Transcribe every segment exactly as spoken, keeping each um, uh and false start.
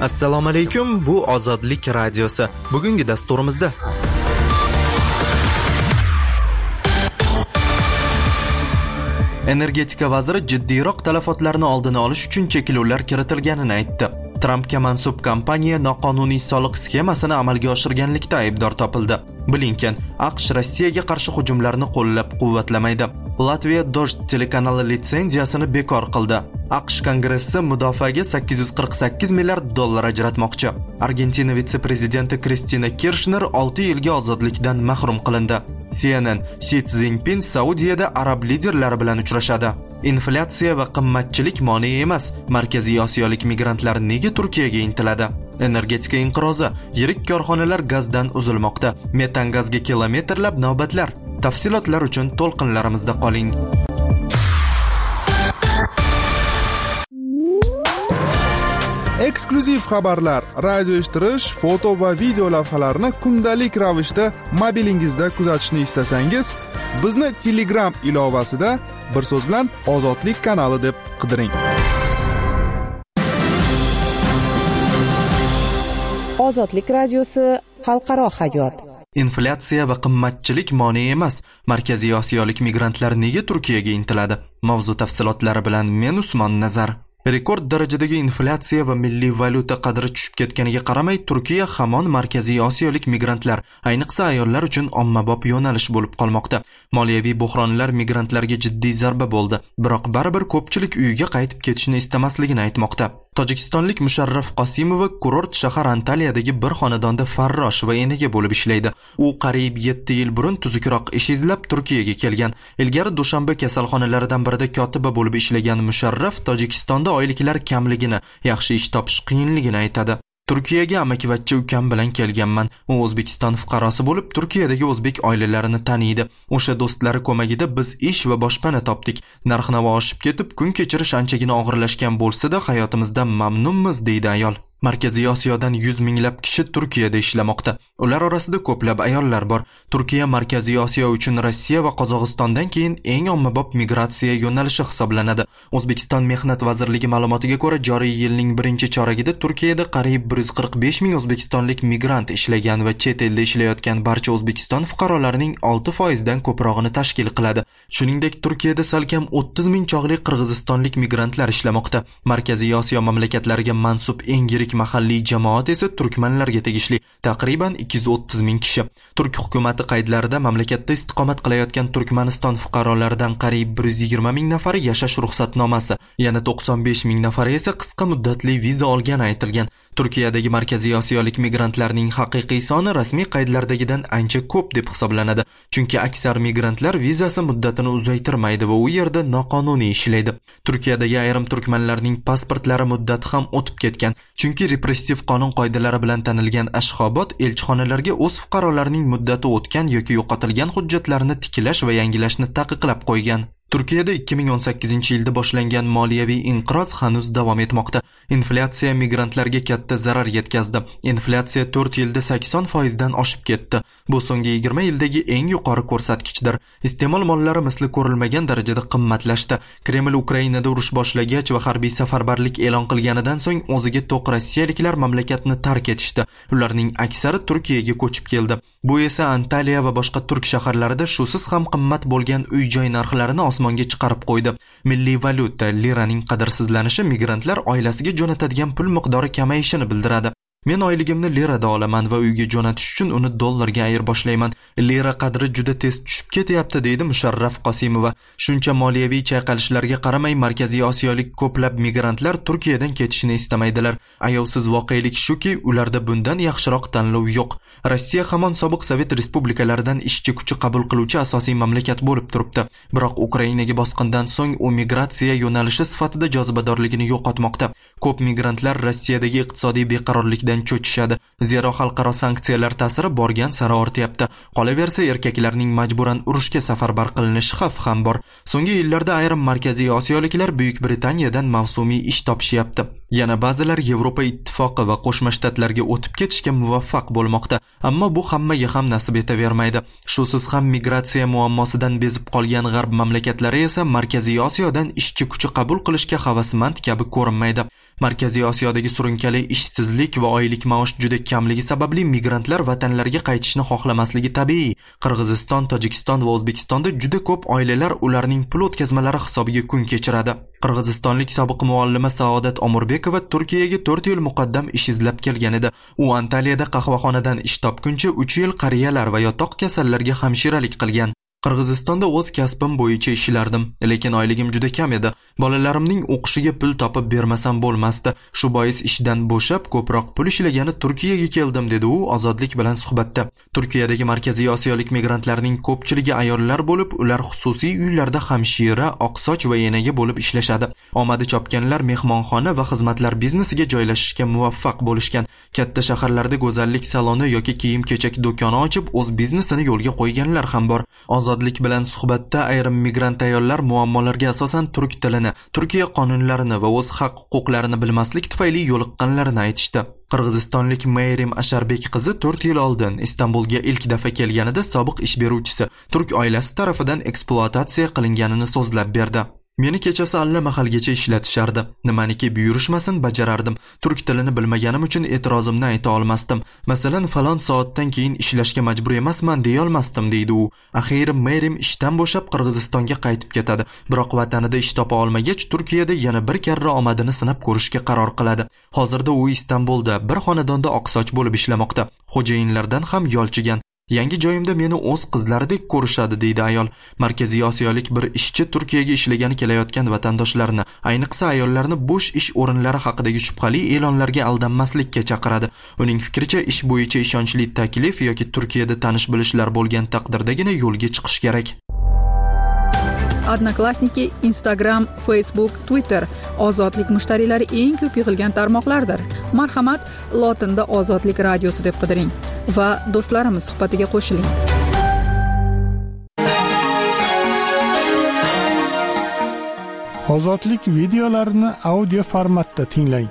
Assalomu alaykum, bu Ozodlik radiosi. Bugungi dasturimizda energetika vaziri jiddiyroq talafotlarni oldini olish uchun cheklovlar kiritilganini aytdi. Trampga mansub kompaniya noqonuniy soliq sxemasini amalga oshirganlikda aybdor topildi. Blinken AQSh Rossiyaga qarshi hujumlarni qo'llab-quvvatlamaydi. Latviya Dosh telekanali litsenziyasini bekor qildi. AQSh Kongressi mudofaaga sakkiz yuz qirq sakkiz milliard dollar ajratmoqchi. Argentina vitse-prezidenti Kristina Kirchner olti yilga ozodlikdan mahrum qilindi. C N N Xi Jinping Saudiyada arab liderlari bilan uchrashadi. Inflyatsiya va qimmatchilik mane emas. Markaziy Osiyolik migrantlar nega Turkiyaga intiladi? Energetika inqirozi, yirik korxonalar gazdan uzilmoqda. Metan gazga kilometrlab navbatlar. Tafsilotlar uchun to'lqinlarimizda qoling. Eksklyuziv xabarlar, radio eshittirish, foto va video lavhalarni kundalik ravishda mobilingizda kuzatishni istasangiz, bizni Telegram ilovasida bir so'z bilan Ozodlik kanali deb qidiring. Ozodlik radiosi xalqaro hayot. Inflyatsiya va qimmatchilik mane emas. Markaziy Osiyolik migrantlar nega Turkiyaga intiladi? Mavzu tafsilotlari bilan men Usmon Nazar. Rekord darajadagi inflyatsiya va milliy valyuta qadri tushib ketganiga qaramay, Turkiya hamon Markaziy Osiyolik migrantlar, ayniqsa ayollar uchun ommabop yo'nalish bo'lib qolmoqda. Moliyaviy buhronlar migrantlarga jiddiy zarba bo'ldi, biroq baribir ko'pchilik uyiga qaytib ketishni istamasligini aytmoqda. Tojikistonlik Musharraf Qosimova kurort shahar Antaliyadagi bir xonadonda farrosh va enaga bo'lib ishlaydi. U qariyb yetti yil burun tuzukroq ish izlab Turkiyaga kelgan. Ilgari Dushanba kasalxonalaridan birida kotiba bo'lib ishlagan Musharraf Tojikistonda oyliklar kamligini, yaxshi ish topish qiyinligini aytadi. Turkiyaga amakivachcha ukam bilan kelganman. U O'zbekiston fuqarosi bo'lib, Turkiyadagi o'zbek oilalarini taniydi. O'sha do'stlari ko'magida biz ish va boshpana topdik. Narx-navo oshib ketib, kun kechirish anchagina og'irlashgan bo'lsa-da, hayotimizdan mamnunmiz, deydi ayol. Markaziy Osiyodan yuz minglab kishi Turkiyada ishlamoqda. Ular orasida ko'plab ayollar bor. Turkiya Markaziy Osiyo uchun Rossiya va Qozog'istondan keyin eng ommabop migratsiya yo'nalishi hisoblanadi. O'zbekiston Mehnat vazirligi ma'lumotiga ko'ra, joriy yilning birinchi choragida Turkiyada qariyb bir yuz qirq besh ming o'zbekistonlik migrant ishlagan va chet elda ishlayotgan barcha O'zbekiston fuqarolarining olti foiz dan ko'prog'ini tashkil qiladi. Shuningdek, Turkiyada salkam o'ttiz ming chog'li qirg'izistonlik migrantlar ishlamoqda. Markaziy Osiyo mamlakatlariga mansub eng yirik mahalliy jamoat esa turkmanlarga tegishli, taqriban ikki yuz o'ttiz ming kishi. Turk hukumati qaydlarida mamlakatda istiqomat qilayotgan Turkmaniston fuqarolaridan qariyb bir yuz yigirma ming nafari yashash ruxsatnomasi, yana to'qson besh ming nafari esa qisqa muddatli viza olgani aytilgan. Turkiyadagi Markaziy Osiyolik migrantlarning haqiqiy soni rasmiy qaydlardagidan ancha ko'p deb hisoblanadi, chunki aksar migrantlar vizasi muddatini uzaytirmaydi va u yerda noqonuniy ishlaydi. Turkiyadagi ayrim turkmanlarning pasportlari muddati ham o'tib ketgan, chunki repressiv qonun qoidalari bilan tanilgan Ashxobod elchixonalarga o'z fuqarolarining muddati o'tgan yoki yo'qotilgan hujjatlarini tiklash va yangilashni taqiqlab qo'ygan. Turkiyada ikki ming o'n sakkizinchi yilda boshlangan moliyaviy inqiroz hanuz davom etmoqda. Inflyatsiya migrantlarga katta zarar yetkazdi. Inflyatsiya to'rt yilda sakson foiz dan oshib ketdi. Bu so'nggi yigirma yildagi eng yuqori ko'rsatkichdir. Iste'mol mollari misli ko'rilmagan darajada qimmatlashdi. Kreml Ukrainada urush boshlagach va harbiy safarbarlik e'lon qilganidan so'ng o'ziga to'q rossiyaliklar mamlakatni tark etishdi. Ularning aksari Turkiyaga ko'chib keldi. Bu esa Antaliya va boshqa turk shaharlarida shusiz ham qimmat bo'lgan uy-joy narxlarini osmonga chiqarib qo'ydi. Milliy valyuta liraning qadrsizlanishi migrantlar oilasiga jo'natadigan pul miqdori kamayishini bildiradi. Men oyligimni lirada olaman va uyga jo'natish uchun uni dollarga ayirboshlayman. Lira qadri juda tez tushib ketyapti, deydi Musharraf Qosimova. Shuncha moliyaviy chayqalishlarga qaramay, Markaziy Osiyolik ko'plab migrantlar Turkiyadan ketishni istamaydilar. Ayovsiz voqelik shuki, ularda bundan yaxshiroq tanlov yo'q. Rossiya hamon sobiq Sovet respublikalaridan ishchi kuchi qabul qiluvchi asosiy mamlakat bo'lib turibdi. Biroq Ukrainaga bosqindan so'ng u migratsiya yo'nalishi sifatida jozibadorligini yo'qotmoqda. Ko'p migrantlar Rossiyadagi iqtisodiy beqarorlikdan cho'chishadi. Zero xalqaro sanksiyalar ta'siri borgan sari ortyapti. Qolaversa, erkaklarning majburan urushga safarbar qilinishi xavfi ham bor. So'nggi yillarda ayrim Markaziy Osiyoliklar Buyuk Britaniyadan mavsumiy ish topishyapti. Yana ba'zilar Yevropa ittifoqi va Qo'shma Shtatlarga o'tib ketishga muvaffaq bo'lmoqda, ammo bu hammaga ham nasib etavermaydi. Shusiz ham migratsiya muammosidan bezib qolgan g'arb mamlakatlari esa Markaziy Osiyodan ishchi kuchi qabul qilishga havasmand kabi ko'rinmaydi. Markaziy Osiyodagi surunkali ishsizlik va oylik maosh juda kamligi sababli migrantlar vatanlariga qaytishni xohlamasligi tabiiy. Qirg'iziston, Tojikiston va O'zbekistonda juda ko'p oilalar ularning pul o'tkazmalari hisobiga kun kechiradi. Qirg'izistonlik sobiq muallima Saodat Omurbekova Turkiyaga to'rt yil muqaddam ish izlab kelgan edi. U Antaliyada qahvaxonadan ish topguncha uch yil qariyalar va yotoq kasallarga hamshiralik qilgan. Qirg'izistonda o'z kasbim bo'yicha ishlardim, lekin oyligim juda kam edi. Bolalarimning o'qishiga pul topib bermasam bo'lmasdi. Shu bois ishdan bo'shab, ko'proq pul ishlagani Turkiyaga keldim, dedi u Ozodlik bilan suhbatda. Turkiyadagi Markaziy Osiyolik migrantlarning ko'pchiligi ayollar bo'lib, ular xususiy uylarda hamshira, oqsoch va enaga bo'lib ishlashadi. Omadi chopganlar mehmonxona va xizmatlar biznesiga joylashishga muvaffaq bo'lishgan. Katta shaharlarda go'zallik saloni yoki kiyim-kechak do'koni ochib, o'z biznesini yo'lga qo'yganlar ham bor. Ozodlik bilan suhbatda ayrim migrant ayollar muammolarga asosan turk tilini, Turkiya qonunlarini va o'z haq-huquqlarini bilmaslik tufayli yo'liqqanlarini aytishdi. Qirg'izistonlik Meyrim Asharbek qizi to'rt yil oldin Istanbulga ilk daf'a kelganida sobiq ish beruvchisi turk oilasi tarafidan ekspluatatsiya qilinganini so'zlab berdi. Meni kechasi alla mahalgacha ishlatishardi. Nimaniki buyurishmasin bajarardim. Turk tilini bilmaganim uchun e'tirozimni ayta olmasdim. Masalan, falon soatdan keyin ishlashga majbur emasman deya olmasdim, deydi u. Axiyri Merim ishdan bo'shab Qirg'izistonga qaytib ketadi. Biroq vatanida ish topa olmagach, Turkiyada yana bir karra omadini sinab ko'rishga qaror qiladi. Hozirda u Istanbulda bir xonadonda oqsoch bo'lib ishlamoqda. Xo'jayinlardan ham yolchigan. Yangi joyimda meni o'z qizlaridek ko'rishadi, deydi ayol. Markaziy Osiyolik bir ishchi Turkiyaga ishlagani kelayotgan vatandoshlarni, ayniqsa ayollarni bo'sh ish o'rinlari haqidagi shubhali e'lonlarga aldanmaslikka chaqiradi. Uning fikricha, ish bo'yicha ishonchli taklif yoki Turkiyada tanish-bilishlar bo'lgan taqdirdagina yo'lga chiqish kerak. Odnoklassniki, Instagram, Facebook, Twitter ozodlik mushtariylari eng ko'p yig'ilgan tarmoqlardir. Marhamat, lotinda Ozodlik radiosi deb qidiring va do'stlarimiz suhbatiga qo'shiling. Ozodlik videolarini audio formatda tinglang.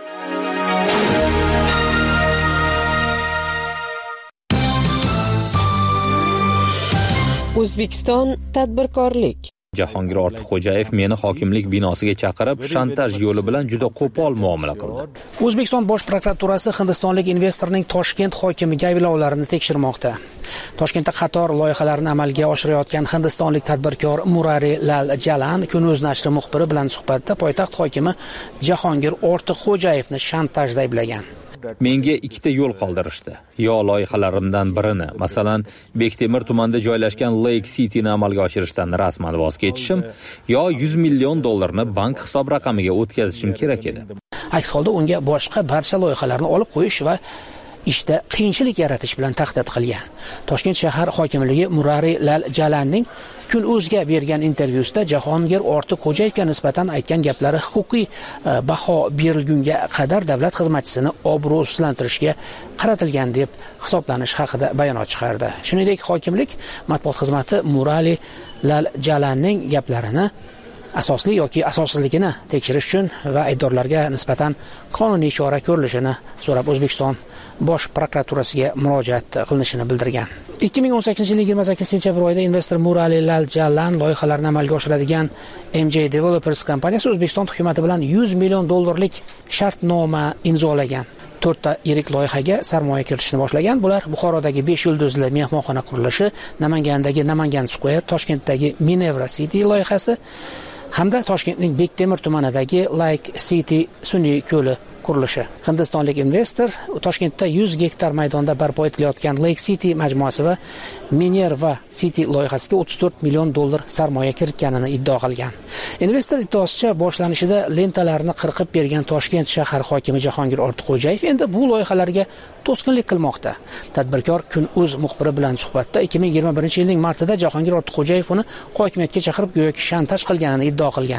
O'zbekiston tadbirkorlik. Jahongir Ortiqxo'jayev meni hokimlik binosiga chaqirib, shantaj yo'li bilan juda qo'pol muomala qildi. O'zbekiston Bosh prokuraturasi hindistonlik investorning Toshkent hokimiga ayblovlarini tekshirmoqda. Toshkentda qator loyihalarni amalga oshirayotgan hindistonlik tadbirkor Murari Lal Jalan Kun.uz nashri muxbiri bilan suhbatda poytaxt hokimi Jahongir Ortiqxo'jayevni shantajda ayblagan. Menga ikkita yo'l qoldirishdi. Yo loyihalarimdan birini, masalan, Bektemir tumanida joylashgan Lake City'ni amalga oshirishdan rasman voz kechishim, yo yuz million dollarni bank hisob raqamiga o'tkazishim kerak edi. Aks holda unga boshqa barcha loyihalarni olib qo'yish va ishda qiyinchilik yaratish bilan tahdid qilgan. Toshkent shahar hokimligi Murari Lal Jalanning Kun.uzga bergan intervyusida Jahongir Ortiqxo'jayevga nisbatan aytgan gaplari huquqiy baho berilgunga qadar davlat xizmatchisini obro'sizlantirishga qaratilgan deb hisoblanish haqida bayonot chiqardi. Shuningdek, hokimlik matbuot xizmati Murali Lal Jalanning gaplarini asosli yoki asossizligini tekshirish uchun va aybdorlarga nisbatan qonuniy chora ko'rilishini so'rab O'zbekiston Bosh prokuraturasiga murojaat qilinishini bildirgan. ikki ming o'n sakkizinchi yilning yigirma sakkizinchi sentyabr oyida investor Murali Lal Jalan loyihalarini amalga oshiradigan M J Developers kompaniyasi O'zbekiston hukumati bilan yuz million dollarlik shartnoma imzolagan. to'rtta yirik loyihaga sarmoya kiritishni boshlagan. Bular Buxorodagi besh yulduzli mehmonxona qurilishi, Namangandagi Namangan Square, Toshkentdagi Minevra City loyihasi hamda Toshkentning Bektemir tumanidagi Lake City sun'iy ko'li qurilishi. Hindistonlik investor Toshkentda yuz gektar maydonda barpo etilayotgan Lake City majmuasi va Minerva City loyihasiga o'ttiz to'rt million dollar sarmoya kiritganini iddao qilgan. Investor iddaosicha boshlanishida lentalarni qirqib bergan Toshkent shahar hokimi Jahongir Ortiqxo'jayev endi bu loyihalarga to'sqinlik qilmoqda. Tadbirkor Kun.uz muxbiri bilan suhbatda ikki ming yigirma birinchi yilning martida Jahongir Ortiqxo'jayev uni hokimiyatga chaqirib go'yoki shantaj qilganini iddao qilgan.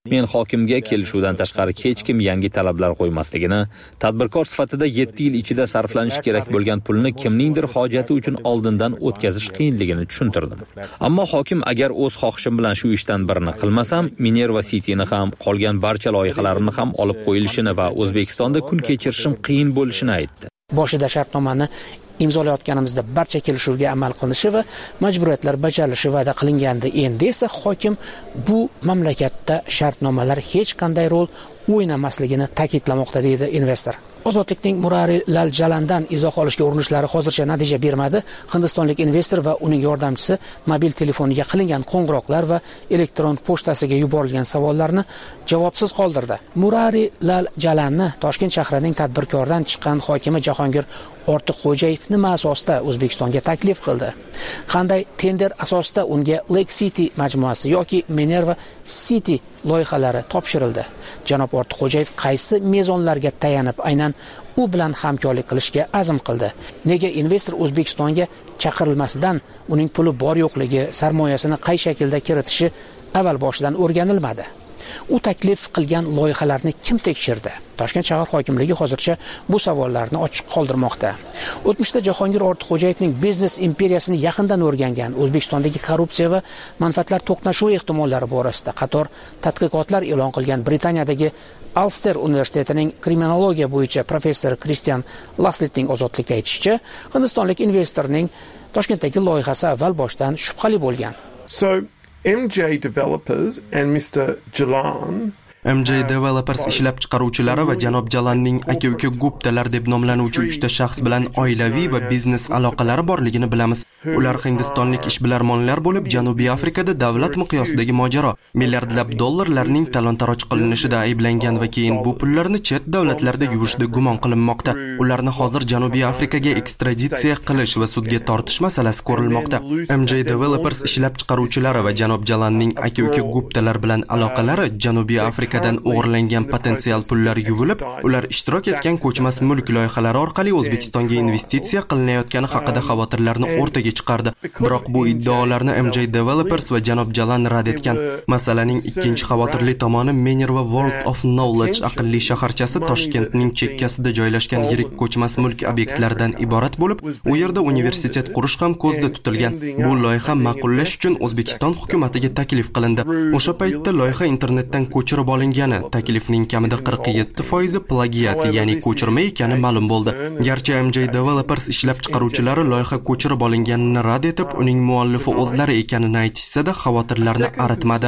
Men hokimga kelishuvdan tashqari hech kim yangi talablar qo'ymasligini, tadbirkor sifatida yetti yil ichida sarflanishi kerak bo'lgan pulni kimningdir hojati uchun oldindan o'tkazish qiyinligini tushuntirdim. Ammo hokim agar o'z xohishim bilan shu ishdan birini qilmasam, Minerva City'ni ham, qolgan barcha loyihalarimni ham olib qo'yilishini va O'zbekistonda kun kechirishim qiyin bo'lishini aytdi. Boshida shartnomani imzolayotganimizda barcha kelishuvga amal qilinishi va majburiyatlar bajarilishi va'da qilingandi. Endi esa hokim bu mamlakatda shartnomalar hech qanday rol o'ynamasligini ta'kidlamoqda, deydi investor. Ozodlikning Murari Lal Jalandan izoh olishga urinishlari hozircha natija bermadi. Hindistonlik investor va uning yordamchisi mobil telefoniga qilingan qo'ng'iroqlar va elektron pochtasiga yuborilgan savollarni javobsiz qoldirdi. Murari Lal Jalanni Toshkent shahrining tadbirkordan chiqqan hokimi Jahongir Ortiqxo'jayev nima asosda O'zbekistonga taklif qildi? Qanday tender asosida unga Lake City majmuasi yoki Minerva City loyihalari topshirildi? Janob Ortiqxo'jayev qaysi mezonlarga tayanib aynan u bilan hamkorlik qilishga azm qildi? Nega investor O'zbekistonga chaqirilmasidan uning puli bor yo'qligi, sarmoyasini qay shaklda kiritishi avval boshidan o'rganilmadi? U taklif qilgan loyihalarni kim tekshirdi? Toshkent shahar hokimligi hozircha bu savollarni ochiq qoldirmoqda. O'tmishda Jahongir Ortiqxo'jayevning biznes imperiyasini yaqindan o'rgangan, O'zbekistondagi korrupsiya va manfaatlar to'qnashuvi ehtimollari borasida qator tadqiqotlar e'lon qilgan Britaniyadagi Ulster universitetining kriminologiya bo'yicha professor Kristian Laslitning ozodlikka aytishicha, hindistonlik investorning Toshkentdagi loyihasi avval boshdan shubhali bo'lgan. So M J Developers and Mister Jalan M J Developers ishlab chiqaruvchilari va janob Jalanning aka-uka Guptalar deb nomlanuvchi uchta shaxs bilan oilaviy va biznes aloqalari borligini bilamiz. Ular hindistonlik ishbilarmonlar bo'lib, Janubiy Afrikada davlat miqyosidagi mojaro, milliardlab dollarlarning talon-taroj qilinishida ayblangan va keyin bu pullarni chet davlatlarda yuvishda gumon qilinmoqda. Ularni hozir Janubiy Afrikaga ekstraditsiya qilish va sudga tortish masalasi ko'rilmoqda. M J Developers ishlab chiqaruvchilari va janob Jalanning aka-uka Guptalar bilan aloqalari Janubiy Afrika dan o'g'irlangan potensial pullar yuvilib, ular ishtirok etgan ko'chmas mulk loyihalari orqali O'zbekistonga investitsiya qilinayotgani haqida xavotirlarni o'rtaga chiqardi. Biroq bu iddaolarni M J Developers va janob Jalan rad etgan. Masalaning ikkinchi xavotirli tomoni Minerva World of Knowledge aqlli shaharchasi Toshkentning chekkasida joylashgan yirik ko'chmas mulk obyektlaridan iborat bo'lib, u yerda universitet qurish ham ko'zda tutilgan. Bu loyiha ma'qullash uchun O'zbekiston hukumatiga taklif qilindi. O'sha paytda loyiha internetdan ko'chirib olingani, taklifning kamida qirq yetti foizi plagiat, ya'ni ko'chirma ekani ma'lum bo'ldi. Garchi M J Developers ishlab chiqaruvchilari loyiha ko'chirib olinganini rad etib, uning muallifi o'zlari ekanini aytishsa-da, xavotirlarni aritmadi.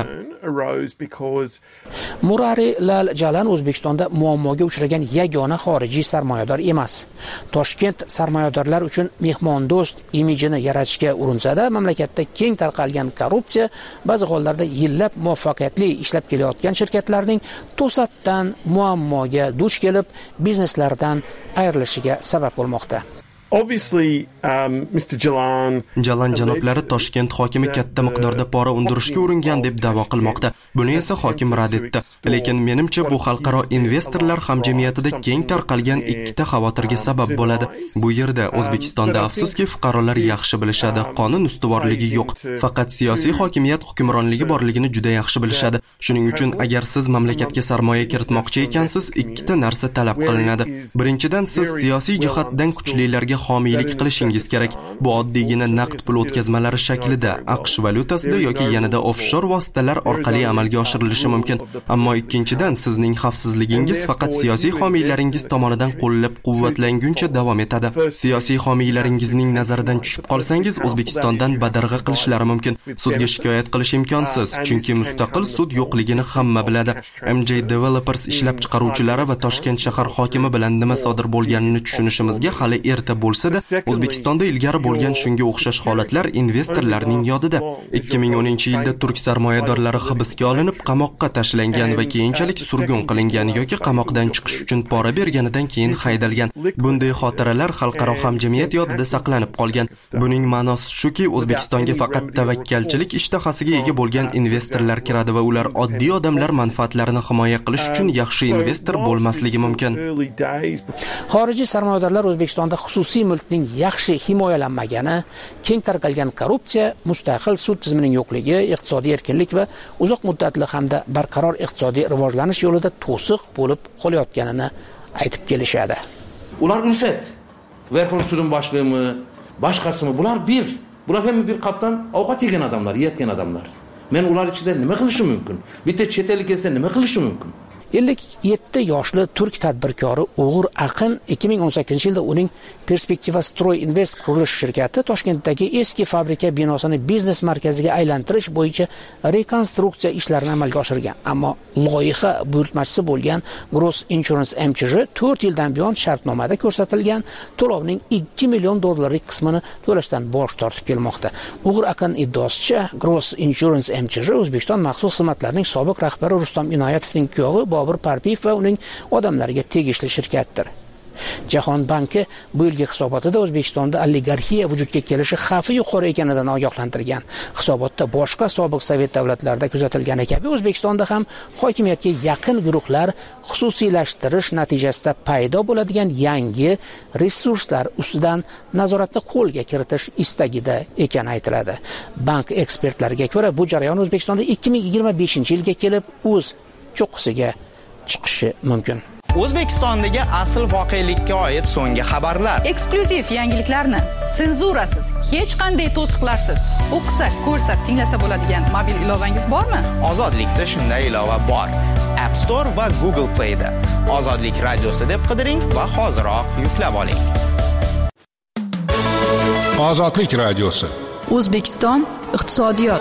Murari Lal Jalan O'zbekistonda muammoga uchragan yagona xorijiy sarmoyador emas. Toshkent sarmoyadorlar uchun mehmondo'st imijini yaratishga urinsa-da, mamlakatda keng tarqalgan korrupsiya ba'zi hollarda yillab muvaffaqiyatli ishlab kelayotgan shirkatlarning to'satdan muammoga duch kelib, bizneslaridan ayrilishiga sabab bo'lmoqda. Obviously, um, Mister Jalan Jalan janoblari Toshkent hokimi katta miqdorda pora undirishga uringan deb da'vo qilmoqda. Buni esa hokim rad etdi. Lekin menimcha bu xalqaro investorlar hamjamiyatida keng tarqalgan ikkita xavotirga sabab bo'ladi. Bu yerda O'zbekistonda afsuski fuqarolar yaxshi bilishadi, qonun ustuvorligi yo'q. Faqat siyosiy hokimiyat hukmronligi borligini juda yaxshi bilishadi. Shuning uchun agar siz mamlakatga sarmoya kiritmoqchi ekansiz, ikkita narsa talab qilinadi. Birinchidan, siz siyosiy jihatdan kuchlilarga homiylik qilishingiz kerak. Bu oddiygina naqd pul o'tkazmalari shaklida, AQSh valyutasida yoki yanada offshore vositalar orqali amalga oshirilishi mumkin. Ammo ikkinchidan, sizning xavfsizligingiz faqat siyosiy homiylaringiz tomonidan qo'llab-quvvatlanguncha davom etadi. Siyosiy homiylaringizning nazaridan tushib qolsangiz, O'zbekistondan badarg'a qilishlari mumkin. Sudga shikoyat qilish imkonsiz, chunki mustaqil sud yo'qligini hamma biladi. M J Developers ishlab chiqaruvchilari va Toshkent shahar hokimi bilan nima sodir bo'lganini tushunishimizga hali erta bo'lsa-da, O'zbekistonda ilgari bo'lgan shunga o'xshash holatlar investorlarning yodida. ikki ming o'ninchi yilda turk sarmoyadorlari hibsga olinib, qamoqqa tashlangan va keyinchalik surgun qilingan yoki qamoqdan chiqish uchun pora berganidan keyin haydalgan. Bunday xotiralar xalqaro hamjamiyat yodida saqlanib qolgan. Buning ma'nosi shuki, O'zbekistonga faqat tavakkalchilik ishtahasiga ega bo'lgan investorlar kiradi va ular oddiy odamlar manfaatlarini himoya qilish uchun yaxshi investor bo'lmasligi mumkin. Xorijiy sarmoyadorlar O'zbekistonda xususiy xususiy mulkning yaxshi himoyalanmagani, keng tarqalgan korrupsiya, mustaqil sud tizimining yo'qligi, iqtisodiy erkinlik va uzoq muddatli hamda barqaror iqtisodiy rivojlanish yo'lida to'siq bo'lib qolayotganini aytib kelishadi. Ular ulfat. Verxon sudun boshlig'imi, boshqasimi, bular bir. Bular ham bir qopdan ovqat yegan odamlar, yeyotgan odamlar. Men ular ichida nima qilishim mumkin? Bitta chet ellik kelsa nima qilishim mumkin? ellik yetti yoshli turk tadbirkori O'g'ir Aqin ikki ming o'n sakkizinchi yilda uning Perspektiva Stroy Invest qurilish shirkati Toshkentdagi eski fabrika binosini biznes markaziga aylantirish bo'yicha rekonstruksiya ishlarini amalga oshirgan. Ammo loyiha buyurtmachisi bo'lgan Gross Insurance M C J to'rt yildan buyon shartnomada ko'rsatilgan to'lovning ikki million dollarlik qismini to'lashdan bosh tortib kelmoqda. O'g'ir Aqin iddaosicha Gross Insurance M C J O'zbekiston maxsus xizmatlarining sobiq rahbari Rustam Inoyatovning kuyovi Bobur Parpiyev va uning odamlariga tegishli shirkatdir. Jahon banki bu yilgi hisobotida O'zbekistonda oligarxiya vujudga kelishi xavfi yuqori ekanidan ogohlantirgan. Hisobotda boshqa sobiq sovet davlatlarida kuzatilgani kabi O'zbekistonda ham hokimiyatga yaqin guruhlar xususiylashtirish natijasida paydo bo'ladigan yangi resurslar ustidan nazoratni qo'lga kiritish istagida ekani aytiladi. Bank ekspertlariga ko'ra, bu jarayon O'zbekistonda ikki ming yigirma beshinchi yilga kelib o'z cho'qqisiga chiqishi mumkin. O'zbekistondagi asl voqelikka oid so'nggi xabarlar. Eksklyuziv yangiliklarni senzurasiz, hech qanday to'siqlarsiz o'qisa, ko'rsa, tinglasa bo'ladigan mobil ilovangiz bormi? Ozodlikda shunday ilova bor. App Store va Google Play da. Ozodlik radiosi deb qidiring va hoziroq yuklab oling. Ozodlik radiosi. O'zbekiston iqtisodiyot.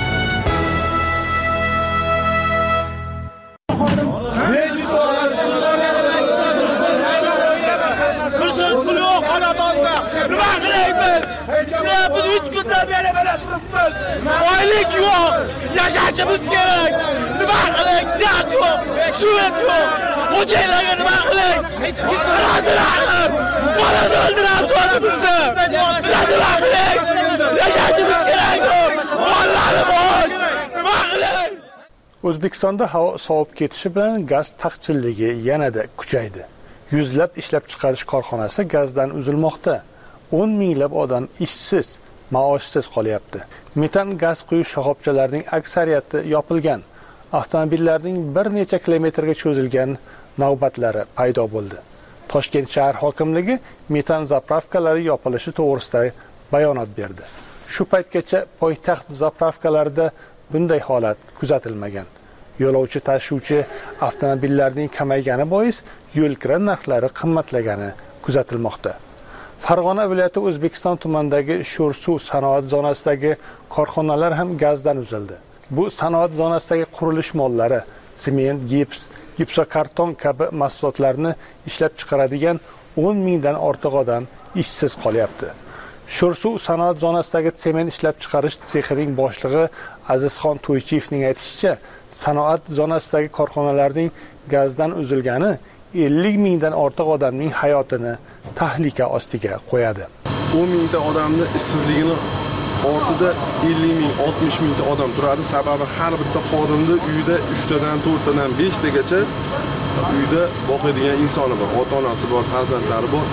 Oylik yo'q, yashashimiz kerak. Nima qiling? Gaz yo'q, suv yo'q. Xo'jaylarga nima qiling? Razillar. Bolani o'ldiramiz o'zimizni. Biz nima qiling? Yashashimiz kerak. Bollarimiz bor. Nima qiling? O'zbekistonda havo sovib ketishi bilan gaz taqchilligi yanada kuchaydi. Yuzlab ishlab chiqarish korxonasi gazdan uzilmoqda. o'n minglab odam ishsiz, maoshsiz qolyapti. Metan gaz quyish shoxobchalarining aksariyati yopilgan. Avtomobillarning bir necha kilometrga cho'zilgan navbatlari paydo bo'ldi. Toshkent shahar hokimligi metan zapravkalari yopilishi to'g'risida bayonot berdi. Shu paytgacha poytaxt zapravkalarida bunday holat kuzatilmagan. Yo'lovchi tashuvchi avtomobillarning kamaygani bois yo'l kira narxlari qimmatlagani kuzatilmoqda. Farg'ona viloyati O'zbekiston tumanidagi Sho'rsuv sanoat zonasidagi korxonalar ham gazdan uzildi. Bu sanoat zonasidagi qurilish mollari, sement, gips, gipsokarton kabi mahsulotlarni ishlab chiqaradigan o'n mingdan ortiq odam ishsiz qolyapti. Sho'rsuv sanoat zonasidagi sement ishlab chiqarish sexining boshlig'i Azizxon To'ychiyevning aytishicha, sanoat zonasidagi korxonalarning gazdan uzilgani ellik mingdan ortiq odamning hayotini tahlika ostiga qo'yadi. o'n mingta odamni ishsizligini ortida ellik ming, oltmish mingta odam turadi. Sababi har bitta xodimni uyida uchtadan, to'rttadan, beshtagacha uyda boqadigan insoni bor, ota-onasi bor, farzandlari bor.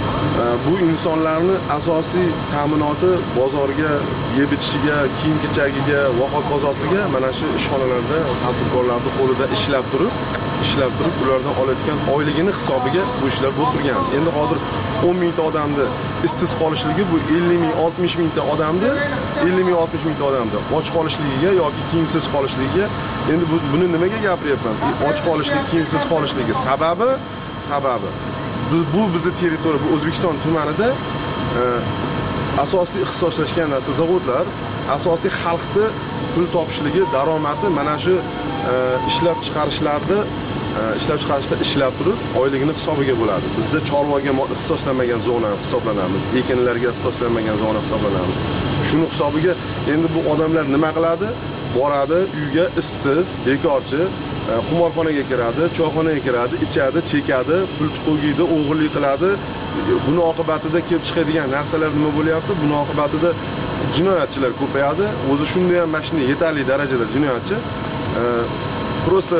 Bu insonlarni asosiy ta'minoti bozorga, yeb-ichishiga, kiyim-kechagiga va hokozosiga mana shu ishxonalarda tadbirkorlarning qo'lida ishlab turib, ishlab turib ulardan olayotgan oyligini hisobiga bu ishlar bo'lib turgan. Endi hozir o'n mingta odamni ishsiz qolishligi bu ellik ming, oltmish mingta odamni, ellik ming, oltmish mingta odamni och qolishligiga yoki kiyimsiz qolishligiga. Endi bu buni nimaga gapiryapman? Och qolishlik, kiyimsiz qolishligi sababi, sababi bu bizning territoriya, bu O'zbekiston tumanida e, asosiy ixtisoslashgan narsa zavodlar, asosiy xalqni pul topishligi, daromadi mana shu e, ishlab chiqarishlarda e, ishlab chiqarishda ishlab turib, oyligini hisobiga bo'ladi. Bizda chorvaga ixtisoslanmagan zona hisoblanamiz, ekinlarga ixtisoslanmagan zona hisoblanamiz. Shuni hisobiga endi bu odamlar nima qiladi? Boradi, uyga ishsiz, bekorchi, qumorxonaga kiradi, choyxonaga kiradi, ichadi, chekadi, pul qo'yadi, o'g'irlik qiladi. Buni oqibatida kelib chiqadigan narsalar nima bo'lyapti? Buni oqibatida jinoyatchilar ko'payadi. O'zi shunday ham mashina yetarli darajada jinoyatchi. Prosta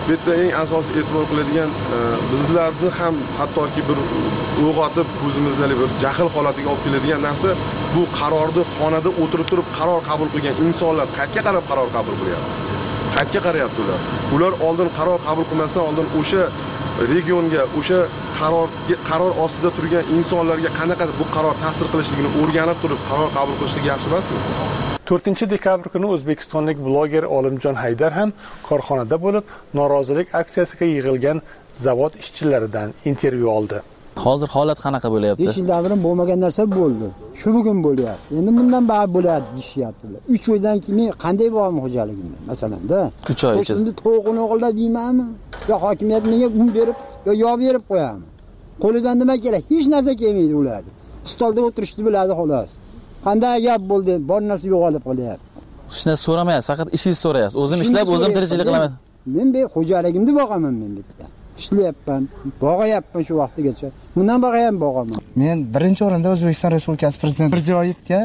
bu yerda eng asosiy e'tibor qiladigan bizlarni ham hattoki bir uyg'otib ko'zimizda bir jahl holatiga olib keladigan narsa bu qarorni xonada o'tirib turib qaror qabul qilgan insonlar qayerga qarab qaror qabul qilyapti, qayerga qarayapti ular. Ular oldin qaror qabul qilmasdan oldin o'sha regionga, o'sha qaror qaror ostida turgan insonlarga qanaqa bu qaror ta'sir qilishligini o'rganib turib qaror qabul qilishlik yaxshi emasmi? to'rtinchi dekabr kuni o'zbekistonlik bloger Olimjon Haydar ham korxonada bo'lib, norozilik aksiyasiga yig'ilgan zavod ishchilaridan intervyu oldi. Hozir holat qanaqa bo'lyapti? besh yildan beri bo'lmagan narsa bo'ldi. Shu bugun bo'lyapti. Endi bundan bari bo'lyapti deyishyapti. uch oydan keyin qanday bormi xo'jaligimda? Masalan-da, uch oy ichida endi to'g'rini o'g'ilda deymanmi? Yo hokimiyat menga un berib, yo yo'q berib qo'yami? Qo'lidan nima kerak? Hech narsa kelmaydi ularga. Stolda o'tirishni biladi xolos. Qanday gap bo'ldi? Bor narsa yo'qolib qolyapti. Hech narsa so'ramayapsiz, faqat ishingizni so'rayapsiz. O'zim ishlab, o'zim tirikchilik qilaman. Men be xo'jaligimni boqaman men bitta. Ishlayapman, bog'ayapman shu vaqtgacha. Bundan bog'ay ham bog'aman. Men birinchi o'rinda O'zbekiston Respublikasi prezidenti Mirziyoyevga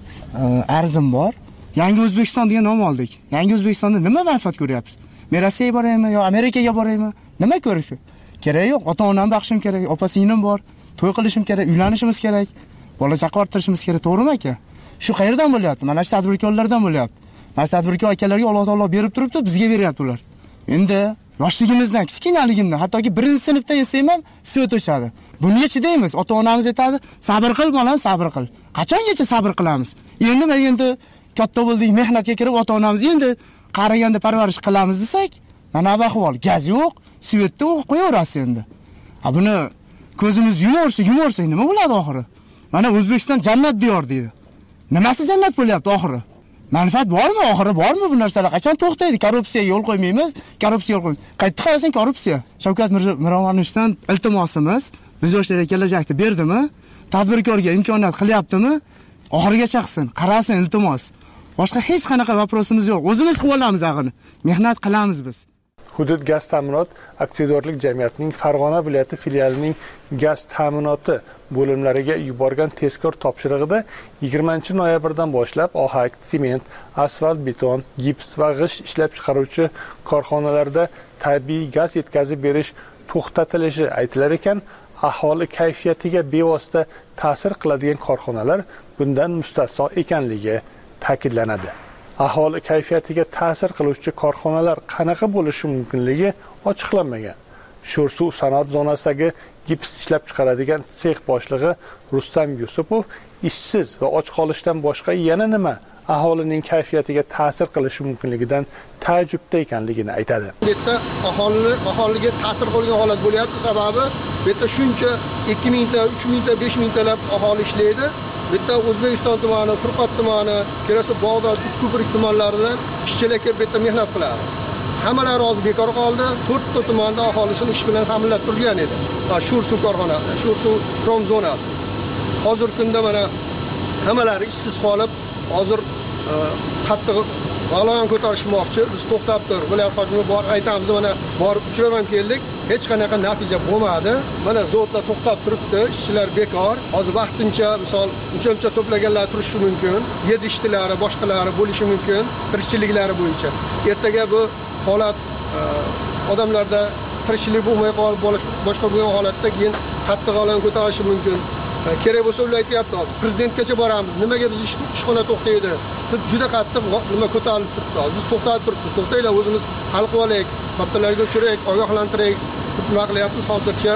arzim bor. Yangi O'zbekiston degan nom oldik. Yangi O'zbekistonda nima manfaat ko'ryapsiz? Men Rossiyaga boraymi yo Amerikaga boraymi? Nima ko'rish kerak? Yo'q, ota-onamni boqishim kerak, opa-singlim bor, to'y qilishim kerak, uylanishimiz kerak, bola chaqa orttirishimiz kerak, to'g'rimi aka? Shu qayerdan bo'lyapti? Mana shu tadbirkorlardan bo'lyapti. Mana shu tadbirkor akalarga Alloh taolo berib turibdi, bizga beryapti ular. Endi yoshligimizdan, kichkinaligimdan, hattoki birinchi sinfda yesam ham svet o'chadi. Bunga chidaymiz. Ota-onamiz aytadi, sabr qil, bolam, sabr qil. Qachongacha sabr qilamiz? Endi men endi katta bo'ldik, mehnatga kirib, ota-onamiz endi qariganda parvarish qilamiz desak, mana bu ahvol. Gaz yo'q, svetda qo'yaverasiz endi. Ha buni ko'zimiz yumorsak, yumorsak nima bo'ladi oxiri? Mana O'zbekiston jannat diyor deydi. Nimasi jannat bo'lyapti oxiri? Manfaat bormi oxiri? Bormi bu narsalar? Qachon to'xtaydi? Korrupsiyaga yo'l qo'ymaymiz. Korrupsiya yo'l qo'ymaymiz. Qayerda qolsin korrupsiya? Shavkat Miromonovdan iltimosimiz, biz yoshlarga kelajakni berdimi? Tadbirkorga imkoniyat qilyaptimi? Oxirigacha qilsin, qarasin, iltimos. Boshqa hech qanaqa vaprosimiz yo'q. O'zimiz qilib olamiz axir. Mehnat qilamiz biz. Hudud gaz ta'minot aksiyadorlik jamiyatining Farg'ona viloyati filialining gaz ta'minoti bo'limlariga yuborgan tezkor topshirig'ida yigirmanchi noyabrdan boshlab ohak, sement, asfalt, beton, gips va g'isht ishlab chiqaruvchi korxonalarda tabiiy gaz yetkazib berish to'xtatilishi aytilar ekan, aholi kayfiyatiga bevosita ta'sir qiladigan korxonalar bundan mustasno ekanligi ta'kidlanadi. Aholi kayfiyatiga ta'sir qiluvchi korxonalar qanaqa bo'lishi mumkinligi ochiqlanmagan. Sho'rsuv sanoat zonasidagi gips ishlab chiqaradigan sex boshlig'i Rustam Yusupov ishsiz va och qolishdan boshqa yana nima aholining kayfiyatiga ta'sir qilishi mumkinligidan taajjubda ekanligini aytadi. Bu yerda aholi aholiga ta'sir qilgan holat bo'lyapti, sababi bu yerda shuncha ikki mingta, uch mingta, besh mingtalab aholi ishlaydi. Bitta O'zbekiston tumani, Furqat tumani, kelasi Bog'dod, Uchko'prik tumanlaridan ishchilar kelib bitta mehnat qiladi. Hammalari hozir bekor qoldi. to'rtta tumanda aholisini ish bilan ta'minlab turgan edi. Sho'rsuv korxonasi, Sho'rsuv prom zonasi. Hozirgi kunda mana hammalari ishsiz qolib, hozir qattiq g'alayon ko'tarishmoqchi. Biz to'xtab tur, viloyat hokimi bor aytamiz, mana borib uchrab ham keldik. Hech qanaqa natija bo'lmadi. Mana zavodda to'xtab turibdi, ishchilar bekor. Hozir vaqtincha, misol, uncha-uncha to'plaganlar turishi mumkin, yedi ishchilari, boshqalari bo'lishi mumkin, tirikchiliklari bo'yicha. Ertaga bu holat odamlarda tirikchilik bo'lmay qolib, boshqa bo'lgan holatda keyin qattiq g'alayon ko'tarishi mumkin. Kerak bo'lsa ular aytayapti, hozir prezidentgacha boramiz. Nimaga biz ishxona to'xtaydi? Juda qattiq nima ko'tarilib turibdi. Biz to'xtatib turibmiz. To'xtaylar, o'zimiz hal qilib olaylik. Haftalarga uchiraylik, ogohlantiraylik. Nima qilyapmiz? Hozircha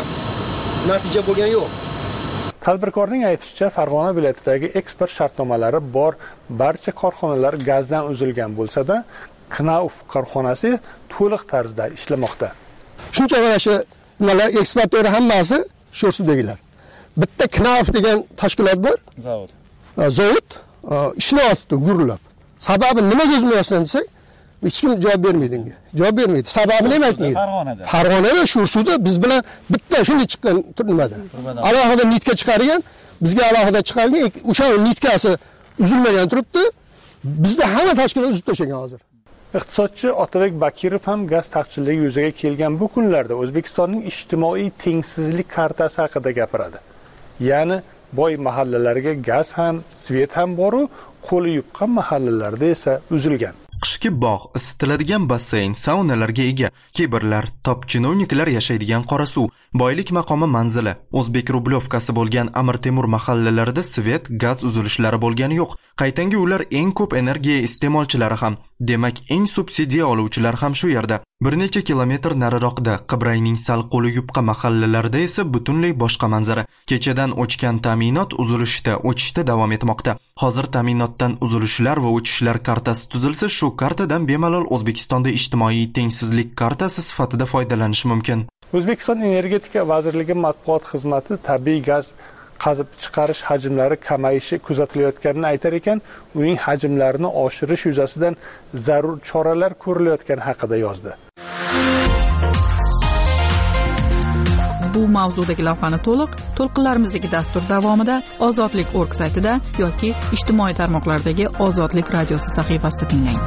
natija bo'lgan yo'q. Tadbirkorning aytishicha, Farg'ona viloyatidagi eksport shartnomalari bor barcha korxonalar gazdan uzilgan bo'lsa-da, Knauf korxonasi to'liq tarzda ishlamoqda. Shuncha mana shu nimalar eksportyor hammasi Sho'rsudagilar. Bitta Knauf degan tashkilot bor. Zavod. Zavod ishlayapti gurullab. Sababi nimaga uzmayapsan desak, hech kim javob bermaydi unga. Javob bermaydi. Sababini ham aytmaydi. Farg'onada. Farg'onada Sho'rsuda biz bilan bitta shunday chiqqan nimada. Alohida nitka chiqargan, bizga alohida chiqargan, o'sha nitkasi uzilmagan turibdi. Bizda hamma tashkilot uzib tashlagan hozir. Iqtisodchi Otabek Bakirov ham gaz taqchilligi yuzaga kelgan bu kunlarda O'zbekistonning ijtimoiy tengsizlik kartasi haqida gapiradi. Ya'ni boy mahallalarga gaz ham, svet ham bor-u, qo'li yupqan mahallalarda esa uzilgan. qishki bog', isitiladigan basseyn, saunalarga ega, kiberlar, top chinovniklar yashaydigan Qorasuv, boylik maqomi manzili, O'zbek Rublyovkasi bo'lgan Amir Temur mahallalarida svet, gaz uzilishlari bo'lgani yo'q. Qaytangi ular eng ko'p energiya iste'molchilari ham, demak eng subsidiya oluvchilar ham shu yerda. Bir necha kilometr nariroqda Qibrayning sal qo'li yupqa mahallalarida esa butunlay boshqa manzara. Kechadan o'chgan ta'minot uzilishda, o'chishda davom etmoqda. Hozir ta'minotdan uzilishlar va o'chishlar kartasi tuzilsa, shu kartadan bemalol O'zbekistonda ijtimoiy tengsizlik kartasi sifatida foydalanish mumkin. O'zbekiston Energetika vazirligi matbuot xizmati tabiiy gaz qazib chiqarish hajmlari kamayishi kuzatilayotganini aytar ekan, uning hajmlarini oshirish yuzasidan zarur choralar ko'rilayotgani haqida yozdi. Bu mavzudagi lavhani to'liq to'lqinlarimizdagi dastur davomida ozodlik org saytida yoki ijtimoiy tarmoqlardagi Ozodlik radiosi sahifasida tinglang.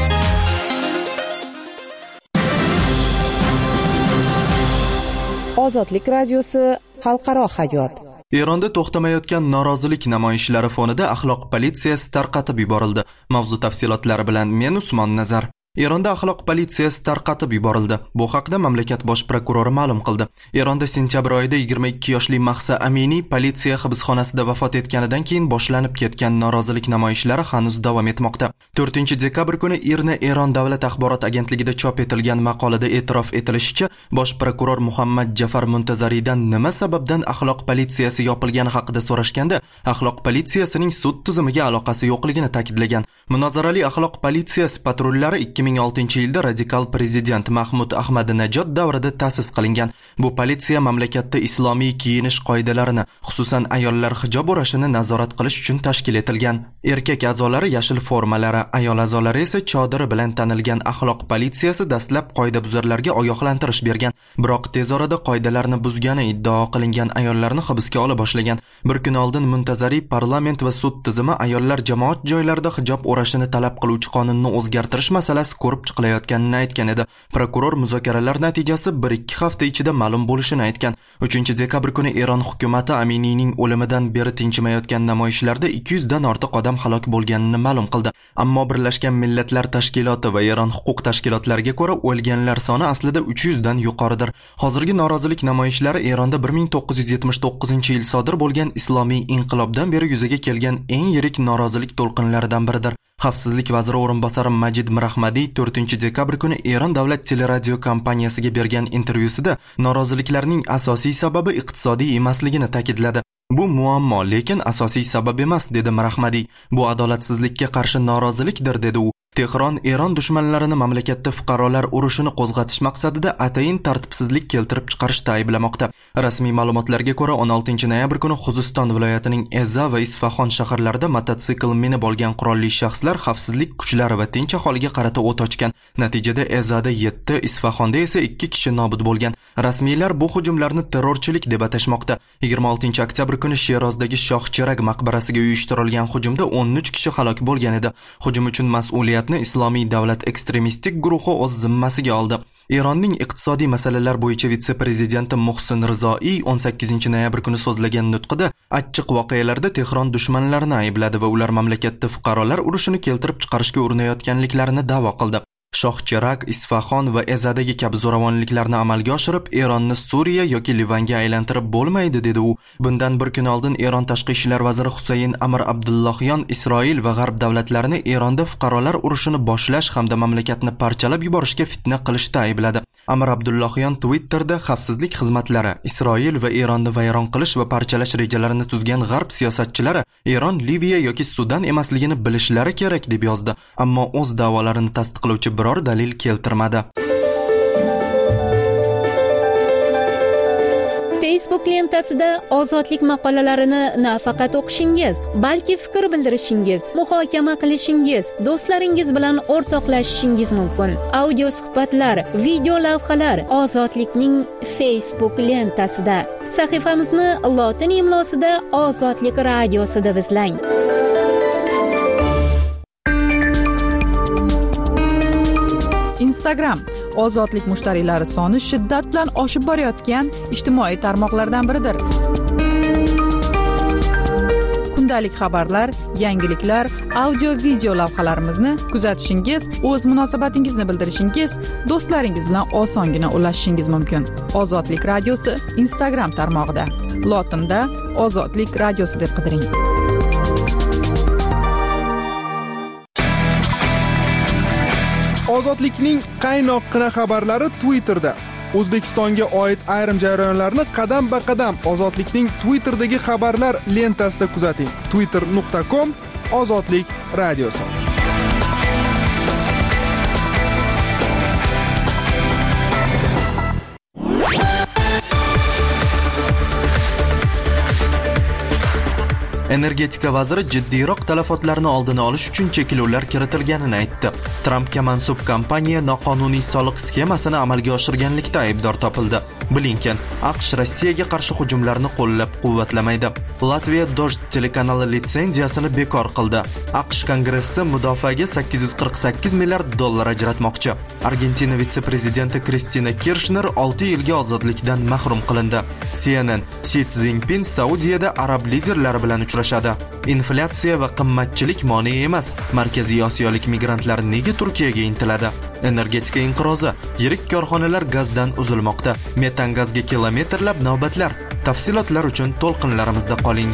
Ozodlik radiosi xalqaro hayot. Eronda to'xtamayotgan norozilik namoyishlari fonida axloq politsiyasi tarqatib yuborildi. Mavzu tafsilotlari bilan men Usmon Nazar. Eronda axloq politsiyasi tarqatib yuborildi. Bu haqda mamlakat bosh prokurori ma'lum qildi. Eronda sentyabr oyida yigirma ikki yoshli Mahsa Amini politsiya hibsxonasida vafot etganidan keyin boshlanib ketgan norozilik namoyishlari hanuz davom etmoqda. to'rtinchi dekabr kuni IRNA Eron davlat axborot agentligida chop etilgan maqolada e'tirof etilishicha, bosh prokuror Muhammad Jafar Muntazariydan nima sababdan axloq politsiyasi yopilgani haqida so'rashganda, axloq politsiyasining sud tizimiga aloqasi yo'qligini ta'kidlagan. Munozarali axloq politsiyasi patrullari ikki ming oltinchi yilda radikal prezident Mahmud Ahmadinajod davrida ta'sis qilingan. Bu politsiya mamlakatda islomiy kiyinish qoidalarini, xususan ayollar hijob o'rashini nazorat qilish uchun tashkil etilgan. Erkak a'zolari yashil formalari, ayol a'zolari esa chodiri bilan tanilgan axloq politsiyasi dastlab qoidabuzarlarga ogohlantirish bergan. Biroq tez orada qoidalarni buzgani iddao qilingan ayollarni hibsga ola boshlagan. Bir kun oldin Muntazariy parlament va sud tizimi ayollar jamoat joylarida hijob o'rashini talab qiluvchi qonunni o'zgartirish masalasi ko'rib chiqilayotganini aytgan edi. Prokuror muzokaralar natijasi bir ikki hafta ichida ma'lum bo'lishini aytgan. uchinchi dekabr kuni Eron hukumatı Aminiyning o'limidan beri tinchimayotgan namoyishlarda ikki yuz dan ortiq odam halok bo'lganini ma'lum qildi. Ammo Birlashgan Millatlar Tashkiloti va Eron huquq tashkilotlariga ko'ra o'lganlar soni aslida uch yuz dan yuqoridir. Hozirgi norozilik namoyishlari Eronda bir ming to'qqiz yuz yetmish to'qqizinchi yil sodir bo'lgan islomiy inqilobdan beri yuzaga kelgan eng yirik norozilik to'lqinlaridan biridir. Xavfsizlik vaziri o'rinbosari Majid Mirahmadiy to'rtinchi dekabr kuni Eron davlat teleradio kompaniyasiga bergan intervyusida noroziliklarning asosiy sababi iqtisodiy emasligini ta'kidladi. Bu muammo, lekin asosiy sabab emas, dedi Mirahmadiy. Bu adolatsizlikka qarshi norozilikdir, dedi u. Tehron Eron dushmanlarini mamlakatda fuqarolar urushini qo'zg'atish maqsadida atayin tartibsizlik keltirib chiqarishda ayblamoqda. Rasmiy ma'lumotlarga ko'ra o'n oltinchi noyabr kuni Xuziston viloyatining Eza va Isfahon shaharlarida mototsikl minib olgan qurolli shaxslar xavfsizlik kuchlari va tinch aholiga qarata o't ochgan. Natijada Ezada yetti, Isfahonda esa ikki kishi nobud bo'lgan. Rasmiylar bu hujumlarni terrorchilik deb atashmoqda. yigirma oltinchi oktyabr kuni Sherozdagi Shoh Cherag maqbarasiga uyushtirilgan hujumda o'n uch kishi halok bo'lgan edi. Hujum uchun mas'uliyat Islomiy davlat ekstremistik guruhi o'z zimmasiga oldi. Eronning iqtisodiy masalalar bo'yicha vitse-prezidenti Muhsin Rizoiy o'n sakkizinchi noyabr kuni so'zlagan nutqida achchiq voqealarda Tehron dushmanlarini aybladi va ular mamlakatda fuqarolar urushini keltirib chiqarishga urinayotganliklarini da'vo qildi. Shoh Cherag, Isfahon va Ezadagi kabi zo'ravonliklarni amalga oshirib, Eronni Suriya yoki Livanga aylantirib bo'lmaydi, dedi u. Bundan bir kun oldin Eron tashqi ishlar vaziri Husayn Amir Abdullohyon Isroil va G'arb davlatlarini Eronda fuqarolar urushini boshlash hamda mamlakatni parchalab yuborishga fitna qilishda aybladi. Amir Abdullohyon Twitterda xavfsizlik xizmatlari Isroil va Eronni vayron qilish va parchalash rejalarini tuzgan G'arb siyosatchilari Eron Liviya yoki Sudan emasligini bilishlari kerak deb yozdi. Ammo o'z da'volarini tasdiqlovchi biror dalil keltirmadi. Facebook lentasida ozodlik maqolalarini nafaqat o'qishingiz, balki fikr bildirishingiz, muhokama qilishingiz, do'stlaringiz bilan o'rtoqlashishingiz mumkin. Audio suhbatlar, video lavhalar Ozodlikning Facebook lentasida. Sahifamizni lotin imlosida Ozodlik radiosida izlang. Instagram ozodlik mushtariylari soni shiddat bilan oshib borayotgan ijtimoiy tarmoqlardan biridir. kundalik xabarlar, yangiliklar, audio video lavhalarimizni kuzatishingiz, o'z munosabatingizni bildirishingiz, do'stlaringiz bilan osongina ulashishingiz mumkin. Ozodlik radiosi Instagram tarmog'ida lotinda Ozodlik radiosi deb qidiring. Ozodlikning qaynoqqina xabarlari Twitterda. O'zbekistonga oid ayrim jarayonlarni qadam-ba-qadam Ozodlikning Twitterdagi xabarlar lentasida kuzating. twitter nuqta com Ozodlik radiosi. Energetika vaziri jiddiyroq talafotlarni oldini olish uchun cheklovlar kiritilganini aytdi. Trampga mansub kompaniya noqonuniy soliq sxemasini amalga oshirganlikda aybdor topildi. Blinken AQSh Rossiyaga qarshi hujumlarni qo'llab-quvvatlamaydi. Latviya Dojt telekanali litsenziyasini bekor qildi. AQSh Kongressi mudofaaga sakkiz yuz qirq sakkiz milliard dollar ajratmoqchi. Argentina vitse-prezidenti Kristina Kirchner olti yilga ozodlikdan mahrum qilindi. C N N Si Szinpin Saudiyada arab liderlari bilan uchrashadi. Inflyatsiya va qimmatchilik mane emas. Markaziy Osiyolik migrantlar nega Turkiyaga intiladi? Energetika inqirozi. Yirik korxonalar gazdan uzilmoqda. Metan gazga kilometrlab navbatlar. Tafsilotlar uchun to'lqinlarimizda qoling.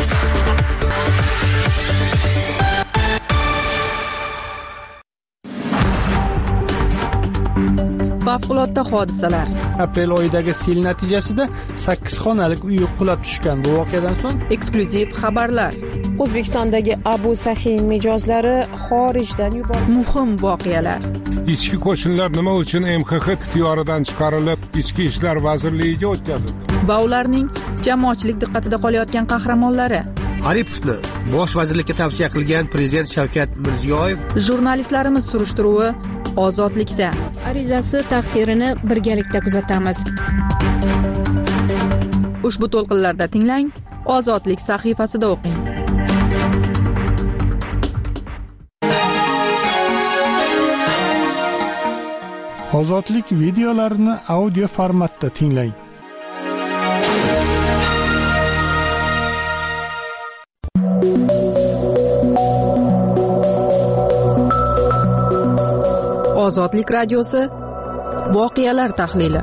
Favqulodda hodisalar. Aprel oyidagi sel natijasida sakkiz xonalik uy qulab tushgan. Bu voqeadan so'ng eksklyuziv xabarlar. O'zbekistondagi Abu Sahiy mijozlari xorijdan yuborildi. Muhim voqealar. Ichki qo'shinlar nima uchun M X X ixtiyoridan chiqarilib, Ichki ishlar vazirligiga o'tkazildi? Va ularning jamoatchilik diqqatida qolayotgan qahramonlari. Aripovni bosh vazirlikka tavsiya qilgan prezident Shavkat Mirziyoyev. Jurnalistlarimiz surishtiruvi Ozodlikda. Arizasi taqdirini birgalikda kuzatamiz. Ushbu to'lqinlarda tinglang, Ozodlik sahifasida o'qing. Ozodlik videolarini audio formatda tinglang. Ozodlik radiosi voqealar tahlili.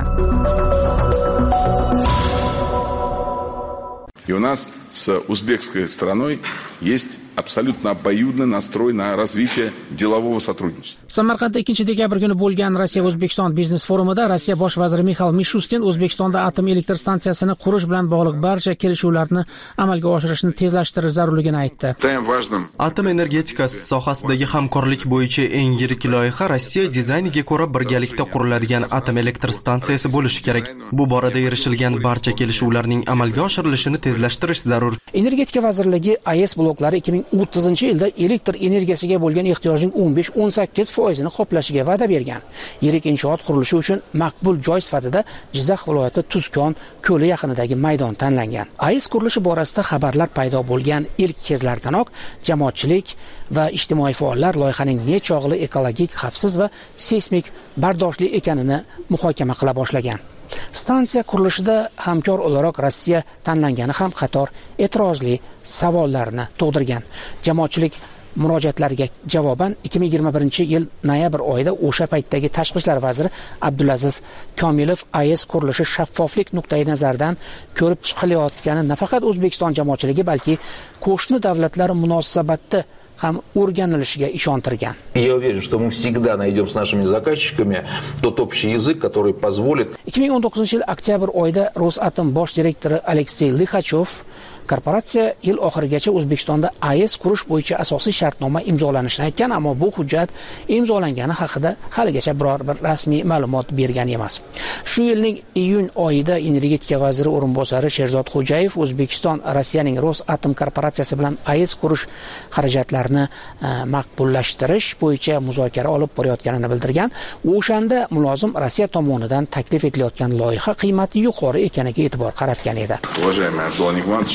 И у нас с узбекской стороной есть абсолютно обоюдный настрой на развитие делового сотрудничества. Samarqandda ikkinchi dekabr kuni bo'lgan Rossiya O'zbekiston biznes forumida Rossiya bosh vaziri Mixail Mishustin O'zbekistonda atom elektr stansiyasini qurish bilan bog'liq barcha kelishuvlarni amalga oshirishni tezlashtirish zarurligini aytdi. Atom energetikasi sohasidagi hamkorlik bo'yicha eng yirik loyiha Rossiya dizayniga ko'ra birgalikda quriladigan atom elektr stansiyasi bo'lishi kerak. Bu borada erishilgan barcha kelishuvlarning amalga oshirilishini tezlashtirish zarur. Energetika vazirligi A E S bloklari ikki ming o'ttizinchi yilda elektr energiyasiga bo'lgan ehtiyojning o'n besh o'n sakkiz foizini qoplashiga va'da bergan. Yirik inshoot qurilishi uchun maqbul joy sifatida Jizzax viloyati Tuzkon ko'li yaqinidagi maydon tanlangan. A E S qurilishi borasida xabarlar paydo bo'lgan ilk kezlardanoq jamoatchilik va ijtimoiy faollar loyihaning nechog'li ekologik, xavfsiz va seysmik bardoshli ekanini muhokama qila boshlagan. Stansiya qurilishida hamkor o'laroq Rossiya tanlangani ham qator e'tirozli savollarni tug'dirgan. Jamoatchilik murojaatlariga javoban ikki ming yigirma birinchi yil noyabr oyida o'sha paytdagi tashqi ishlar vaziri Abdulaziz Komilov A E S qurilishi shaffoflik nuqtai nazaridan ko'rib chiqilayotgani nafaqat O'zbekiston jamoatchiligi, balki qo'shni davlatlar munosabatida ham o'rganilishiga ishontirgan. Я уверен, что мы всегда найдем с нашими заказчиками тот общий язык, который позволит. ikki ming o'n to'qqizinchi yil oktyabr oyida Rosatom bosh direktori Aleksey Lixachov korporatsiya yil oxirigacha O'zbekistonda A E S qurish bo'yicha asosiy shartnoma imzolanishini aytgan, ammo bu hujjat imzolangani haqida haligacha biror bir rasmiy ma'lumot bergan emas. Shu yilning iyun oyida energetika vaziri o'rinbosari Sherzod Xo'jayev O'zbekiston Rossiyaning Rosatom korporatsiyasi bilan A E S qurish xarajatlarini maqbullashtirish bo'yicha muzokara olib borayotganini bildirgan. O'shanda mulozim Rossiya tomonidan taklif etilayotgan loyiha qiymati yuqori ekaniga e'tibor qaratgan edi.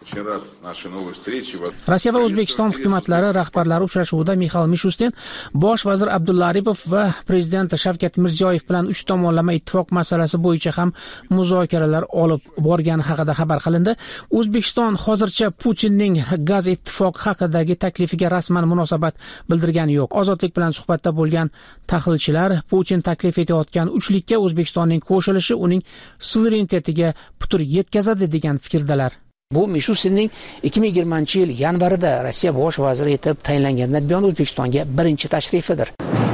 Rossiya va O'zbekiston hukumatlari rahbarlari uchrashuvida Mixail Mishustin, bosh vazir Abdulla Aripov va prezident Shavkat Mirziyoyev bilan uch tomonlama ittifoq masalasi bo'yicha ham muzokaralar olib borgani haqida xabar qilindi. O'zbekiston hozircha Putinning gaz ittifoqi haqidagi taklifiga rasman munosabat bildirgani yo'q. Ozodlik bilan suhbatda bo'lgan tahlilchilar Putin taklif etayotgan uchlikka O'zbekistonning qo'shilishi uning suverenitetiga putur yetkazadi degan fikrdalar. Bu Mishustinning ikki ming yigirmanchi yil yanvarida Rossiya bosh vaziri etib tayinlangandan buyon O'zbekistonga birinchi tashrifidir.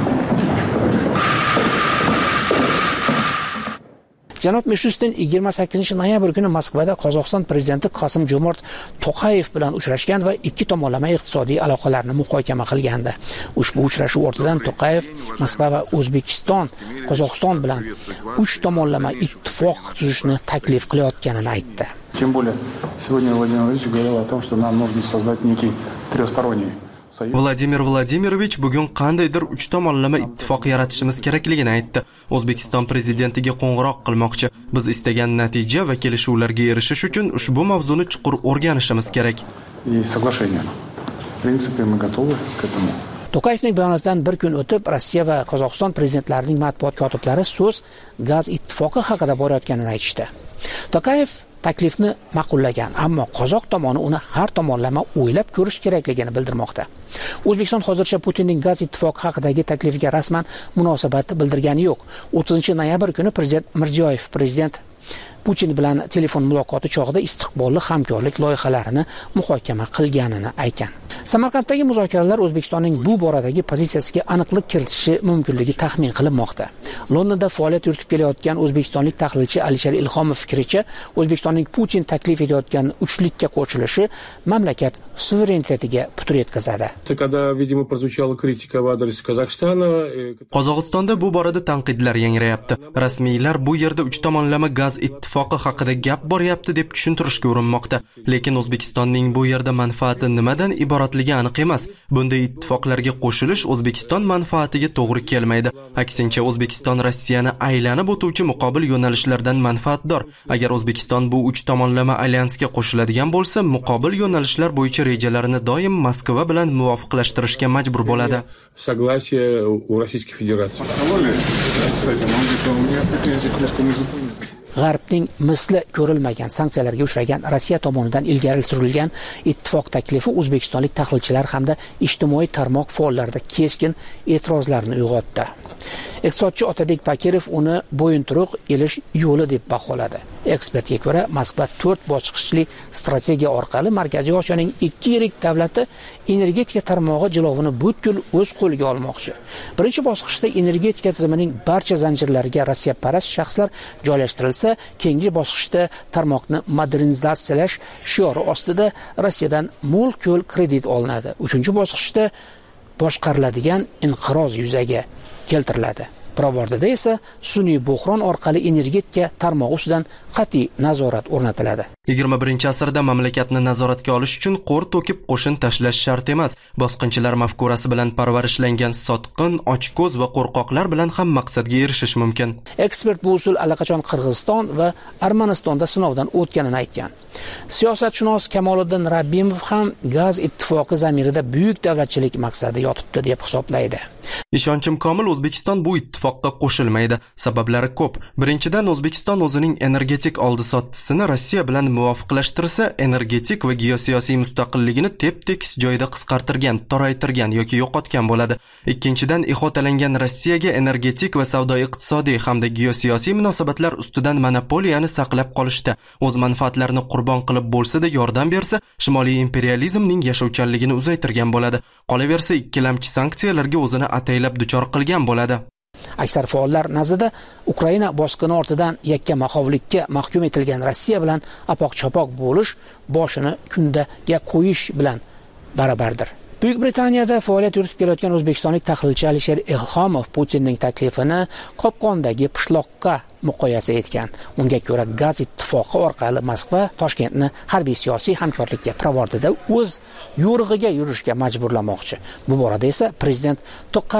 Janob Mishustin yigirma sakkizinchi noyabr kuni Moskvada Qozog'iston prezidenti Qosim-Jomart To'qayev bilan uchrashgan va ikki tomonlama iqtisodiy aloqalarni muhokama qilgandi. Ushbu uchrashuv ortidan To'qayev Moskva va O'zbekiston Qozog'iston bilan uch tomonlama ittifoq tuzishni taklif qilayotganini aytdi. Тем более, сегодня Владимир Владимирович говорил о том, что нам нужно создать некий трехсторонний. Vladimir Vladimirovich bugun qandaydir uch tomonlama ittifoq yaratishimiz kerakligini aytdi. O'zbekiston prezidentiga qo'ng'iroq qilmoqchi. Biz istagan natija va kelishuvlarga erishish uchun ushbu mavzuni chuqur o'rganishimiz kerak. И соглашение. В принципе, мы готовы к этому. To'qayevning bayonotidan bir kun o'tib, Rossiya va Qozog'iston prezidentlarining matbuot kotiblari so'z gaz ittifoqi haqida borayotganini aytishdi. To'qayev taklifni ma'qullagan, ammo qozoq tomoni uni har tomonlama o'ylab ko'rish kerakligini bildirmoqda. O'zbekiston hozircha Putinning gaz ittifoqi haqidagi taklifiga rasman munosabat bildirgani yo'q. o'ttizinchi noyabr kuni prezident Mirziyoyev prezident Putin bilan telefon muloqoti chog'ida istiqbolli hamkorlik loyihalarini muhokama qilganini aytgan. Samarqanddagi muzokaralar O'zbekistonning bu boradagi pozitsiyasiga aniqlik kiritishi mumkinligi taxmin qilinmoqda. Londonda faoliyat yuritib kelayotgan o'zbekistonlik tahlilchi Alisher Ilhomov fikricha, O'zbekistonning Putin taklif etayotgan uchlikka qo'shilishi mamlakat suverenitetiga putur yetkazadi. Qozog'istonda bu borada tanqidlar yangrayapti. Rasmiylar bu yerda uch tomonlama gaz ittifoqi haqida gap boryapti deb tushuntirishga urinmoqda. Lekin O'zbekistonning bu yerda manfaati nimadan iboratligi aniq emas. Bunday ittifoqlarga qo'shilish O'zbekiston manfaatiga to'g'ri kelmaydi. Aksincha, O'zbekiston Rossiyani aylanib o'tuvchi muqobil yo'nalishlardan manfaatdor. Agar O'zbekiston bu uch tomonlama alyansga qo'shiladigan bo'lsa, muqobil yo'nalishlar bo'yicha rejalarini doim Moskva bilan muvofiqlashtirishga majbur bo'ladi. Согласие у Российской Федерации. G'arbning misli ko'rilmagan sanksiyalarga uchragan Rossiya tomonidan ilgari surilgan ittifoq taklifi o'zbekistonlik tahlilchilar hamda ijtimoiy tarmoq faollarida keskin e'tirozlarni uyg'otdi. Iqtisodchi Otabek Bakirov uni bo'yinturuq elish yo'li deb baholadi. Ekspertga ko'ra, Moskva to'rt bosqichli strategiya orqali Markaziy Osiyoning ikki yirik davlati energetika tarmog'i jilovini butkul o'z qo'liga olmoqchi. Birinchi bosqichda energetika tizimining barcha zanjirlariga Rossiyaparast shaxslar joylashtirilsa, keyingi bosqichda tarmoqni modernizatsiyalash shiori ostida Rossiyadan mo'l-ko'l kredit olinadi. Uchinchi bosqichda boshqariladigan inqiroz yuzaga keltiriladi. Pravordada esa sun'iy bo'hron orqali energetika tarmog'i ustidan qat'iy nazorat o'rnatiladi. yigirma birinchi asrda mamlakatni nazoratga olish uchun qo'r to'kib qo'shin tashlash shart emas. Bosqinchilar mafkurasi bilan parvarishlangan sotqin, ochko'z va qo'rqoqlar bilan ham maqsadga erishish mumkin. Ekspert bu usul allaqachon Qirg'iziston va Armanistonda sinovdan o'tganini aytgan. Siyosatshunos Kamoliddin Rabbimov ham gaz ittifoqi zamirida buyuk davlatchilik maqsadi yotibdi deb hisoblaydi. Ishonchim komil, O'zbekiston bu ittifoqqa qo'shilmaydi. Sabablari ko'p. Birinchidan, O'zbekiston o'zining energetik oldi-sottisini Rossiya bilan muvofiqlashtirsa, energetik va geosiyosiy mustaqilligini tep-tekis joyda qisqartirgan, toraytirgan yoki yo'qotgan bo'ladi. Ikkinchidan, ihatalangan Rossiyaga energetik va savdo-iqtisodiy hamda geosiyosiy munosabatlar ustidan monopoliyani saqlab qolishda o'z manfaatlarini qurbon qilib bo'lsa-da yordam bersa, Shimoliy imperializmning yashovchanligini uzaytirgan bo'ladi. Qolaversa, ikkilamchi sanksiyalarga o'zini ataylab duchor qilgan bo'ladi. Aksar faollar nazarda Ukraina bosqini ortidan yakka mahovlikka mahkum etilgan Rossiya bilan apoq-chapoq bo'lish boshini kundaga qo'yish bilan barabardir. Buyuk Britaniyada faoliyat yuritib kelayotgan o'zbekistonlik tahlilchi Alisher Ilhomov Putinning taklifini qopqondagi pishloqqa muqoyasa etgan. Unga ko'ra, gaz ittifoqi orqali Moskva Toshkentni harbiy siyosiy hamkorlikka Pravordada o'z yo'rig'iga yurishga majburlamoqchi. Bu borada esa prezident To'qayev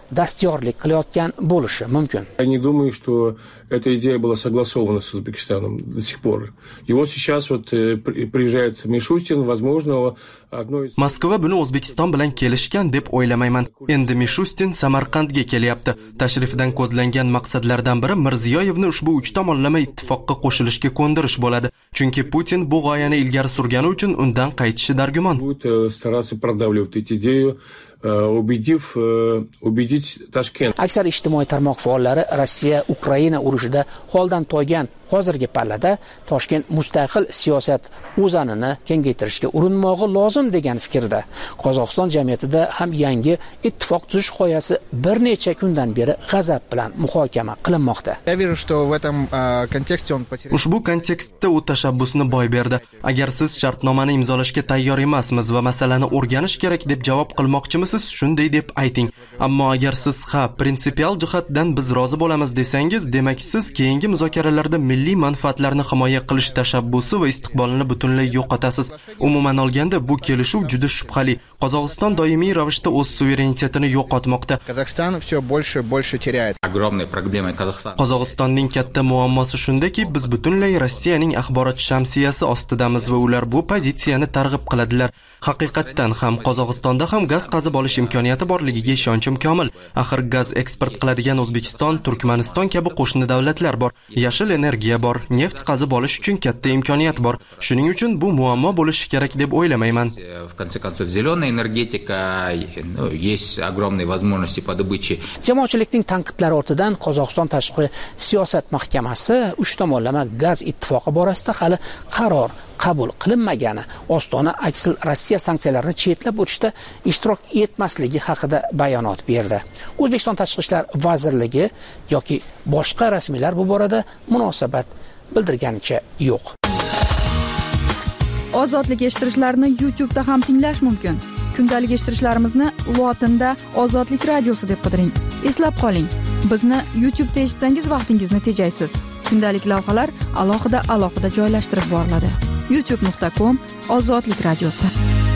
dastyorlik qilayotgan bo'lishi mumkin. Я не думаю, что эта идея была согласована с Узбекистаном до сих пор. И вот сейчас вот приезжает Мишустин, возможно, одно из... Moskva buni O'zbekiston bilan kelishgan deb o'ylamayman. Endi Mishustin Samarqandga kelyapti. Tashrifdan ko'zlangan maqsadlardan biri Mirziyoyevni ushbu uch tomonlama ittifoqqa qo'shilishga ko'ndirish bo'ladi. Chunki Putin bu g'oyani ilgari surgani uchun undan qaytishi dargumon. Стараться продавливать эту идею, убедив, убедить Tashkent. Aksar ijtimoiy tarmoq faollari Rossiya Ukraina urushida holdan toygan hozirgi pallada Toshkent mustaqil siyosat o'zanini kengaytirishga urinmog'i lozim degan fikrda. Qozog'iston jamiyatida ham yangi ittifoq tuzish g'oyasi bir necha kundan beri g'azab bilan muhokama qilinmoqda. Ushbu kontekstda u tashabbusni boy berdi. Agar siz shartnomani imzolashga tayyor emasmiz va masalani o'rganish kerak deb javob qilmoqchimisiz, shunday deb ayting. Ammo agar siz ha, prinsipial jihatdan biz rozi bo'lamiz desangiz, demak siz keyingi muzokaralarda milliy manfaatlarni himoya qilish tashabbusi va istiqbolini butunlay yo'qotasiz. Umuman olganda bu kelishuv juda shubhali. Qozog'iston doimiy ravishda o'z suverenitetini yo'qotmoqda. Qozog'iston все больше больше теряет. Огромные проблемы Qozog'iston. Qozog'istonning katta muammosi shundaki, biz butunlay Rossiyaning axborot shamsiyasi ostidamiz va ular bu pozitsiyani targ'ib qiladilar. Haqiqatdan ham Qozog'istonda ham gaz qazib olish imkoniyati borligiga ishonchim komil. Axir gaz eksport qiladigan O'zbekiston, Turkmaniston kabi qo'shni davlatlar bor. Yashil energiya bor, neft qazib olish uchun katta imkoniyat bor. Shuning uchun bu muammo bo'lishi kerak deb o'ylamayman. В конце концов, зеленая энергетика, ну, есть огромные возможности по добыче. Jamoatchilikning tanqidlari ortidan Qozog'iston tashqi siyosat mahkamasi uch tomonlama gaz ittifoqi borasida hali qaror qabul qilinmagani, Ostona aksil Rossiya sanksiyalarini chetlab o'tishda ishtirok etmasligi haqida bayonot berdi. O'zbekiston Tashqi ishlar vazirligi yoki boshqa rasmiylar bu borada munosabat bildirganicha yo'q. Ozodlik eshittirishlarni YouTube da ham tinglash mumkin. Kundalik eshittirishlarimizni lotinda Ozodlik radiosi deb qidiring. Eslab qoling, bizni YouTube da eshitsangiz vaqtingizni tejaysiz. Kundalik lavhalar alohida alohida joylashtirib boriladi. youtube nuqta com Ozodlik radiosi.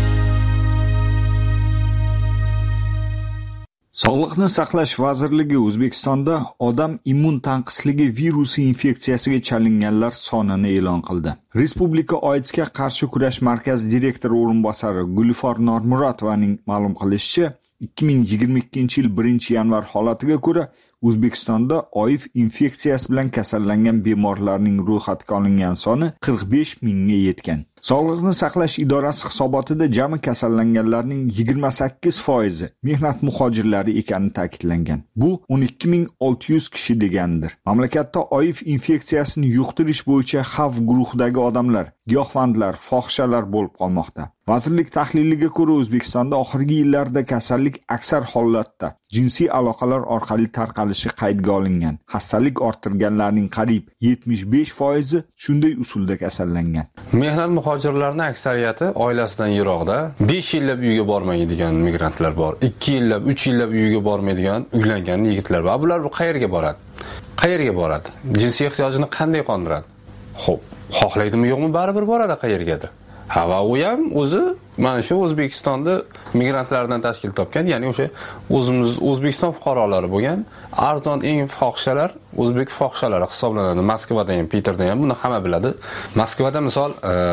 Sog'liqni saqlash vazirligi O'zbekistonda odam immun tanqisligi virusi infeksiyasiga chalinganlar sonini e'lon qildi. Respublika AIDSga qarshi kurash markazi direktori o'rinbosari Gulfor Normuratovaning ma'lum qilishicha, ikki ming yigirma ikkinchi yil birinchi yanvar holatiga ko'ra O'zbekistonda O I V infeksiyasi bilan kasallangan bemorlarning ro'yxatga olingan soni qirq besh mingga yetgan. Sog'liqni saqlash idorasi hisobotida jami kasallanganlarning yigirma sakkiz foizi mehnat muhojirlari ekani ta'kidlangan. Bu o'n ikki ming olti yuz kishi degandir. Mamlakatda O I V infeksiyasini yuqtirish bo'yicha xavf guruhidagi odamlar, giyohvandlar, fohishalar bo'lib qolmoqda. Vazirlik tahliliga ko'ra O'zbekistonda oxirgi yillarda kasallik aksar holatda jinsiy aloqalar orqali tarqalishi qaydga olingan. Xastalik orttirganlarning qariyb yetmish besh foizi shunday usulda kasallangan. Mehnat muhojirlarning aksariyati oilasidan yiroqda, besh yillab uyga bormaydigan migrantlar bor. ikki yillab, uch yillab uyga bormaydigan uylangan yigitlar bor. Bular qayerga boradi? Qayerga boradi? Jinsiy ehtiyojini qanday qondiradi? Xo'p, xohlaydimi yo'qmi, baribir boradi qayergadir. Ha, va u ham o'zi mana shu O'zbekistonda migrantlardan tashkil topgan, ya'ni o'sha o'zimiz O'zbekiston fuqarolari bo'lgan arzon eng fohishalar o'zbek fohishalari hisoblanadi. Moskvada ham, Peterda ham buni hamma biladi. Moskvada misol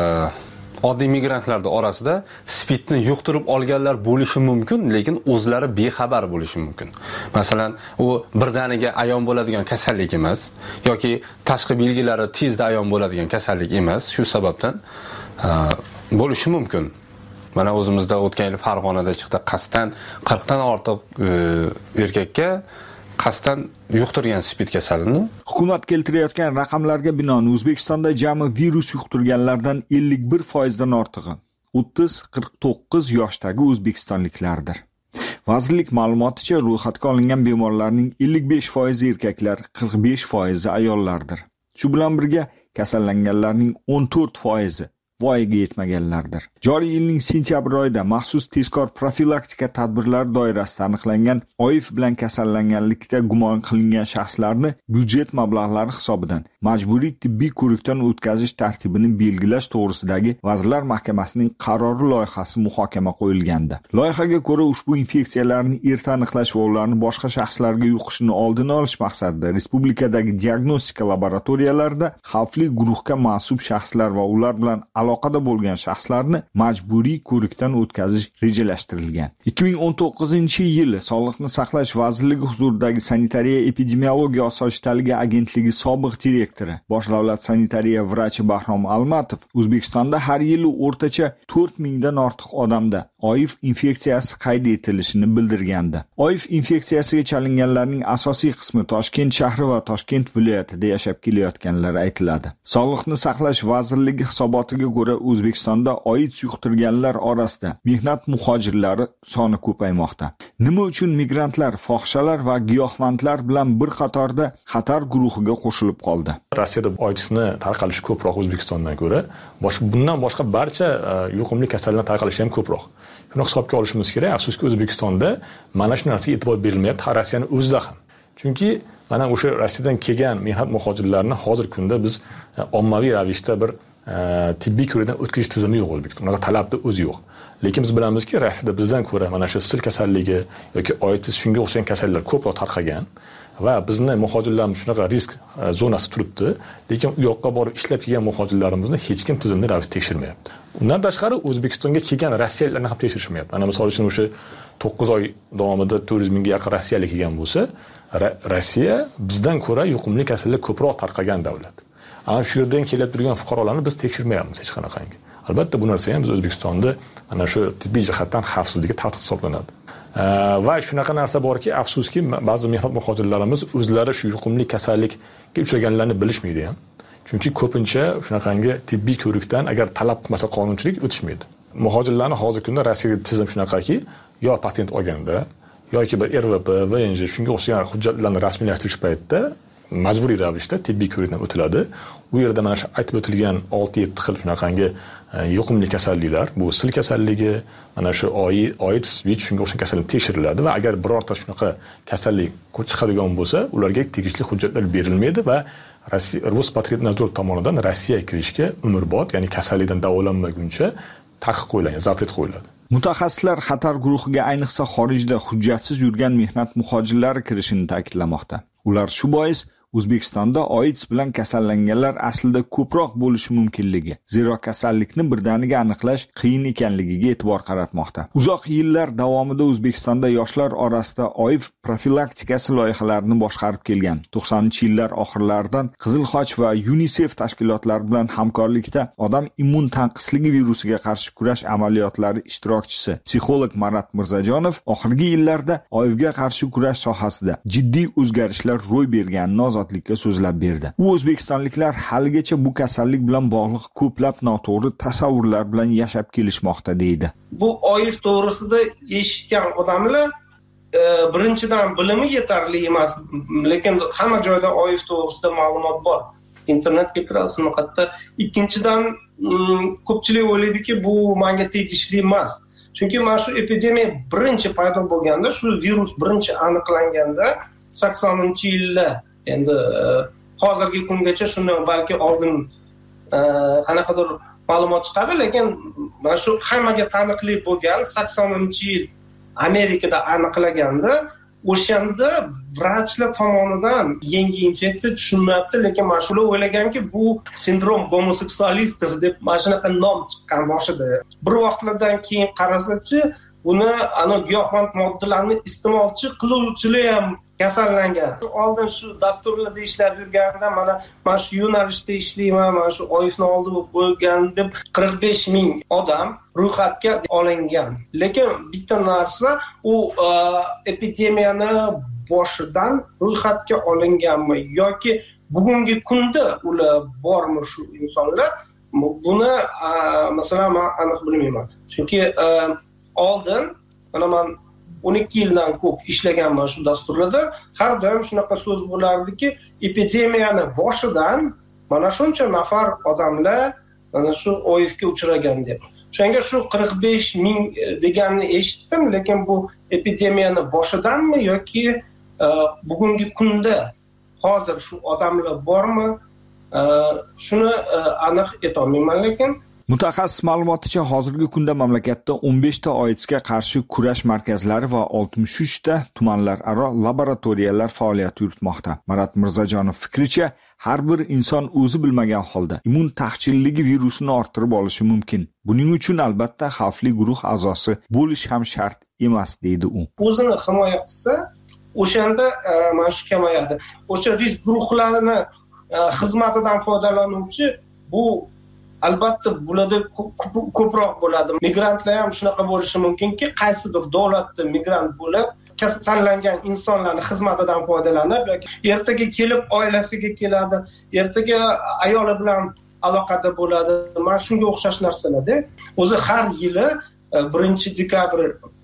oddiy migrantlarning orasida spidni yuqtirib olganlar bo'lishi mumkin, lekin o'zlari bexabar bo'lishi mumkin. Masalan, u birdaniga ayon bo'ladigan kasallik emas yoki tashqi belgilari tezda ayon bo'ladigan kasallik emas. Shu sababdan bo'lishi mumkin. Mana o'zimizda o'tgan yil Farg'onada chiqdi, qasddan qirq dan ortiq erkakka qasddan yuqtirgan spid kasalini. Hukumat keltirayotgan raqamlarga binoan O'zbekistonda jami virus yuqtirganlardan ellik bir foizdan ortig'i o'ttiz qirq to'qqiz yoshdagi o'zbekistonliklardir. Vazirlik ma'lumoticha, ro'yxatga olingan bemorlarning ellik besh foizi erkaklar, qirq besh foizi ayollardir. Shu bilan birga kasallanganlarning o'n to'rt foizi voyaga yetmaganlardir. Joriy yilning sentyabr oyida maxsus tezkor profilaktika tadbirlari doirasida aniqlangan O I F bilan kasallanganlikda gumon qilingan shaxslarni byudjet mablag'lari hisobidan majburiy tibbiy ko'rikdan o'tkazish tartibini belgilash to'g'risidagi Vazirlar Mahkamasining qarori loyihasi muhokama qo'yilgandi. Loyihaga ko'ra ushbu infeksiyalarni erta aniqlash va ularni boshqa shaxslarga yuqishini oldini olish maqsadida respublikadagi diagnostika laboratoriyalarida xavfli guruhga mansub shaxslar va ular bilan aloqada bo'lgan shaxslarni majburiy ko'rikdan o'tkazish rejalashtirilgan. ikki ming o'n to'qqizinchi yil Sog'liqni saqlash vazirligi huzuridagi sanitariya epidemiologiya osoyishtaligi agentligi sobiq direktori, bosh davlat sanitariya vrachi Bahrom Almatov O'zbekistonda har yili o'rtacha to'rt mingdan ortiq odamda O I F infeksiyasi qayd etilishini bildirgandi. O I F infeksiyasiga chalinganlarning asosiy qismi Toshkent shahri va Toshkent viloyatida yashab kelayotganlar aytiladi. Sog'liqni saqlash vazirligi hisobotiga ko'ra O'zbekistonda AIDS yuqtirganlar orasida mehnat muhojirlari soni ko'paymoqda. Nima uchun migrantlar, fohishalar va giyohvandlar bilan bir qatorda xatar guruhiga qo'shilib qoldi? Rossiyada AIDSni tarqalishi ko'proq O'zbekistondan ko'ra, boshqa bundan boshqa barcha yuqumli kasalliklar tarqalishi ham ko'proq. Buni hisobga olishimiz kerak. Afsuski O'zbekistonda mana shu narsaga e'tibor berilmayapti, Rossiyaning o'zida ham. Chunki mana o'sha Rossiyadan kelgan mehnat muhojirlarini hozirgi kunda biz ommaviy ravishda bir tibbiy ko'rikdan o'tkazish tizimi yo'q O'zbekistonda. Unaqa talabni o'zi yo'q. Lekin biz bilamizki, Rossiyada bizdan ko'ra mana shu sil kasalligi yoki AIDS shunga o'xshagan kasalliklar ko'proq tarqagan va bizni muhojirlarimiz shunaqa risk zonasi turibdi, lekin u yoqqa borib ishlab kelgan muhojirlarimizni hech kim tizimli ravishda tekshirmayapti. Undan tashqari O'zbekistonga kelgan rossiyaliklarni ham tekshirishmayapti. Mana misol uchun o'sha to'qqiz oy davomida to'rt yuz mingga yaqin rossiyalik kelgan bo'lsa, Rossiya bizdan ko'ra yuqumli kasallik ko'proq tarqagan davlat. Ana shu yerdan kelib turgan fuqarolarni biz tekshirmayapmiz hech qanaqangi. Albatta bu narsa ham biz O'zbekistonda mana shu tibbiy jihatdan xavfsizligi tahdid hisoblanadi. Va shunaqa narsa borki, afsuski ba'zi mehnat muhojirlarimiz o'zlari shu yuqumli kasallikka uchraganlarni bilishmaydi ham. Chunki ko'pincha shunaqangi tibbiy ko'rikdan agar talab qilmasa qonunchilik o'tishmaydi. Muhojirlarni hozirgi kunda Rossiyada tizim shunaqaki, yo patent olganda yoki bir R V P, V N J shunga o'xshagan hujjatlarni rasmiylashtirish paytida majburiy ravishda tibbiy ko'rikdan o'tiladi. U yerda mana shu aytib o'tilgan olti yetti xil shunaqangi yuqumli kasalliklar, bu sil kasalligi, mana shu AIDS, V I C shunga o'xshagan kasallik tekshiriladi va agar birorta shunaqa kasallik chiqadigan bo'lsa, ularga tegishli hujjatlar berilmaydi va Rossiya Rospotrebnadzor tomonidan Rossiyaga kirishga umrbod, ya'ni kasallikdan davolanmaguncha taqiq qo'yiladi, zapret qo'yiladi. Mutaxassislar xatar guruhiga ayniqsa xorijda hujjatsiz yurgan mehnat muhojirlari kirishini ta'kidlamoqda. Ular shu bois O'zbekistonda AIDS bilan kasallanganlar aslida ko'proq bo'lishi mumkinligi, zero kasallikni birdaniga aniqlash qiyin ekanligiga e'tibor qaratmoqda. Uzoq yillar davomida O'zbekistonda yoshlar orasida O I F profilaktikasi loyihalarini boshqarib kelgan. to'qsoninchi yillar oxirlaridan Qizil Xoch va UNICEF tashkilotlari bilan hamkorlikda odam immun tanqisligi virusiga qarshi kurash amaliyotlari ishtirokchisi psixolog Marat Mirzajonov oxirgi yillarda O I Fga qarshi kurash sohasida jiddiy o'zgarishlar ro'y berganini ozodlikka so'zlab berdi. U o'zbekistonliklar haligacha bu kasallik bilan bog'liq ko'plab noto'g'ri tasavvurlar bilan yashab kelishmoqda deydi. Bu O I F to'g'risida eshitgan odamlar birinchidan bilimi yetarli emas, lekin hamma joyda O I F to'g'risida ma'lumot bor. Internetga kirasizmi hatto. Ikkinchidan ko'pchilik o'ylaydiki, bu menga tegishli emas. Chunki mana shu epidemiya birinchi paydo bo'lganda, shu virus birinchi aniqlanganda saksoninchi yillar, endi hozirgi kungacha shuni balki oldin qanaqadir ma'lumot chiqadi, lekin mana shu hammaga taniqli bo'lgan saksoninchi yil Amerikada aniqlaganda, o'shanda vrachlar tomonidan yangi infeksiya tushunmayapti, lekin mana shular o'ylaganki, bu sindrom gomoseksualistov deb mana shunaqa nom chiqqan boshida. Bir vaqtlardan keyin qarasachi, buni ana giyohvand moddalarni iste'molchi qiluvchilar ham kasallangan. Oldin shu dasturlarda ishlab yurganda mana mana shu yo'nalishda ishlayman, mana shu O I Fni oldi bo'lgan deb qirq besh ming odam ro'yxatga olingan. Lekin bitta narsa, u epidemiyani boshidan ro'yxatga olinganmi yoki bugungi kunda ular bormi shu insonlar? Buni masalan men aniq bilmayman. Chunki oldin mana men o'n ikki yildan ko'p ishlaganman shu dasturlarda, har doim shunaqa so'z bo'lardiki, epidemiyani boshidan mana shuncha nafar odamlar mana shu OIFga uchragan deb. O'shanga shu qirq besh ming deganni eshitdim, lekin bu epidemiyani boshidanmi yoki bugungi kunda hozir shu odamlar bormi? Shuni aniq aytolmayman, lekin mutaxassis ma'lumoticha hozirgi kunda mamlakatda o'n besh ta OIDSga qarshi kurash markazlari va oltmish uch ta tumanlararo laboratoriyalar faoliyat yuritmoqda. Marat Mirzajonov fikricha, har bir inson o'zi bilmagan holda immun taqchilligi virusini orttirib olishi mumkin. Buning uchun albatta xavfli guruh a'zosi bo'lish ham shart emas, deydi u. O'zini himoya qilsa, o'shanda mana shu kamayadi. O'sha risk guruhlarini xizmatidan foydalanuvchi bu albatta bularda ko'proq bo'ladi. Migrantlar ham shunaqa bo'lishi mumkinki, qaysidir davlatda migrant bo'lib, kasallangan insonlarning xizmatidan foydalanib yoki ertaga kelib oilasiga keladi, ertaga ayoli bilan aloqada bo'ladi. Mana shunga o'xshash narsalarda o'zi har yili birinchi dekabr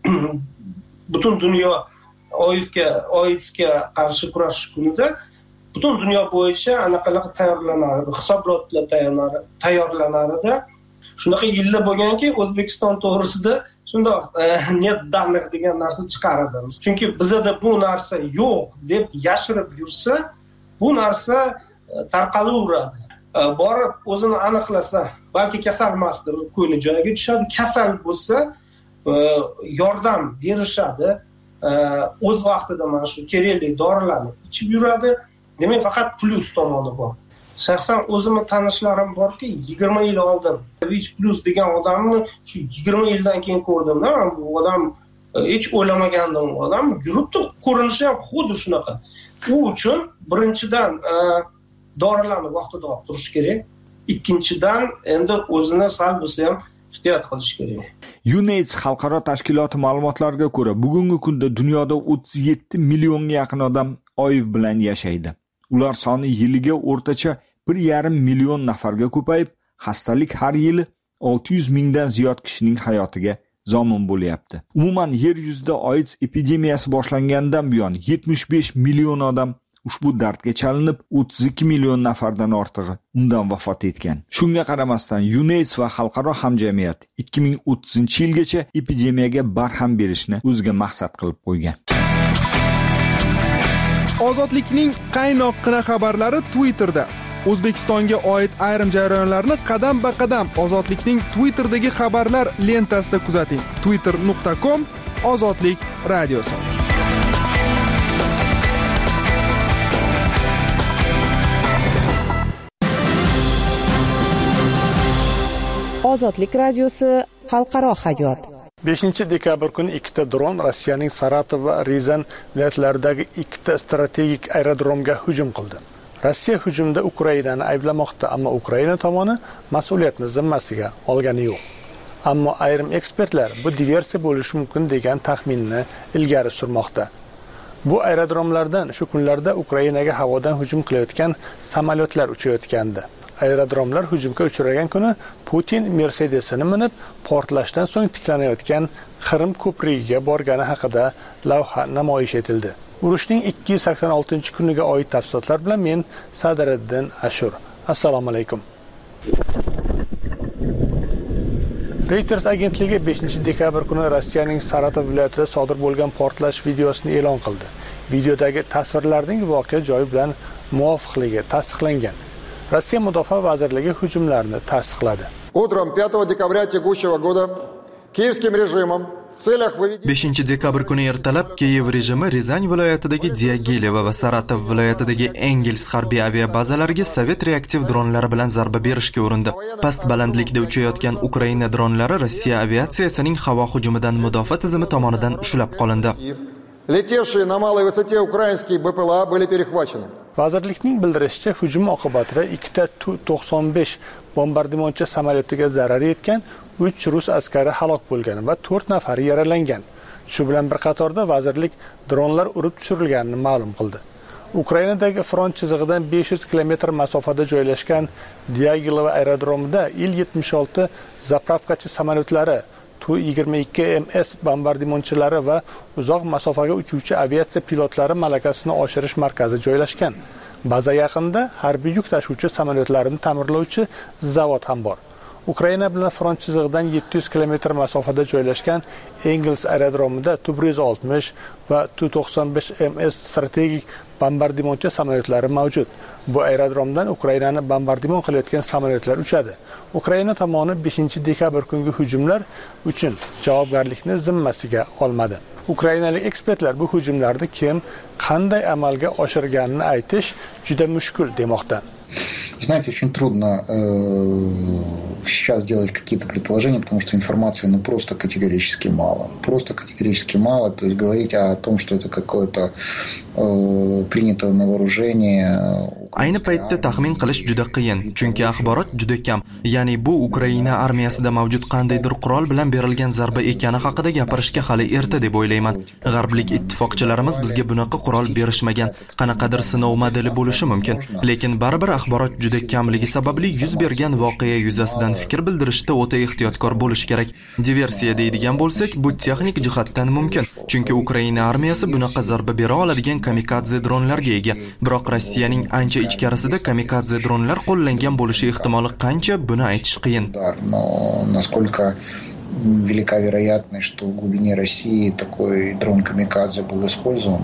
butun dunyo OIFga OIDSga qarshi kurashish kunida butun dunyo bo'yicha anaqalar tayyorlanadi, hisobotlar tayyorlanadi, tayyorlanadi. Shunaqa yillar bo'lganki, O'zbekiston to'g'risida shundoq net данных degan narsa chiqaradi. Chunki bizda bu narsa yo'q deb yashirib yursa, bu narsa tarqalaveradi. Borib o'zini aniqlasa, balki kasal emasdir, ko'ngli joyiga tushadi. Kasal bo'lsa, yordam berishadi. O'z vaqtida mana shu kerakli dorilarni ichib yuradi. Demak, faqat plus tomoni bor. Shaxsan o'zimni tanishlarim borki, yigirma yil oldin H plus degan odamni shu yigirma yildan keyin ko'rdim-da. Bu odam hech o'ylamagandim, odam yuribdi, ko'rinishi ham xuddi shunaqa. U uchun birinchidan dorilarni vaqtida olib turish kerak. Ikkinchidan endi o'zini sal bo'lsa ham ehtiyot qilish kerak. UNAIDS xalqaro tashkiloti ma'lumotlariga ko'ra, bugungi kunda dunyoda o'ttiz yetti millionga yaqin odam OIV bilan yashaydi. Ular soni yiliga o'rtacha bir yarim million nafarga ko'payib, xastalik har yili olti yuz mingdan ziyod kishining hayotiga zomin bo'lyapti. Umuman yer yuzida AIDS epidemiyasi boshlangandan buyon yetmish besh million odam ushbu dardga chalinib, o'ttiz ikki million nafardan ortig'i undan vafot etgan. Shunga qaramasdan UNAIDS va xalqaro hamjamiyat ikki ming o'ttizinchi yilgacha epidemiyaga barham berishni o'ziga maqsad qilib qo'ygan. Ozodlikning qaynoqqina xabarlari Twitterda. O'zbekistonga oid ayrim jarayonlarni qadam-ba-qadam Ozodlikning Twitterdagi xabarlar lentasida kuzating. twitter nuqta com Ozodlik radiosi. Ozodlik radiosi xalqaro hayot. beshinchi dekabr kuni ikkita dron Rossiyaning Saratov va Rizan viloyatlaridagi ikkita strategik aerodromga hujum qildi. Rossiya hujumda Ukrainani ayblamoqda, ammo Ukraina tomoni mas'uliyatni zimmasiga olgani yo'q. Ammo ayrim ekspertlar bu diversiya bo'lishi mumkin degan taxminni ilgari surmoqda. Bu aerodromlardan shu kunlarda Ukrainaga havodan hujum qilayotgan samolyotlar uchayotgandi. Aerodromlar hujumga uchragan kuni Putin Mercedesini minib portlashdan so'ng tiklanayotgan Qrim ko'prigiga borgani haqida lavha namoyish etildi. Urushning ikki yuz sakson oltinchi kuniga oid tafsilotlar bilan men Sadiriddin Ashur. Assalomu alaykum. Reuters agentligi beshinchi dekabr kuni Rossiyaning Saratov viloyatida sodir bo'lgan portlash videosini e'lon qildi. Videodagi tasvirlarning voqea joyi bilan muvofiqligi tasdiqlangan. Rossiya Mudofaa vazirligi hujumlarni tasdiqladi. Утром пятого декабря текущего года киевским режимом в целях выведения beshinchi dekabr kuni ertalab Kiyev rejimi Rizan viloyatidagi Diagileva va Saratov viloyatidagi Engels harbiy aviabazalariga sovet reaktiv dronlari bilan zarba berishga urindi. Past balandlikda uchayotgan Ukraina dronlari Rossiya aviatsiyasining havo hujumidan mudofaa tizimi tomonidan ushlab qolindi. Летевшие на малой высоте украинские БПЛА были перехвачены. Vazirlikning bildirishicha, hujum oqibatida ikkita Tu to'qson besh bombardimonchi samolyotiga zarar yetgan, uch rus askari halok bo'lgan va to'rt nafari yaralangan. Shu bilan bir qatorda vazirlik dronlar urib tushirilganini ma'lum qildi. Ukrainadagi front chizig'idan besh yuz kilometr masofada joylashgan Diagileva aerodromida Il yetmish olti zapravkachi samolyotlari, Tu yigirma ikki M S bombardimonchilari va uzoq masofaga uchuvchi aviatsiya pilotlari malakasini oshirish markazi joylashgan. Baza yaqinida harbiy yuk tashuvchi samolyotlarini ta'mirlovchi zavod ham bor. Ukraina bilan front chizig'idan yetti yuz kilometr masofada joylashgan Engels aerodromida Tub yuz oltmish va Tu to'qson besh M S strategik bombardimonchi samolyotlari mavjud. Bu aerodromdan Ukrainani bombardimon qilayotgan samolyotlar uchadi. Ukraina tomoni beshinchi dekabr kungi hujumlar uchun javobgarlikni zimmasiga olmadi. Ukrainalik ekspertlar bu hujumlarni kim, qanday amalga oshirganini aytish juda mushkul demoqda. Знаете, очень трудно э, сейчас делать какие-то предположения, потому что информации ну, просто категорически мало. Просто категорически мало. То есть говорить о том, что это какое-то э, принято на вооружение. Ayni paytda taxmin qilish juda qiyin, chunki axborot juda kam. Ya'ni bu Ukraina armiyasida mavjud qandaydir qurol bilan berilgan zarba ekani haqida gapirishga hali erta deb o'ylayman. G'arblik ittifoqchilarimiz bizga bunaqa qurol berishmagan. Qanaqadir sinov modeli bo'lishi mumkin, lekin baribir axborot juda kamligi sababli yuz bergan voqea yuzasidan fikr bildirishda o'ta ehtiyotkor bo'lish kerak. Diversiya deydigan bo'lsak, bu texnik jihatdan mumkin, chunki Ukraina armiyasi bunaqa zarba bera oladigan kamikadze dronlarga ega. Biroq Rossiyaning ancha ichkarisida kamikadze dronlar qo'llangan bo'lishi ehtimoli qancha, buni aytish qiyin. Но насколько велика вероятность, что в глубине России такой дрон камикадзе был использован,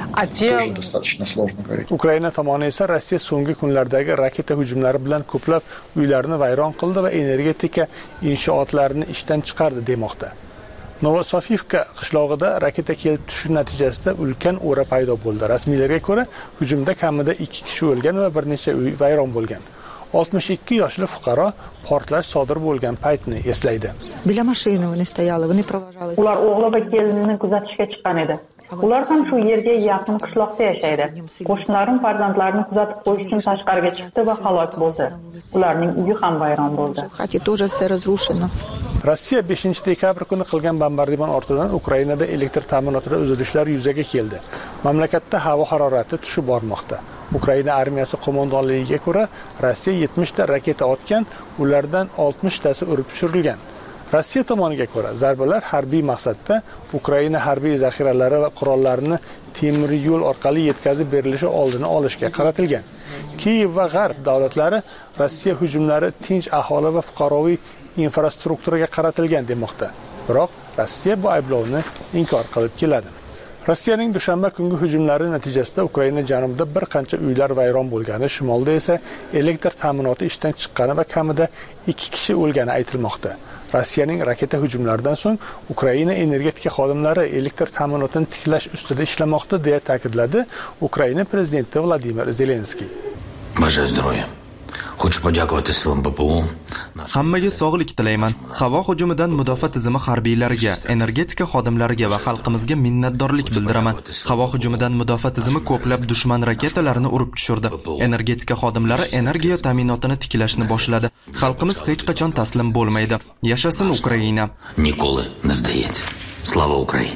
тоже достаточно сложно говорить. Ukraina tomoni esa Rossiya so'nggi kunlardagi raketa hujumlari bilan ko'plab uylarni vayron qildi va energetika inshootlarini ishdan chiqardi demoqda. Novosofivka qishlog'ida raketa kelib tushishi natijasida ulkan o'ra paydo bo'ldi. Rasmiylarga ko'ra, hujumda kamida ikki kishi o'lgan va bir necha uy vayron bo'lgan. oltmish ikki yoshli fuqaro portlash sodir bo'lgan paytni eslaydi. Для машины они стояли, они провожали. Ular o'g'li va kelinini kuzatishga chiqqan edi. Ular ham shu yerga yaqin qishloqda yashaydi. Qo'shnilarim farzandlarini kuzatib qo'yish uchun tashqariga chiqdi va halok bo'ldi. Ularning uyi ham vayron bo'ldi. Xati тоже все разрушено. Rossiya beshinchi dekabr kuni qilgan bombardimon ortidan Ukrainada elektr ta'minotida uzilishlar yuzaga keldi. Mamlakatda havo harorati tushib bormoqda. Ukraina armiyasi qo'mondonligiga ko'ra, Rossiya yetmish ta raketa otgan, ulardan oltmish tasi urib tushirilgan. Rossiya tomoniga ko'ra, zarbalar harbiy maqsadda Ukraina harbiy zaxiralari va qurollarini temir yo'l orqali yetkazib berilishi oldini olishga qaratilgan. Kiyev va G'arb davlatlari Rossiya hujumlari tinch aholi va fuqaroviy infrastrukturaga qaratilgan demoqda. Biroq Rossiya bu ayblovni inkor qilib keladi. Rossiyaning dushanba kungi hujumlari natijasida Ukraina janubida bir qancha uylar vayron bo'lgani, shimolda esa elektr ta'minoti ishdan chiqqani va kamida ikki kishi o'lgani aytilmoqda. Rossiyaning raketa hujumlaridan so'ng Ukraina energetika xodimlari elektr ta'minotini tiklash ustida ishlamoqda deya ta'kidladi Ukraina prezidenti Vladimir Zelenskiy. Бажаю здоровья. Хочу подяковать силам P P U. Hammaga sog'lik tilayman. Havo hujumidan mudofaa tizimi harbiylariga, energetika xodimlariga va xalqimizga minnatdorlik bildiraman. Havo hujumidan mudofaa tizimi ko'plab dushman raketalarini urib tushirdi. Energetika xodimlari energiya ta'minotini tiklashni boshladi. Xalqimiz hech qachon taslim bo'lmaydi. Yashasin Ukraina. Nikola не сдается. Slava Ukraina.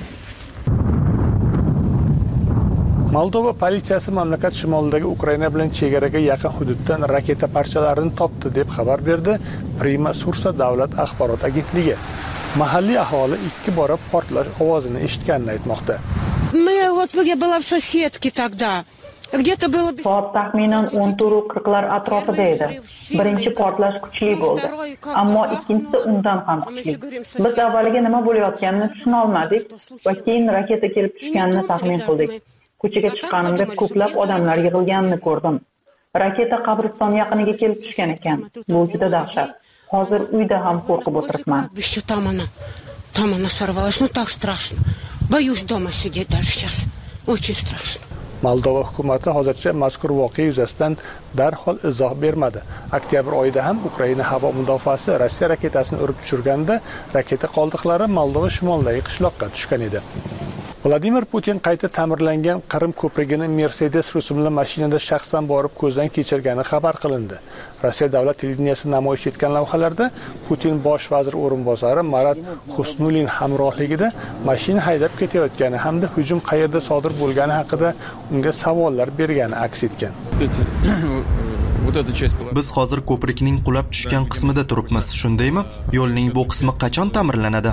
Moldova politsiyasi mamlakat shimolidagi Ukraina bilan chegaraga yaqin hududdan raketa parchalarini topdi deb xabar berdi Prima Sursa davlat axborot agentligi. Mahalliy aholi ikki bora portlash ovozini eshitganini aytmoqda. Мы вот я была в соседке тогда. Где-то было Soat taxminan o'n to'rt qirqlar atrofida edi. Birinchi portlash kuchli bo'ldi, ammo ikkinchisi undan ham kuchli. Biz avvaliga nima bo'layotganini tushuna olmadik va keyin raketa kelib tushganini taxmin qildik. Ko'chaga chiqqanimda ko'plab odamlar yig'ilganini ko'rdim. Raketa qabriston yaqiniga kelib tushgan ekan. Bu juda dahshat. Hozir uyda ham qo'rqib o'tiribman. Там она, там она сорвалась, ну так страшно. Боюсь дома сидеть даже сейчас. Очень страшно. Moldova hukumati hozircha mazkur voqea yuzasidan darhol izoh bermadi. Oktyabr oyida ham Ukraina havo mudofaasi Rossiya raketasini urib tushirganda raketa qoldiqlari Moldova shimolidagi qishloqqa tushgan edi. Vladimir Putin qayta ta'mirlangan Qrim ko'prigini Mercedes rusumli mashinada shaxsan borib ko'zdan kechirgani xabar qilindi. Rossiya davlat televideniyasi namoyish etgan lavhalarda Putin bosh vazir o'rinbosari Marat Husnulin hamrohligida mashina haydab ketayotgani hamda hujum qayerda sodir bo'lgani haqida unga savollar bergani aks etgan. Biz hozir ko'prikning qulab tushgan qismida turibmiz, shundaymi? Yo'lning bu qismi qachon ta'mirlanadi?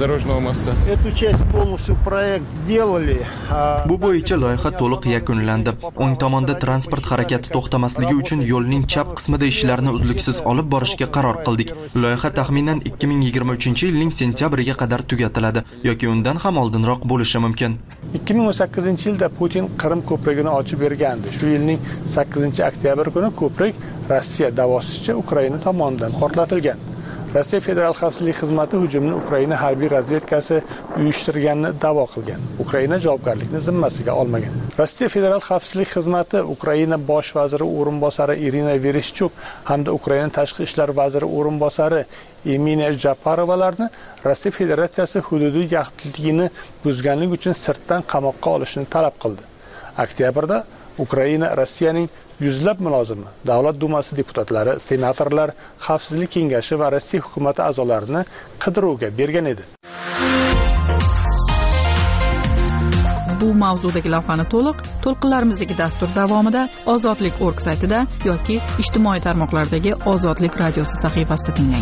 Bu bo'yicha loyiha to'liq yakunlandi. O'ng tomonda transport harakati to'xtamasligi uchun yo'lning chap qismida ishlarni uzluksiz olib borishga qaror qildik. Loyiha taxminan ikki ming yigirma uchinchi yilning sentyabriga qadar tugatiladi yoki undan ham oldinroq bo'lishi mumkin. ikki ming o'n sakkizinchi yilda Putin Qrim ko'prigini ochib bergandi. Shu yilning sakkizinchi oktyabr kuni ko'prik Rossiya da'vosicha Ukraina tomonidan portlatilgan. Rossiya Federal xavfsizlik xizmati hujumni Ukraina harbiy razvedkasi uyushtirganini da'vo qilgan. Ukraina javobgarlikni zimmasiga olmagan. Rossiya Federal xavfsizlik xizmati Ukraina bosh vaziri o'rinbosari Irina Vereshchuk hamda Ukraina tashqi ishlar vaziri o'rinbosari Emina Japarovalarni Rossiya Federatsiyasi hududiy yaxlitligini buzganlik uchun sirtdan qamoqqa olishni talab qildi. Oktyabrda Ukraina Rossiyaning yuzlab mulozimi, Davlat dumasi deputatlari, senatorlar, Xavfsizlik kengashi va Rossiya hukumati a'zolarini qidiruvga bergan edi. Bu mavzudagi lavhani to'liq to'lqinlarimizdagi dastur davomida Ozodlik nokta org saytida yoki ijtimoiy tarmoqlardagi Ozodlik radiosi sahifasida tinglang.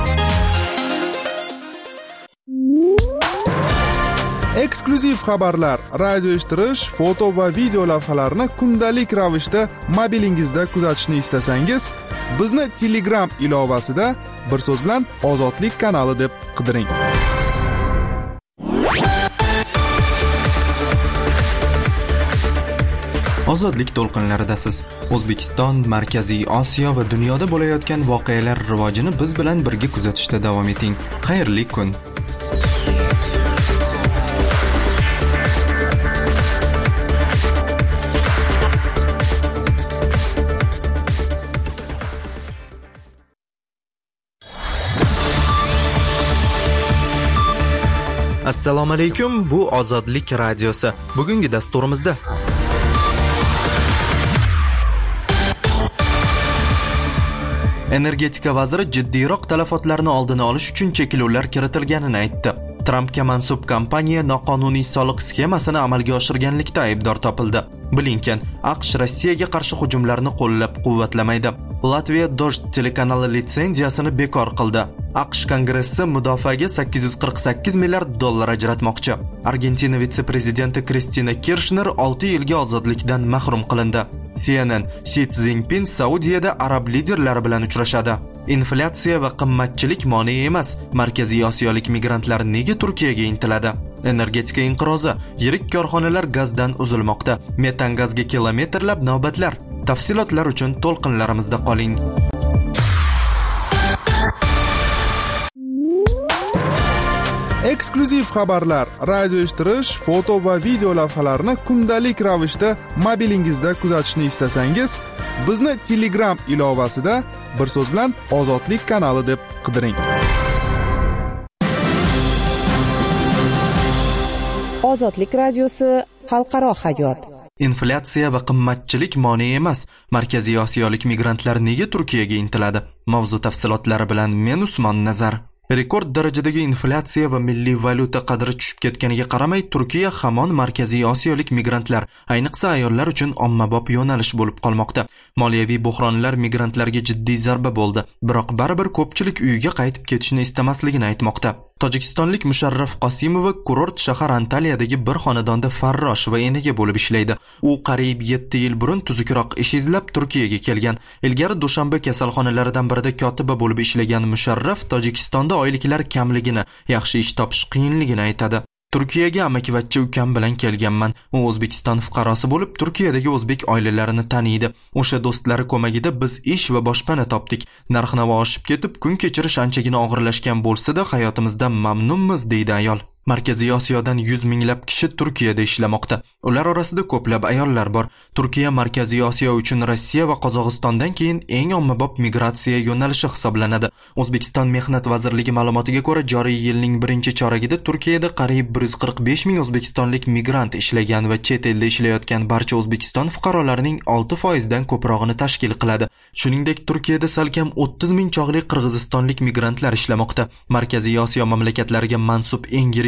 Eksklyuziv xabarlar, radio eshittirish, foto va video lavhalarni kundalik ravishda mobilingizda kuzatishni istasangiz, bizni Telegram ilovasida bir so'z bilan Ozodlik kanali deb qidiring. Ozodlik to'lqinlaridasiz. O'zbekiston, Markaziy Osiyo va dunyoda bo'layotgan voqealar rivojini biz bilan birga kuzatishda davom eting. Xayrli kun. Assalomu alaykum, bu Ozodlik radiosi. Bugungi dasturimizda energetika vaziri jiddiyroq talafotlarni oldini olish uchun cheklovlar kiritilganini aytdi. Trumpga mansub kompaniya noqonuniy soliq sxemasini amalga oshirganlikda aybdor topildi. Blinken AQSh Rossiyaga qarshi hujumlarni qo'llab-quvvatlamaydi. Latviya Dosh telekanali litsenziyasini bekor qildi. AQSh Kongressi mudofaaga sakkiz yuz qirq sakkiz milliard dollar ajratmoqchi. Argentina vitse-prezidenti Kristina Kirchner olti yilga ozodlikdan mahrum qilindi. C N N Si Szinpin Saudiyada arab liderlari bilan uchrashadi. Inflyatsiya va qimmatchilik moniy emas. Markaziy Osiyolik migrantlar nega Turkiyaga intiladi? Energetika inqirozi, yirik korxonalar gazdan uzilmoqda. Metan gazga kilometrlab navbatlar. Tafsilotlar uchun to'lqinlarimizda qoling. Eksklyuziv xabarlar, radio eshittirish, foto va video lavhalarni kundalik ravishda mobilingizda kuzatishni istasangiz, bizni Telegram ilovasida bir so'z bilan Ozodlik kanali deb qidiring. Ozodlik radiosi xalqaro hayot. Inflyatsiya va qimmatchilik moniy emas. Markaziy Osiyolik migrantlar nega Turkiyaga intiladi? Mavzu tafsilotlari bilan men Usmon Nazar. Rekord darajadagi inflyatsiya va milliy valyuta qadri tushib ketganiga qaramay, Turkiya hamon Markaziy Osiyolik migrantlar, ayniqsa ayollar uchun ommabop yo'nalish bo'lib qolmoqda. Moliyaviy buhronlar migrantlarga jiddiy zarba bo'ldi, biroq baribir ko'pchilik uyiga qaytib ketishni istamasligini aytmoqda. Tojikistonlik Musharraf Qosimova kurort shahar Antaliyadagi bir xonadonda farrosh va enaga bo'lib ishlaydi. U qariyb yetti yil burun tuzukroq ish izlab Turkiyaga kelgan. Ilgari Dushanba kasalxonalaridan birida kotiba bo'lib ishlagan Musharraf Tojikistonda oyliklar kamligini, yaxshi ish topish qiyinligini aytadi. Turkiyaga amakivachcha ukam bilan kelganman. U O'zbekiston fuqarosi bo'lib, Turkiyadagi o'zbek oilalarini taniydi. O'sha do'stlari ko'magida biz ish va boshpana topdik. Narx-navo oshib ketib, kun kechirish anchagina og'irlashgan bo'lsa-da, hayotimizdan mamnunmiz, deydi ayol. Markaziy Osiyodan yuz minglab kishi Turkiyada ishlamoqda. Ular orasida ko'plab ayollar bor. Turkiya Markaziy Osiyo uchun Rossiya va Qozog'istondan keyin eng ommabop migratsiya yo'nalishi hisoblanadi. O'zbekiston Mehnat vazirligi ma'lumotiga ko'ra, joriy yilning birinchi choragida Turkiyada qariyb bir yuz qirq besh ming o'zbekistonlik migrant ishlagan va chet elda ishlayotgan barcha O'zbekiston fuqarolarining olti foiz dan ko'prog'ini tashkil qiladi. Shuningdek, Turkiyada salkam o'ttiz ming chog'li qirg'izistonlik migrantlar ishlamoqda. Markaziy Osiyo mamlakatlariga mansub eng yirik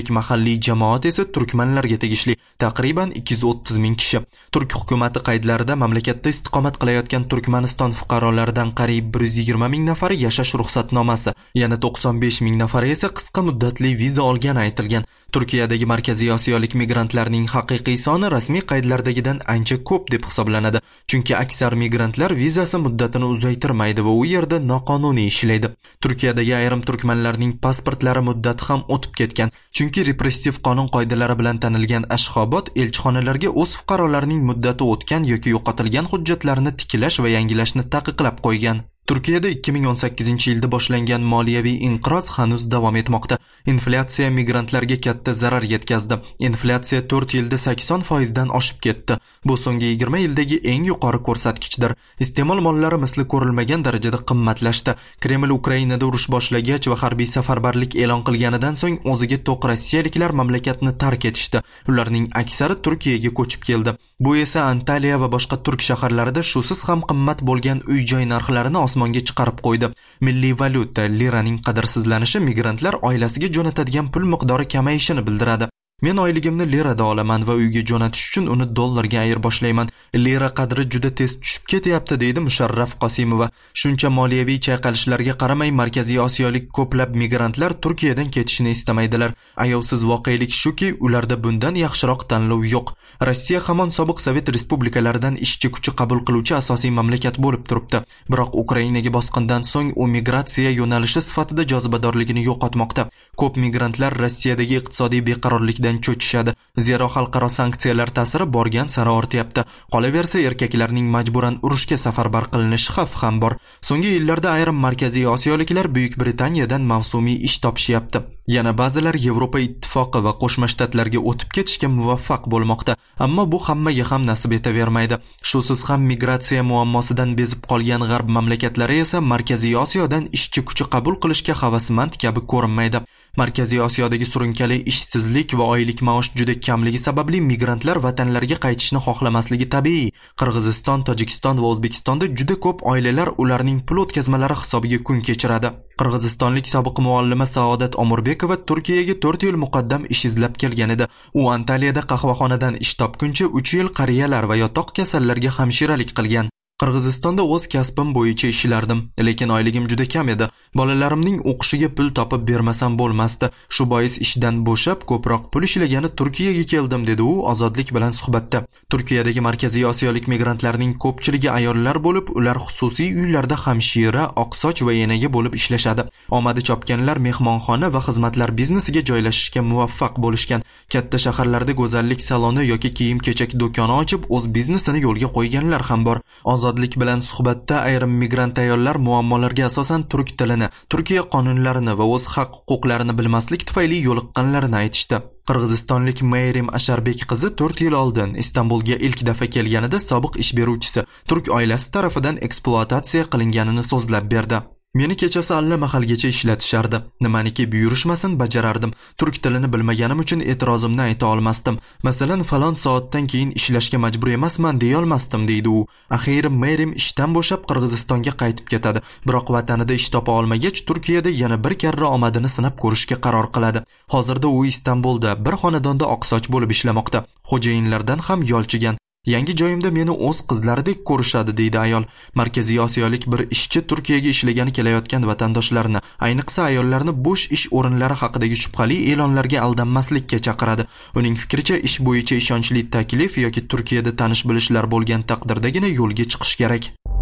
osiyolik mahalliy jamoat esa turkmanlarga tegishli, taqriban ikki yuz o'ttiz ming kishi. Turk hukuumati qaydlarida mamlakatda istiqomat qilayotgan Turkmaniston fuqarolaridan qariyb bir yuz yigirma ming nafari yashash ruxsatnomasi, yana to'qson besh ming nafari esa qisqa muddatli viza olgani aytilgan. Turkiyadagi markaziy osiyolik migrantlarning haqiqiy soni rasmiy qaydlardagidan ancha ko'p deb hisoblanadi, chunki aksar migrantlar vizasi muddatini uzaytirmaydi va u yerda noqonuniy ishlaydi. Turkiyadagi ayrim turkmanlarning pasportlari muddati ham o'tib ketgan, chunki repressiv qonun qoidalari bilan tanilgan Ashxobod elchixonalarga o'z fuqarolarining muddati o'tgan yoki yo'qotilgan hujjatlarini tiklash va yangilashni taqiqlab qo'ygan. Turkiyada ikki ming o'n sakkizinchi yilda boshlangan moliyaviy inqiroz hanuz davom etmoqda. Inflyatsiya migrantlarga katta zarar yetkazdi. Inflyatsiya to'rt yilda sakson foiz dan oshib ketdi. Bu so'nggi yigirma yildagi eng yuqori ko'rsatkichdir. Iste'mol mollari misli ko'rilmagan darajada qimmatlashdi. Kreml Ukrainada urush boshlagach va harbiy safarbarlik e'lon qilganidan so'ng o'ziga to'q rossiyaliklar mamlakatni tark etishdi. Ularning aksari Turkiyaga ko'chib keldi. Bu esa Antaliya va boshqa turk shaharlarida shusiz ham qimmat bo'lgan uy-joy narxlarini osmonga chiqarib qo'ydi. Milliy valyuta liraning qadrsizlanishi migrantlar oilasiga jo'natadigan pul miqdori kamayishini bildiradi. Men oyligimni lirada olaman va uyga jo'natish uchun uni dollarga ayirboshlaman. Lira qadri juda tez tushib ketyapti, deydi Musharraf Qosimova. Shuncha moliyaviy chayqalishlarga qaramay markaziy osiyolik ko'plab migrantlar Turkiyadan ketishni istamaydilar. Ayovsiz voqelik shuki, ularda bundan yaxshiroq tanlov yo'q. Rossiya hamon sobiq Sovet respublikalaridan ishchi kuchi qabul qiluvchi asosiy mamlakat bo'lib turibdi. Biroq Ukrainaga bosqindan so'ng u migratsiya yo'nalishi sifatida jozibadorligini yo'qotmoqda. Ko'p migrantlar Rossiyadagi iqtisodiy beqarorlikdan cho'chishadi. Zero xalqaro sanksiyalar ta'siri borgan sari ortyapti. Qolaversa, erkaklarning majburan urushga safarbar qilinishi xavfi ham bor. So'nggi yillarda ayrim markaziy osiyoliklar Buyuk Britaniyadan mavsumiy ish topishyapti. Yana ba'zilar Yevropa ittifoqi va Qo'shma Shtatlarga o'tib ketishga muvaffaq bo'lmoqda. Ammo bu hammaga ham nasib etavermaydi. Shusiz ham migratsiya muammosidan bezib qolgan g'arb mamlakatlari esa markaziy Osiyodan ishchi kuchi qabul qilishga havasmand kabi ko'rinmaydi. Markaziy Osiyodagi surunkali ishsizlik va oylik maosh juda kamligi sababli migrantlar vatanlariga qaytishni xohlamasligi tabiiy. Qirg'iziston, Tojikiston va O'zbekistonda juda ko'p oilalar ularning pul o'tkazmalari hisobiga kun kechiradi. Qirg'izistonlik sobiq muallima Saodat Omurbekova Turkiyaga to'rt yil muqaddam ish izlab kelgan edi. U Antaliyada qahvaxonadan ish topguncha uch yil qariyalar va yotoq kasallarga hamshiralik qilgan. Qirg'izistonda o'z kasbim bo'yicha ishlardim, lekin oyligim juda kam edi. Bolalarimning o'qishiga pul topib bermasam bo'lmasdi. Shu bois ishdan bo'shab, ko'proq pul ishlagani Turkiyaga keldim, dedi u ozodlik bilan suhbatda. Turkiyadagi markaziy osiyolik migrantlarning ko'pchiligi ayollar bo'lib, ular xususiy uylarda hamshira, oqsoch va enaga bo'lib ishlashadi. Omadi chopganlar mehmonxona va xizmatlar biznesiga joylashishga muvaffaq bo'lishgan. Katta shaharlarda go'zallik saloni yoki kiyim-kechak do'koni ochib, o'z biznesini yo'lga qo'yganlar ham bor. Ozodlik bilan suhbatda ayrim migrant ayollar muammolarga asosan turk tilini, Turkiya qonunlarini va o'z haq-huquqlarini bilmaslik tufayli yo'liqqanlarini aytishdi. Qirg'izistonlik Meryem Asharbek qizi to'rt yil oldin Istanbulga ilk daf'a kelganida sobiq ish beruvchisi turk oilasi tarafidan ekspluatatsiya qilinganini so'zlab berdi. Meni kechasi alla mahalgacha ishlatishardi. Nimaniki buyurishmasin bajarardim. Turk tilini bilmaganim uchun e'tirozimni ayta olmasdim. Masalan, falon soatdan keyin ishlashga majbur emasman deya olmasdim, deydi u. Axiyri Meryem ishdan bo'shab Qirg'izistonga qaytib ketadi. Biroq vatanida ish topa olmagach, Turkiyada yana bir karra omadini sinab ko'rishga qaror qiladi. Hozirda u Istanbulda bir xonadonda oqsoch bo'lib ishlamoqda. Xo'jayinlardan ham yolchigan. Yangi joyimda meni o'z qizlaridek ko'rishadi, deydi ayol. Markaziy Osiyolik bir ishchi Turkiyaga ishlagani kelayotgan vatandoshlarni, ayniqsa ayollarni bo'sh ish o'rinlari haqidagi shubhali e'lonlarga aldanmaslikka chaqiradi. Uning fikricha, ish bo'yicha ishonchli taklif yoki Turkiyada tanish-bilishlar bo'lgan taqdirdagina yo'lga chiqish kerak.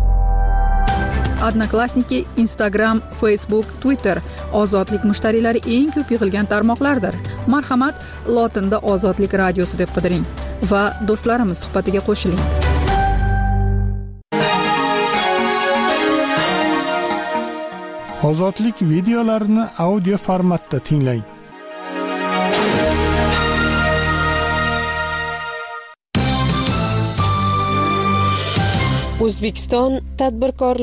Odnoklassniki, Instagram, Facebook, Twitter ozodlik mushtariylari eng ko'p yig'ilgan tarmoqlardir. Marhamat, lotinda Ozodlik radiosi deb qidiring va do'stlarimiz suhbatiga qo'shiling. Ozodlik videolarini audio formatda tinglang. O'zbekiston tadbirkorlik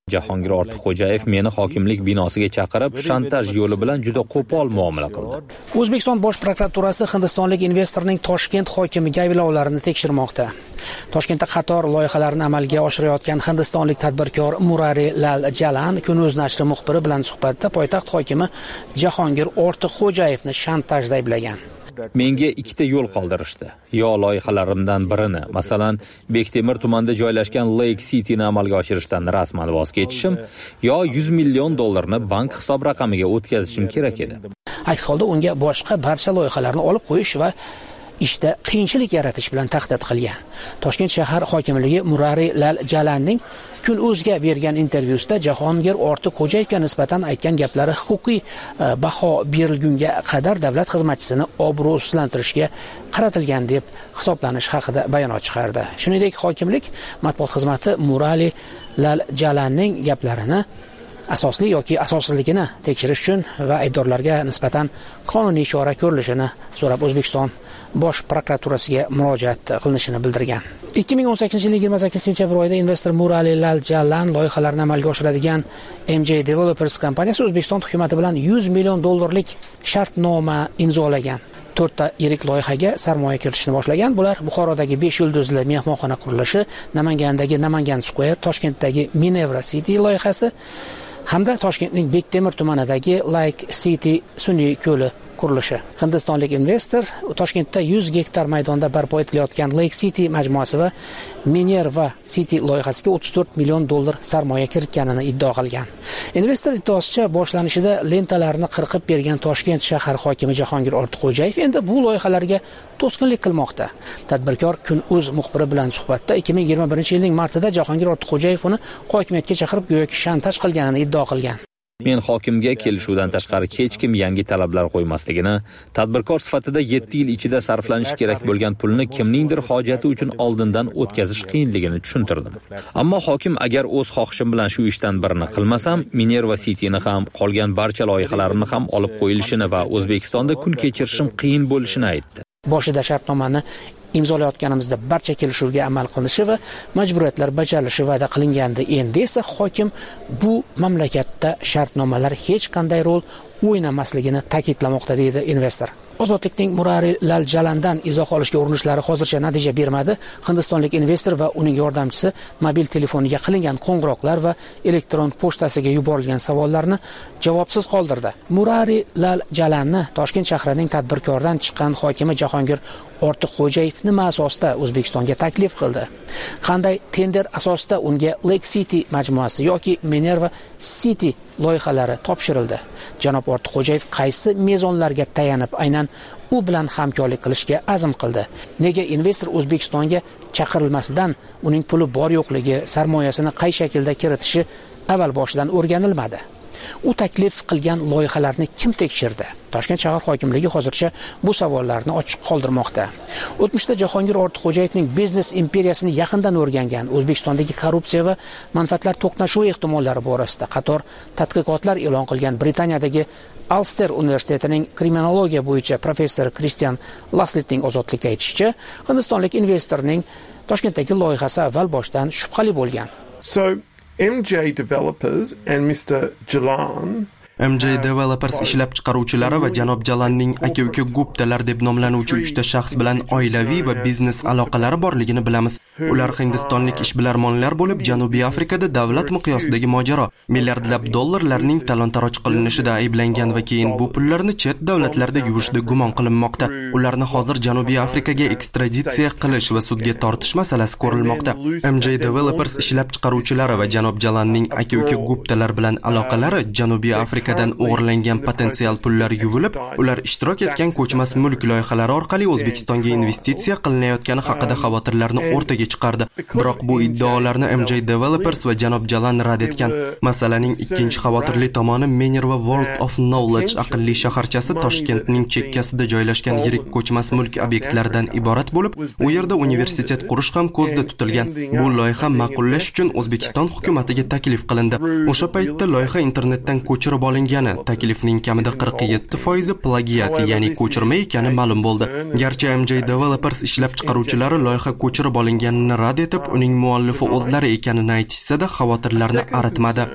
Jahongir Ortiqxo'jayev meni hokimlik binosiga chaqirib, shantaj yo'li bilan juda qo'pol muomala qildi. O'zbekiston Bosh prokuraturasi hindistonlik investorning Toshkent hokimiga ayblovlarini tekshirmoqda. Toshkentda qator loyihalarni amalga oshirayotgan hindistonlik tadbirkor Murari Lal Jalan Kun.uz nashri muxbiri bilan suhbatda poytaxt hokimi Jahongir Ortiqxo'jayevni shantajda ayblagan. Menga ikkita yo'l qoldirishdi. Yo loyihalarimdan birini, masalan, Bektemir tumanida joylashgan Lake City'ni amalga oshirishdan rasman voz kechishim, yo yuz million dollarni bank hisob raqamiga o'tkazishim kerak edi. Aks holda unga boshqa barcha loyihalarni olib qo'yish va ishda qiyinchilik yaratish bilan tahdid qilgan. Toshkent shahar hokimligi Murari Lal Jalanning Kun.uzga bergan intervyusida Jahongir Ortiqxo'jayevga nisbatan aytgan gaplari huquqiy baho berilgunga qadar davlat xizmatchisini obro'sizlantirishga qaratilgan deb hisoblanish haqida bayonot chiqardi. Shuningdek, hokimlik matbuot xizmati Murali Lal Jalanning gaplarini asosli yoki asossizligini tekshirish uchun va aybdorlarga nisbatan qonuniy chora ko'rilishini so'rab O'zbekiston Bosh prokuraturasiga murojaat qilinishini bildirgan. ikki ming o'n sakkizinchi yil yigirma sakkizinchi sentyabr oyida investor Murali Lal Jalan loyihalarini amalga oshiradigan M J Developers kompaniyasi O'zbekiston hukumati bilan yuz million dollarlik shartnoma imzolagan. to'rtta yirik loyihaga sarmoya kiritishni boshlagan. Bular Buxorodagi besh yulduzli mehmonxona qurilishi, Namangandagi Namangan Square, Toshkentdagi Minevra City loyihasi hamda Toshkentning Bektemir tumanidagi Lake City sun'iy ko'li qurilishi. Hindistonlik investor Toshkentda yuz gektar maydonda barpo etilayotgan Lake City majmuasi va Minerva City loyihasiga o'ttiz to'rt million dollar sarmoya kiritganini iddao qilgan. Investor iddaosicha boshlanishida lentalarni qirqib bergan Toshkent shahar hokimi Jahongir Ortiqxo'jayev endi bu loyihalarga to'sqinlik qilmoqda. Tadbirkor Kun.uz muxbiri bilan suhbatda ikki ming yigirma birinchi yilning martida Jahongir Ortiqxo'jayev uni hokimiyatga chaqirib go'yoki shantaj qilganini iddao qilgan. Men hokimga kelishuvdan tashqari hech kim yangi talablar qo'ymasligini, tadbirkor sifatida yetti yil ichida sarflanishi kerak bo'lgan pulni kimningdir hojati uchun oldindan o'tkazish qiyinligini tushuntirdim. Ammo hokim agar o'z xohishim bilan shu ishdan birini qilmasam, Minerva City'ni ham, qolgan barcha loyihalarimni ham olib qo'yilishini va O'zbekistonda kun kechirishim qiyin bo'lishini aytdi. Boshida shartnomani imzolayotganimizda barcha kelishuvga amal qilinishi va majburiyatlar bajarilishi va'da qilingandi. Endi esa hokim bu mamlakatda shartnomalar hech qanday rol o'ynamasligini ta'kidlamoqda, deydi investor. Ozodlikning Murari Lal Jalandan izoh olishga urinishlari hozircha natija bermadi. Hindistonlik investor va uning yordamchisi mobil telefoniga qilingan qo'ng'iroqlar va elektron pochtasiga yuborilgan savollarni javobsiz qoldirdi. Murari Lal Jalanni Toshkent shahrining tadbirkordan chiqqan hokimi Jahongir Ortiqxo'jayev nima asosda O'zbekistonga taklif qildi? Qanday tender asosida unga Lake City majmuasi yoki Minerva City loyihalari topshirildi? Janob Ortiqxo'jayev qaysi mezonlarga tayanib aynan u bilan hamkorlik qilishga azm qildi? Nega investor O'zbekistonga chaqirilmasidan uning puli bor yo'qligi, sarmoyasini qay shaklda kiritishi avval boshidan o'rganilmadi? U taklif qilgan loyihalarni kim tekshirdi? Toshkent shahar hokimligi hozircha bu savollarni ochiq qoldirmoqda. O'tmishda Jahongir Ortiqxo'jayevning biznes imperiyasini yaqindan o'rgangan O'zbekistondagi korrupsiya va manfaatlar to'qnashuvi ehtimollari borasida qator tadqiqotlar e'lon qilgan Britaniyadagi Ulster universitetining kriminologiya bo'yicha professor Kristian Laslitning ozodlikka aytishicha, hindistonlik investorning Toshkentdagi loyihasi avval boshdan shubhali bo'lgan. So M J Developers and Mister Jalan M J Developers ishlab chiqaruvchilari va janob Jalanning aka-uka Guptalar deb nomlanuvchi uchta shaxs bilan oilaviy va biznes aloqalari borligini bilamiz. Ular hindistonlik ishbilarmonlar bo'lib, Janubiy Afrikada davlat miqyosidagi mojaro, milliardlab dollarlarning talon-taroj qilinishida ayblangan va keyin bu pullarni chet davlatlarda yuvishda gumon qilinmoqda. Ularni hozir Janubiy Afrikaga ekstraditsiya qilish va sudga tortish masalasi ko'rilmoqda. M J Developers ishlab chiqaruvchilari va janob Jalanning aka-uka Guptalar bilan aloqalari Janubiy Afrika dan o'g'irlangan potensial pullar yuvilib, ular ishtirok etgan ko'chmas mulk loyihalari orqali O'zbekistonga investitsiya qilinayotgani haqida xavotirlarni o'rtaga chiqardi. Biroq bu iddaolarni M J Developers va janob Jalan rad etgan. Masalaning ikkinchi xavotirli tomoni Minerva World of Knowledge aqlli shaharchasi Toshkentning chekkasida joylashgan yirik ko'chmas mulk obyektlaridan iborat bo'lib, u yerda universitet qurish ham ko'zda tutilgan. Bu loyiha ma'qullash uchun O'zbekiston hukumatiga taklif qilindi. O'sha paytda loyiha internetdan ko'chirib olingani, taklifning kamida qirq yetti foizi plagiat, ya'ni ko'chirma ekani ma'lum bo'ldi. Garchi M J Developers ishlab chiqaruvchilari loyiha ko'chirib olinganini rad etib, uning muallifi o'zlari ekanini aytishsa-da, xavotirlarni aritmadi.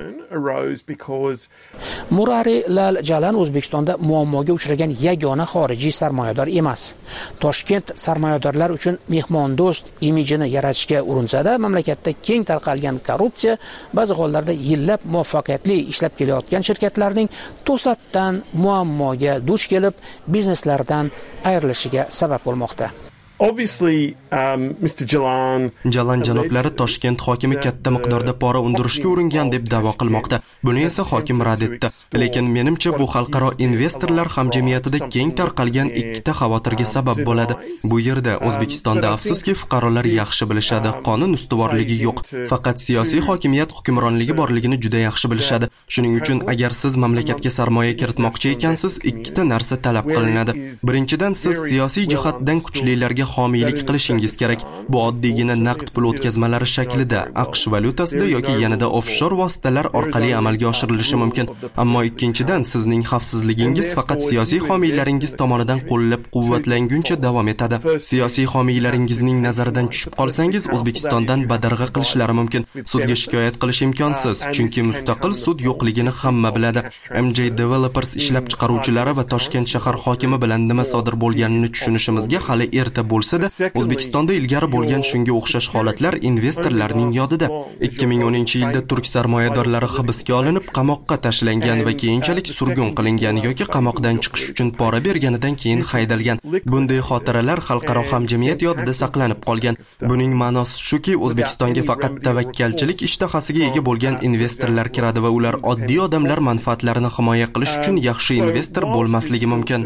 Murari Lal Jalan O'zbekistonda muammoga uchragan yagona xorijiy sarmoyador emas. Toshkent sarmoyadorlar uchun mehmondo'st imijini yaratishga urinsa-da, mamlakatda keng tarqalgan korrupsiya ba'zi hollarda yillab muvaffaqiyatli ishlab kelayotgan shirkatlarning to'satdan muammoga duch kelib, bizneslardan ayrilishiga sabab bo'lmoqda. Obviously, um, Mister Jalan Jalan janoblari Toshkent hokimi katta miqdorda pora undirishga uringan deb da'vo qilmoqda. Buni esa hokim rad etdi. Lekin menimcha bu xalqaro investorlar hamjamiyatida keng tarqalgan ikkita xavotirga sabab bo'ladi. Bu yerda O'zbekistonda afsuski fuqarolar yaxshi bilishadi, qonun ustuvorligi yo'q. Faqat siyosiy hokimiyat hukmronligi borligini juda yaxshi bilishadi. Shuning uchun agar siz mamlakatga sarmoya kiritmoqchi ekansiz, ikkita narsa talab qilinadi. Birinchidan, siz siyosiy jihatdan kuchlilarga homiylik qilishingiz kerak. Bu oddiygina naqd pul o'tkazmalari shaklida, AQSh valyutasida yoki yanada offshore vositalar orqali amalga oshirilishi mumkin. Ammo ikkinchidan, sizning xavfsizligingiz faqat siyosiy homiylaringiz tomonidan qo'llab-quvvatlanguncha davom etadi. Siyosiy homiylaringizning nazaridan tushib qolsangiz, O'zbekistondan badarg'a qilishlari mumkin. Sudga shikoyat qilish imkonsiz, chunki mustaqil sud yo'qligini hamma biladi. M J Developers ishlab chiqaruvchilari va Toshkent shahar hokimi bilan nima sodir bo'lganini tushunishimizga hali erta bo'lsa-da, O'zbekistonda ilgari bo'lgan shunga o'xshash holatlar investorlarning yodida. ikki ming o'ninchi yilda turk sarmoyadorlari hibsga olinib, qamoqqa tashlangan va keyinchalik surgun qilingan yoki qamoqdan chiqish uchun pora berganidan keyin haydalgan. Bunday xotiralar xalqaro hamjamiyat yodida saqlanib qolgan. Buning ma'nosi shuki, O'zbekistonga faqat tavakkalchilik ishtahasiga ega bo'lgan investorlar kiradi va ular oddiy odamlar manfaatlarini himoya qilish uchun yaxshi investor bo'lmasligi mumkin.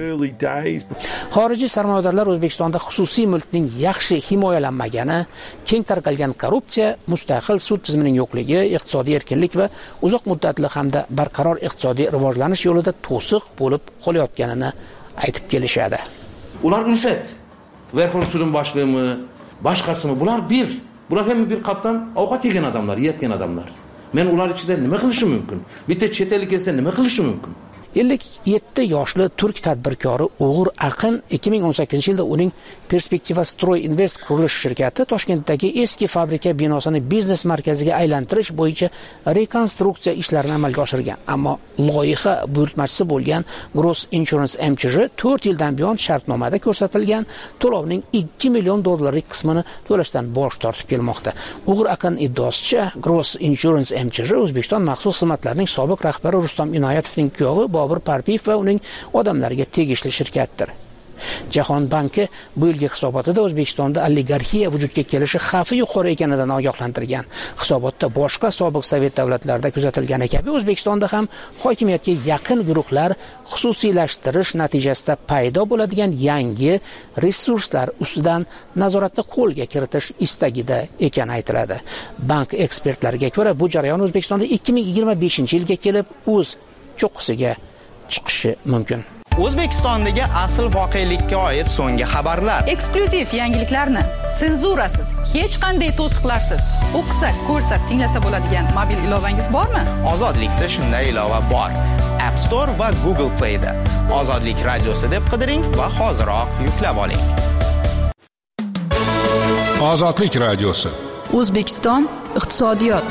Xorijiy sarmoyadorlar O'zbekistonda xususiy mulkning yaxshi himoyalanmagani, keng tarqalgan korrupsiya, mustaqil sud tizimining yo'qligi, iqtisodiy erkinlik va uzoq muddatli hamda barqaror iqtisodiy rivojlanish yo'lida to'siq bo'lib qolayotganini aytib kelishadi. Ular Ulfat, Verxon sudun boshlig'imi, boshqasimi, bular bir. Bular ham bir qopdan ovqat yegan odamlar, yetgan odamlar. Men ular ichida nima qilishim mumkin? Bitta chet ellik kelsa nima qilishim mumkin? ellik yetti yoshli turk tadbirkori O'g'ur Aqin ikki ming o'n sakkizinchi yilda uning Perspektiva Stroy Invest qurilish shirkati Toshkentdagi eski fabrika binosini biznes markaziga aylantirish bo'yicha rekonstruksiya ishlarini amalga oshirgan. Ammo loyiha buyurtmachisi bo'lgan Gross Insurance M Ch J to'rt yildan buyon shartnomada ko'rsatilgan to'lovning ikki million dollarlik qismini to'lashdan bosh tortib kelmoqda. O'g'ur Aqin iddaosicha, Gross Insurance M Ch J O'zbekiston maxsus xizmatlarining sobiq rahbari Rustam Inoyatovning kuyovi Bobur Parpiyev va uning odamlariga tegishli shirkatdir. Jahon banki bu yilgi hisobotida O'zbekistonda oligarxiya vujudga kelishi xavfi yuqori ekanidan ogohlantirgan. Hisobotda boshqa sobiq Sovet davlatlarida kuzatilgani kabi O'zbekistonda ham hokimiyatga yaqin guruhlar xususiylashtirish natijasida paydo bo'ladigan yangi resurslar ustidan nazoratni qo'lga kiritish istagida ekani aytiladi. Bank ekspertlariga ko'ra, bu jarayon O'zbekistonda ikki ming yigirma beshinchi yilga kelib o'z cho'qqisiga chiqishi mumkin. O'zbekistondagi asl voqelikka oid so'nggi xabarlar. Eksklyuziv yangiliklarni senzurasiz, hech qanday to'siqlarsiz o'qisa, ko'rsa, tinglasa bo'ladigan mobil ilovangiz bormi? Ozodlikda shunday ilova bor. App Store va Google Play da. Ozodlik radiosi deb qidiring va hoziroq yuklab oling. Ozodlik radiosi. O'zbekiston iqtisodiyot.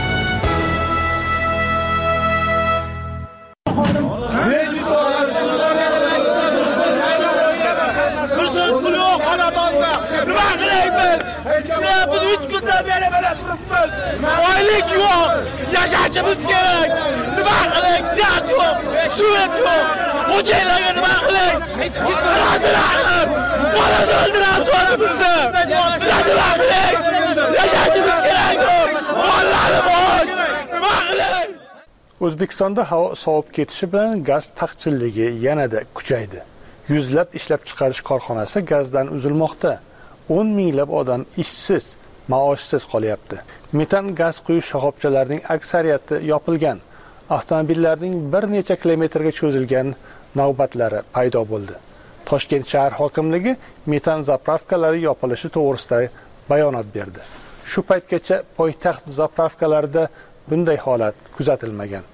Oylik yo'q, yashashimiz kerak. Nima qiling? Gaz yo'q, suv yo'q. Xo'jaylarga nima qiling? Razılarlar. Bolani o'ldiramiz o'zimizni. Biz nima qiling? Yashashimiz kerak. Bollarni bor. Nima qiling? O'zbekistonda havo sovib ketishi bilan gaz taqchilligi yanada kuchaydi. Yuzlab ishlab chiqarish korxonasi gazdan uzilmoqda. o'n minglab odam ishsiz, maoshsiz qolyapti. Metan gaz quyish shoxobchalarining aksariyati yopilgan. Avtomobillarning bir necha kilometrga cho'zilgan navbatlari paydo bo'ldi. Toshkent shahar hokimligi metan zapravkalari yopilishi to'g'risida bayonot berdi. Shu paytgacha poytaxt zapravkalarida bunday holat kuzatilmagan.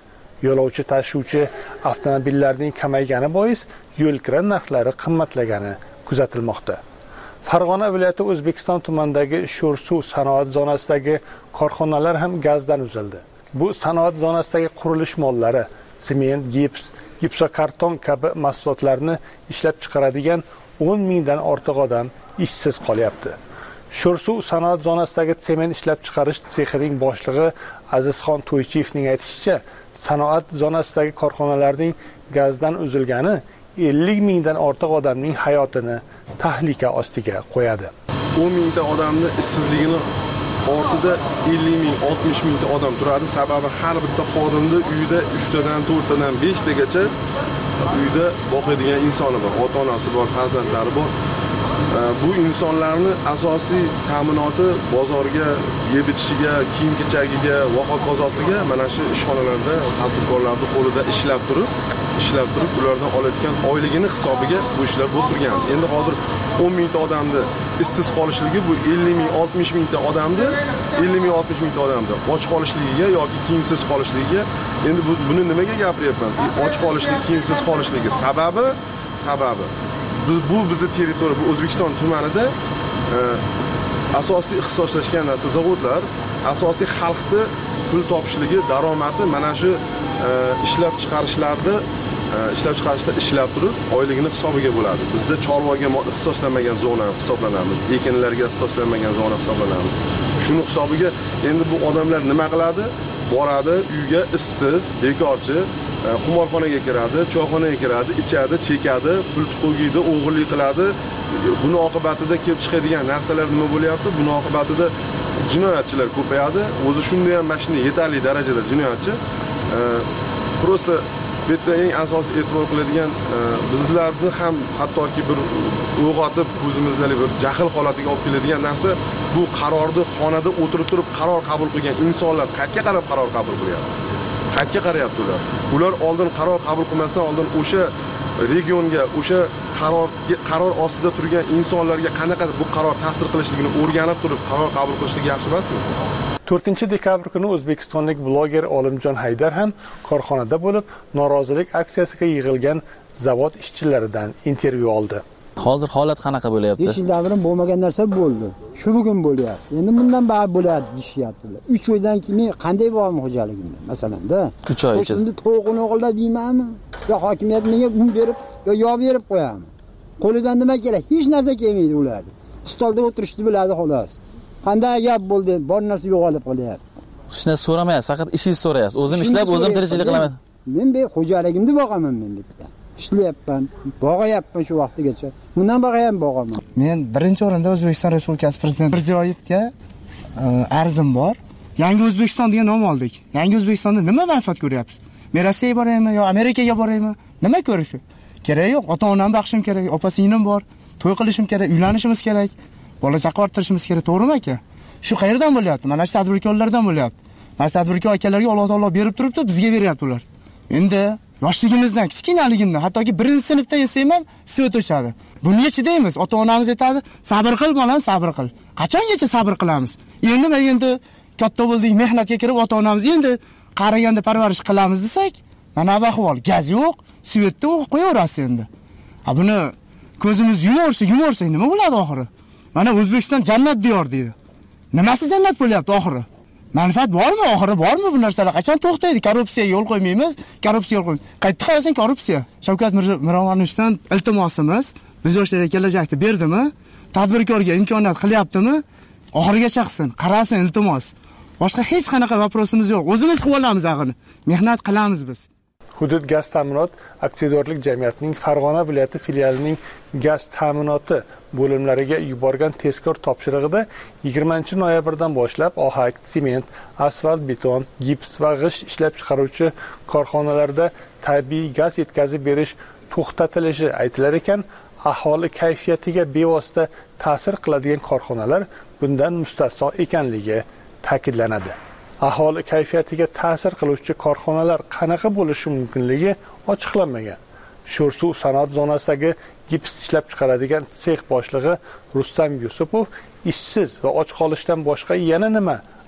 yo'lovchi tashuvchi avtomobillarning kamaygani bois yo'lkira narxlari qimmatlagani kuzatilmoqda. Farg'ona viloyati O'zbekiston tumanidagi Sho'rsuv sanoat zonasidagi korxonalar ham gazdan uzildi. Bu sanoat zonasidagi qurilish mollari, sement, gips, gipsokarton kabi mahsulotlarni ishlab chiqaradigan o'n mingdan ortiq odam ishsiz qolyapti. Sho'rsuv sanoat zonasidagi sement ishlab chiqarish sexining boshlig'i Azizxon To'ychiyevning aytishicha, sanoat zonasidagi korxonalarning gazdan uzilgani ellik mingdan ortiq odamning hayotini tahlika ostiga qo'yadi. o'n mingta odamni ishsizligini ortida ellik ming, oltmish mingta odam turadi. Sababi har bitta xodimni uyida uchtadan, to'rttadan, beshtagacha uyda boqadigan insoni bor, ota-onasi bor, farzandlari bor. Bu insonlarni asosiy ta'minoti bozorga, yeb-ichishiga, kiyim-kechagiga va hokozosiga mana shu ishxonalarda tadbirkorlarning qo'lida ishlab turib, ishlab turib ulardan olayotgan oyligini hisobiga bu ishlar bo'lib turgan. Endi hozir o'n mingta odamni ishsiz qolishligi bu ellik ming, oltmish mingta odamni, ellik ming, oltmish mingta odamni och qolishligiga yoki kiyimsiz qolishligiga. Endi bu buni nimaga gapiryapman? Och qolishlik, kiyimsiz qolishligi sababi, sababi bu bizni territoriya, bu O'zbekiston tumanida e, asosiy ixtisoslashgan narsa zavodlar, asosiy xalqni pul topishligi, daromadi mana shu e, ishlab chiqarishlarda e, ishlab chiqarishda ishlab turib oyligini hisobiga bo'ladi. Bizda chorvaga ixtisoslanmagan zona hisoblanamiz, ekinlarga ixtisoslanmagan zona hisoblanamiz. Shuni hisobiga endi bu odamlar nima qiladi? Boradi uyga ishsiz, bekorchi, qumorxonaga kiradi, choyxonaga kiradi, ichadi, chekadi, pul qo'ydi, o'g'irlik qiladi. Buni oqibatida kelib chiqadigan narsalar nima bo'lyapti? Buni oqibatida jinoyatchilar ko'payadi. O'zi shunda ham mashina yetarli darajada jinoyatchi. Prosta bu yerda eng asosiy e'tibor qiladigan bizlarni ham hattoki bir uyg'otib o'zimizdagi bir jahl holatiga olib keladigan narsa bu qarorni xonada o'tirib turib qaror qabul qilgan insonlar qayerga qarab qaror qabul qilyapti? Qayerga qarayapti ular? Ular oldin qaror qabul qilmasdan oldin o'sha regionga, o'sha qaror qaror ostida turgan insonlarga qanaqa bu qaror ta'sir qilishligini o'rganib turib qaror qabul qilishlik yaxshi emasmi? to'rtinchi dekabr kuni o'zbekistonlik bloger Olimjon Haydar ham korxonada bo'lib, norozilik aksiyasiga yig'ilgan zavod ishchilaridan intervyu oldi. Hozir holat qanaqa bo'lyapti? besh yildan beri bo'lmagan narsa bo'ldi. Shu bugun bo'lyapti. Endi bundan ba'd bo'ladi deyishyapti. uch oydan keyin qanday bormi xo'jaligimda? Masalanda, uch oy ichida endi to'g'rini o'g'illar deymanmi? Yo hokimiyat menga un berib, yo yo'q berib qo'yami? Qo'lidan nima kerak? Hech narsa kelmaydi ular. Stolda o'tirishni biladi xolos. Qanday gap bo'ldi? Bor narsa yo'qolib qolyapti. Hech narsa so'ramayapsiz, faqat ishingizni so'rayapsiz. O'zim ishlab, o'zim tirikchilik qilaman. Men be xo'jaligimni boqaman men bitta. Ishlayapman, bog'ayapman shu vaqtgacha. Bundan bag'ay ham bog'aman. Men birinchi o'rinda O'zbekiston Respublikasi prezidenti Mirziyoyevga arzim bor. Yangi O'zbekiston degan nom oldik. Yangi O'zbekistonda nima manfaat ko'ryapsiz? Men Rossiyaga boraymi yo Amerikaga boraymi? Nima ko'rish kerak? Yo'q, ota-onamni boqishim kerak, opa-singlim bor, to'y qilishim kerak, uylanishimiz kerak, bola chaqa orttirishimiz kerak, to'g'rimi aka? Shu qayerdan bo'lyapti? Mana shu tadbirkorlardan bo'lyapti. Mana shu tadbirkor akalarga Alloh taolo berib turibdi, bizga beryapti ular. Endi yoshligimizdan, kichkinaligimdan, hattoki birinchi sinfda yesayman, svet o'chadi. Bunga chidaymiz. Ota-onamiz aytadi, sabr qil bolam, sabr qil. Qachongacha sabr qilamiz? Endi men endi katta bo'ldik, mehnatga kirib ota-onamiz endi qaraganda parvarish qilamiz desak, mana bu ahvol. Gaz yo'q, svetda qo'yaverasiz endi. Ha buni ko'zimiz yumaversa, yumaversa nima bo'ladi oxiri? Mana O'zbekiston jannat diyor deydi. Nimasi jannat bo'lyapti oxiri? Manfaat bormi? Oxiri bormi bu narsalar? Qachon to'xtaydi? Korrupsiyaga yo'l qo'ymaymiz. Korrupsiya yo'l qo'ymaymiz. Qayerda qolsin korrupsiya? Shavkat Miromonovdan iltimosimiz, biz yoshlarga kelajakda berdimi? Tadbirkorga imkoniyat qilyaptimi? Oxirigacha qilsin, qarasin iltimos. Boshqa hech qanaqa vaprosimiz yo'q. O'zimiz qilib olamiz ag'ini. Mehnat qilamiz biz. Hudud gaz ta'minot aksiyadorlik jamiyatining Farg'ona viloyati filialining gaz ta'minoti bo'limlariga yuborgan tezkor topshirig'ida yigirmanchi noyabrdan boshlab ohak, sement, asfalt, beton, gips va g'isht ishlab chiqaruvchi korxonalarda tabiiy gaz yetkazib berish to'xtatilishi aytilar ekan, aholi kayfiyatiga bevosita ta'sir qiladigan korxonalar bundan mustasno ekanligi ta'kidlanadi. Aholi kayfiyatiga ta'sir qiluvchi korxonalar qanaqa bo'lishi mumkinligi ochiqlanmagan. Sho'rsuv sanoat zonasidagi gips ishlab chiqaradigan sex boshlig'i Rustam Yusupov ishsiz va och qolishdan boshqa yana nima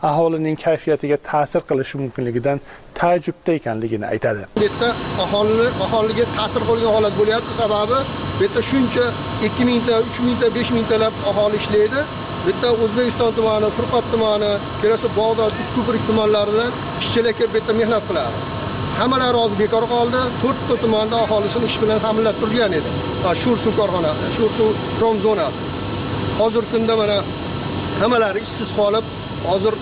aholining kayfiyatiga ta'sir qilishi mumkinligidan taajjubda ekanligini aytadi. Bu yerda aholi aholiga ta'sir qilgan holat bo'lyapti. Sababi bu yerda shuncha ikki mingta, uch mingta, besh mingtalab aholi ishlaydi. Bu yerda O'zbekiston tumani, Furqat tumani, kelasi Bog'dod, Uchko'prik tumanlaridan ishchilar kelib bu yerda mehnat qiladi. Hammalari hozir bekor qoldi. to'rtta tumanda aholisini ish bilan ta'minlab turgan edi. Sho'rsuv korxonasi, Sho'rsuv prom zonasi. Hozirgi kunda mana hammalari ishsiz qolib, hozir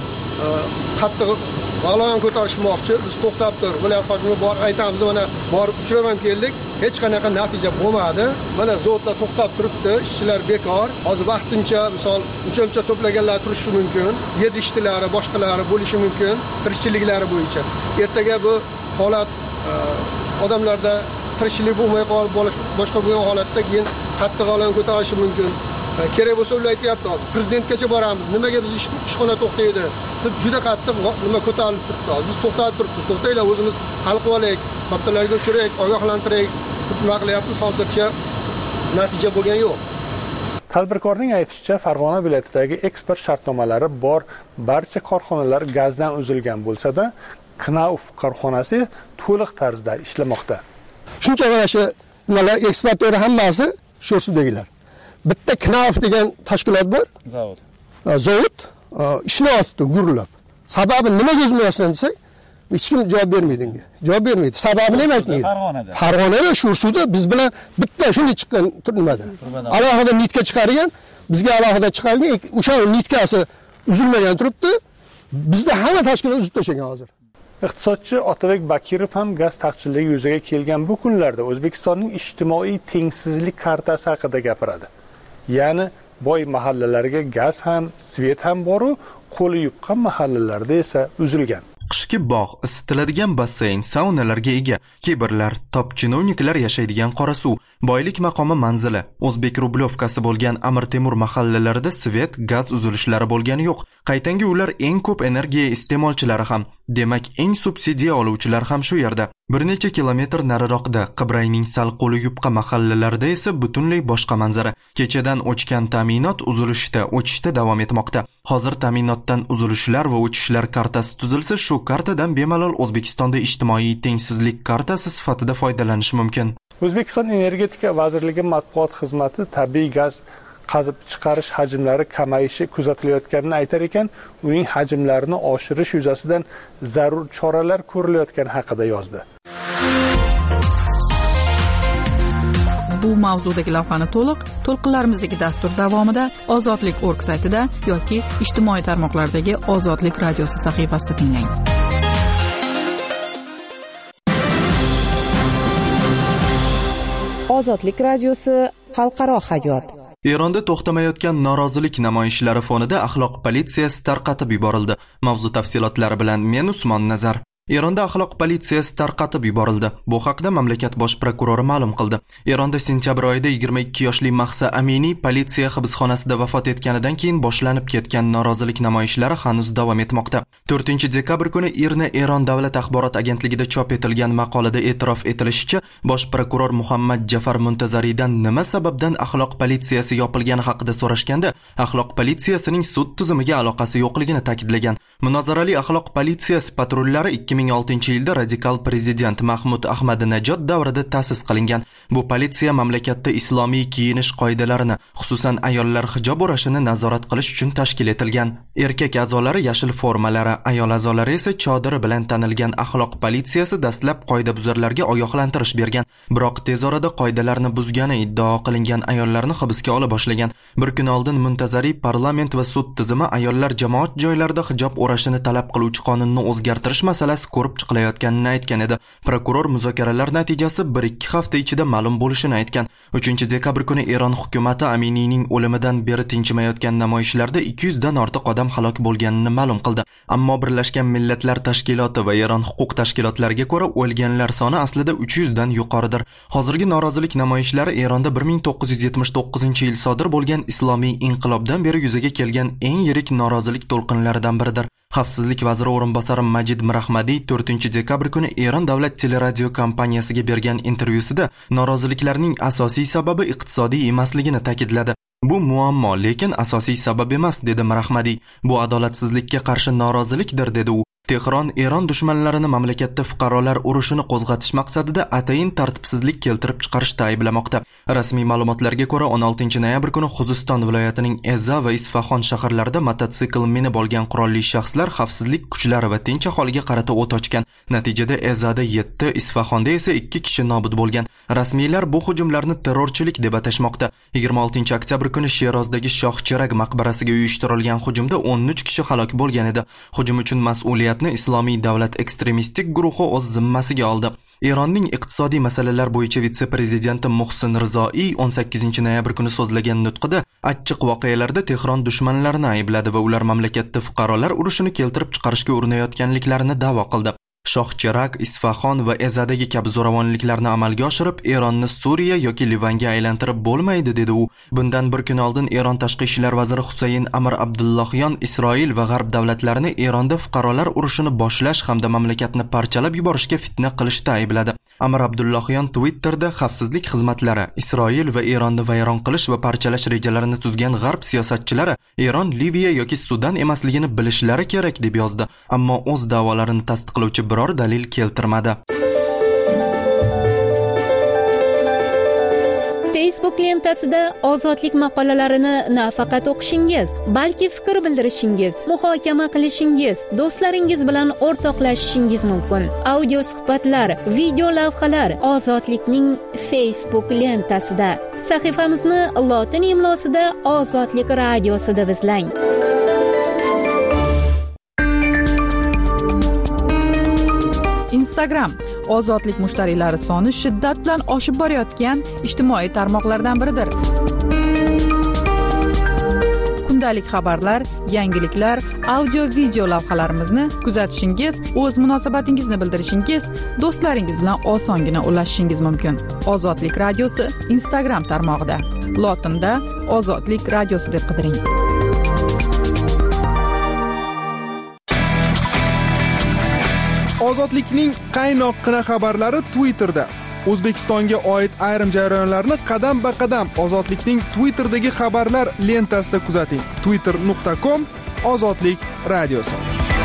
qattiq g'alayon ko'tarishmoqchi. Biz to'xtab tur, viloyat hokimi bor aytamiz, mana borib uchrab ham keldik. Hech qanaqa natija bo'lmadi. Mana zavodlar to'xtab turibdi, ishchilar bekor. Hozir vaqtincha, misol, uncha-uncha to'plaganlar turishi mumkin, yedi ishchilari, boshqalari bo'lishi mumkin, tirikchiliklari bo'yicha. Ertaga bu holat odamlarda tirikchilik bo'lmay qolib, boshqa bo'lgan holatda keyin qattiq g'alayon ko'tarishi mumkin. Kerak bo'lsa ular aytayapti hozir. Prezidentgacha boramiz. Nimaga biz ishxona to'xtaydi? Deb juda qattiq nima ko'tarilib turibdi hozir. Biz to'xtatib turibmiz. To'xtanglar, o'zimiz hal qilib olaylik. Kattalarga uchiraylik, ogohlantiraylik. Nima qilyapmiz? Hozircha natija bo'lgan yo'q. Tadbirkorning aytishicha, Farg'ona viloyatidagi eksport shartnomalari bor barcha korxonalar gazdan uzilgan bo'lsa-da, Knauf korxonasi to'liq tarzda ishlamoqda. Shuncha shu nimalar eksportyor hammasi Sho'rsudagilar. Bitta Knauf degan tashkilot bor. Zavod. Zavod ishlayapti gurullab. Sababi nimaga uzmayapsan desak, hech kim javob bermaydi unga. Javob bermaydi. Sababini ham aytmaydi. Farg'onada. Farg'onada Sho'rsuda biz bilan bitta shunday chiqqan nimada. Alohida nitka chiqargan, bizga alohida chiqargan, o'sha nitkasi uzilmagan turibdi. Bizda hamma tashkilot uzib tashlagan hozir. Iqtisodchi Otabek Bakirov ham gaz taqchilligi yuzaga kelgan bu kunlarda O'zbekistonning ijtimoiy tengsizlik kartasi haqida gapiradi. Ya'ni boy mahallalarga gaz ham, svet ham bor, qo'li yupqa mahallalarda esa uzilgan. Qishki bog', isitiladigan basseyn, saunalarga ega, kiberlar, top chinovniklar yashaydigan Qorasuv, boylik maqomi manzili, O'zbek Rublyovkasi bo'lgan Amir Temur mahallalarida svet, gaz uzilishlari bo'lgani yo'q. Qaytangi ular eng ko'p energiya iste'molchilari ham, demak eng subsidiya oluvchilar ham shu yerda. Bir necha kilometr nariroqda Qibrayning sal qo'li yupqa mahallalarida esa butunlay boshqa manzara. Kechadan o'chgan ta'minot uzilishda, o'chishda davom etmoqda. Hozir ta'minotdan uzilishlar va o'chishlar kartasi tuzilsa, shu kartadan bemalol O'zbekistonda ijtimoiy tengsizlik kartasi sifatida foydalanish mumkin. O'zbekiston Energetika vazirligi matbuot xizmati tabiiy gaz qazib chiqarish hajmlari kamayishi kuzatilayotganini aytar ekan, uning hajmlarini oshirish yuzasidan zarur choralar ko'rilayotgani haqida yozdi. Bu mavzudagi lavhani to'liq to'lqinlarimizdagi dastur davomida Ozodlik org saytida yoki ijtimoiy tarmoqlardagi Ozodlik radiosi sahifasida tinglang. Ozodlik radiosi xalqaro hayot. Eronda to'xtamayotgan norozilik namoyishlari fonida axloq politsiyasi tarqatib yuborildi. Mavzu tafsilotlari bilan men Usmon Nazar. Eronda axloq politsiyasi tarqatib yuborildi. Bu haqda mamlakat bosh prokurori ma'lum qildi. Eronda sentyabr oyida yigirma ikki yoshli Mahsa Amini politsiya hibsxonasida vafot etganidan keyin boshlanib ketgan norozilik namoyishlari hanuz davom etmoqda. to'rtinchi dekabr kuni Irna Eron davlat axborot agentligida chop etilgan maqolada e'tirof etilishicha, bosh prokuror Muhammad Jafar Muntazaridan nima sababdan axloq politsiyasi yopilgani haqida so'rashganda, axloq politsiyasining sud tizimiga aloqasi yo'qligini ta'kidlagan. Munozarali axloq politsiyasi patrullari ikki ming oltinchi yilda radikal prezident Mahmud Ahmadinejod davrida ta'sis qilingan. Bu politsiya mamlakatda islomiy kiyinish qoidalarini, xususan ayollar hijob o'rashini nazorat qilish uchun tashkil etilgan. Erkak a'zolari yashil formalari, ayol a'zolari esa chodiri bilan tanilgan axloq politsiyasi dastlab qoidabuzarlarga ogohlantirish bergan. Biroq tez orada qoidalarni buzgani iddao qilingan ayollarni hibsga ola boshlagan. Bir kun oldin Muntazari parlament va sud tizimi ayollar jamoat joylarida hijob o'rashini talab qiluvchi qonunni o'zgartirish masalasi ko'rib chiqilayotganini aytgan edi. Prokuror muzokaralar natijasi bir ikki hafta ichida ma'lum bo'lishini aytgan. uchinchi dekabr kuni Eron hukumatı Aminiyning o'limidan beri tinchimayotgan namoyishlarda ikki yuz dan ortiq odam halok bo'lganini ma'lum qildi. Ammo Birlashgan Millatlar Tashkiloti va Eron huquq tashkilotlariga ko'ra o'lganlar soni aslida uch yuz dan yuqoridir. Hozirgi norozilik namoyishlari Eronda bir ming to'qqiz yuz yetmish to'qqizinchi yil sodir bo'lgan islomiy inqilobdan beri yuzaga kelgan eng yirik norozilik to'lqinlaridan biridir. Xavfsizlik vaziri o'rinbosari Majid Mirahmadiy to'rtinchi dekabr kuni Eron davlat teleradio kompaniyasiga bergan intervyusida noroziliklarning asosiy sababi iqtisodiy emasligini ta'kidladi. Bu muammo, lekin asosiy sabab emas, dedi Mirahmadiy. Bu adolatsizlikka qarshi norozilikdir, dedi u. Tehron Eron dushmanlarini mamlakatda fuqarolar urushini qo'zg'atish maqsadida atayin tartibsizlik keltirib chiqarishda ayblamoqda. Rasmiy ma'lumotlarga ko'ra, o'n oltinchi noyabr kuni Xuziston viloyatining Eza va Isfahon shaharlarida mototsikl minib olgan qurolli shaxslar xavfsizlik kuchlari va tinch aholiga qarata o't ochgan. Natijada Ezada yetti, Isfahonda esa ikki kishi nobud bo'lgan. Rasmiylar bu hujumlarni terrorchilik deb atashmoqda. yigirma oltinchi oktyabr kuni Sherozdagi Shohcherag maqbarasiga uyushtirilgan hujumda o'n uch kishi halok bo'lgan edi. Hujum uchun mas'uliyat Islomiy davlat ekstremistik guruhi o'z zimmasiga oldi. Eronning iqtisodiy masalalar bo'yicha vitse-prezidenti Muhsin Rizoiy o'n sakkizinchi noyabr kuni so'zlagan nutqida achchiq voqealarda Tehron dushmanlarini aybladi va ular mamlakatda fuqarolar urushini keltirib chiqarishga urinayotganliklarini da'vo qildi. Shohcherag, Isfahon va Ezadagi kabi zo'ravonliklarni amalga oshirib, Eronni Suriya yoki Livanga aylantirib bo'lmaydi, dedi u. Bundan bir kun oldin Eron tashqi ishlar vaziri Husayn Amir Abdullohyon Isroil va G'arb davlatlarini Eronda fuqarolar urushini boshlash hamda mamlakatni parchalab yuborishga fitna qilishda aybladi. Amir Abdullohyon Twitterda xavfsizlik xizmatlari Isroil va Eronni vayron qilish va parchalash rejalarini tuzgan G'arb siyosatchilari Eron Liviya yoki Sudan emasligini bilishlari kerak deb yozdi, ammo o'z da'volarini tasdiqlovchi biror dalil keltirmadi. Facebook lentasida ozodlik maqolalarini nafaqat o'qishingiz, balki fikr bildirishingiz, muhokama qilishingiz, do'stlaringiz bilan o'rtoqlashishingiz mumkin. Audio suhbatlar, video lavhalar Ozodlikning Facebook lentasida. Sahifamizni lotin imlosida Ozodlik radiosi deb izlang. Instagram ozodlik mushtariylari soni shiddat bilan oshib borayotgan ijtimoiy tarmoqlardan biridir. Kundalik xabarlar, yangiliklar, audio video lavhalarimizni kuzatishingiz, o'z munosabatingizni bildirishingiz, do'stlaringiz bilan osongina ulashishingiz mumkin. Ozodlik radiosi Instagram tarmog'ida. Lotinda Ozodlik radiosi deb qidiring. Ozodlikning qaynoqqina xabarlari Twitterda. O'zbekistonga oid ayrim jarayonlarni qadam-ba-qadam Ozodlikning Twitterdagi xabarlar lentasida kuzating. twitter nuqta com Ozodlik radiosi.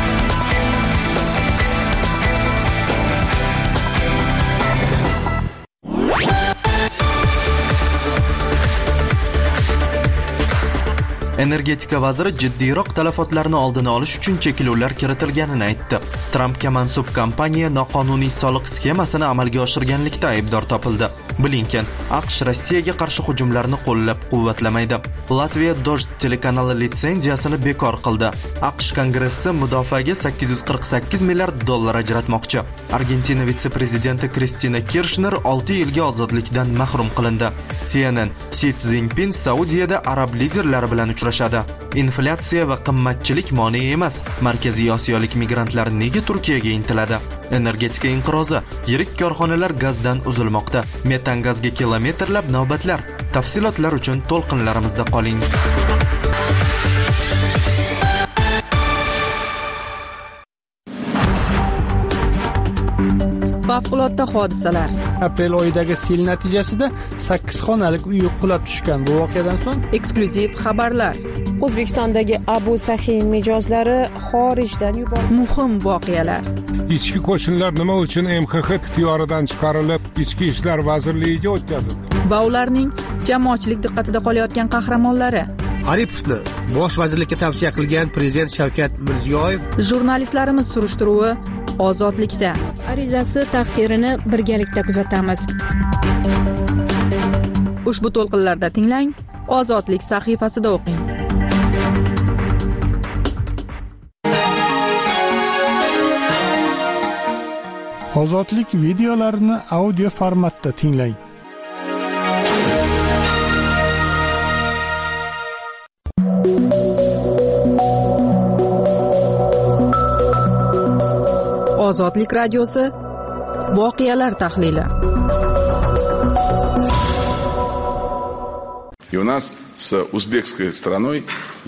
Energetika vaziri jiddiyroq talafotlarni oldini olish uchun cheklovlar kiritilganini aytdi. Trampga mansub kompaniya noqonuniy soliq sxemasini amalga oshirganlikda aybdor topildi. Blinken AQSh Rossiyaga qarshi hujumlarni qo'llab-quvvatlamaydi. Latviya Dojt telekanali litsenziyasini bekor qildi. AQSh Kongressi mudofaaga sakkiz yuz qirq sakkiz milliard dollar ajratmoqchi. Argentina vitse-prezidenti Kristina Kirchner olti yilga ozodlikdan mahrum qilindi. C N N Si Szinpin Saudiyada arab liderlari bilan uchrashadi. Inflyatsiya va qimmatchilik mane emas. Markaziy Osiyolik migrantlar nega Turkiyaga intiladi? Energetika inqirozi, yirik korxonalar gazdan uzilmoqda. Metan gazga kilometrlab navbatlar. Tafsilotlar uchun to'lqinlarimizda qoling. Favqulodda hodisalar. Aprel oyidagi sel natijasida sakkiz xonalik uy qulab tushgan. Bu voqeadan so'ng eksklyuziv xabarlar. O'zbekistondagi Abu Sahin mijozlari xorijdan yuborildi. Muhim voqealar. Ichki qo'shinlar nima uchun M X X ixtiyoridan chiqarilib, Ichki ishlar vazirligiga o'tkazildi? Va ularning jamoatchilik diqqatida qolayotgan qahramonlari. Aripovni bosh vazirlikka tavsiya qilgan prezident Shavkat Mirziyoyev. Jurnalistlarimiz surishtiruvi Ozodlikda. Arizasi taqdirini birgalikda kuzatamiz. Ushbu to'lqinlarda tinglang, Ozodlik sahifasida o'qing. Ozodlik videolarini audio formatda tinglang. Ozodlik radiosi voqealar tahlili. И у нас с узбекской страной есть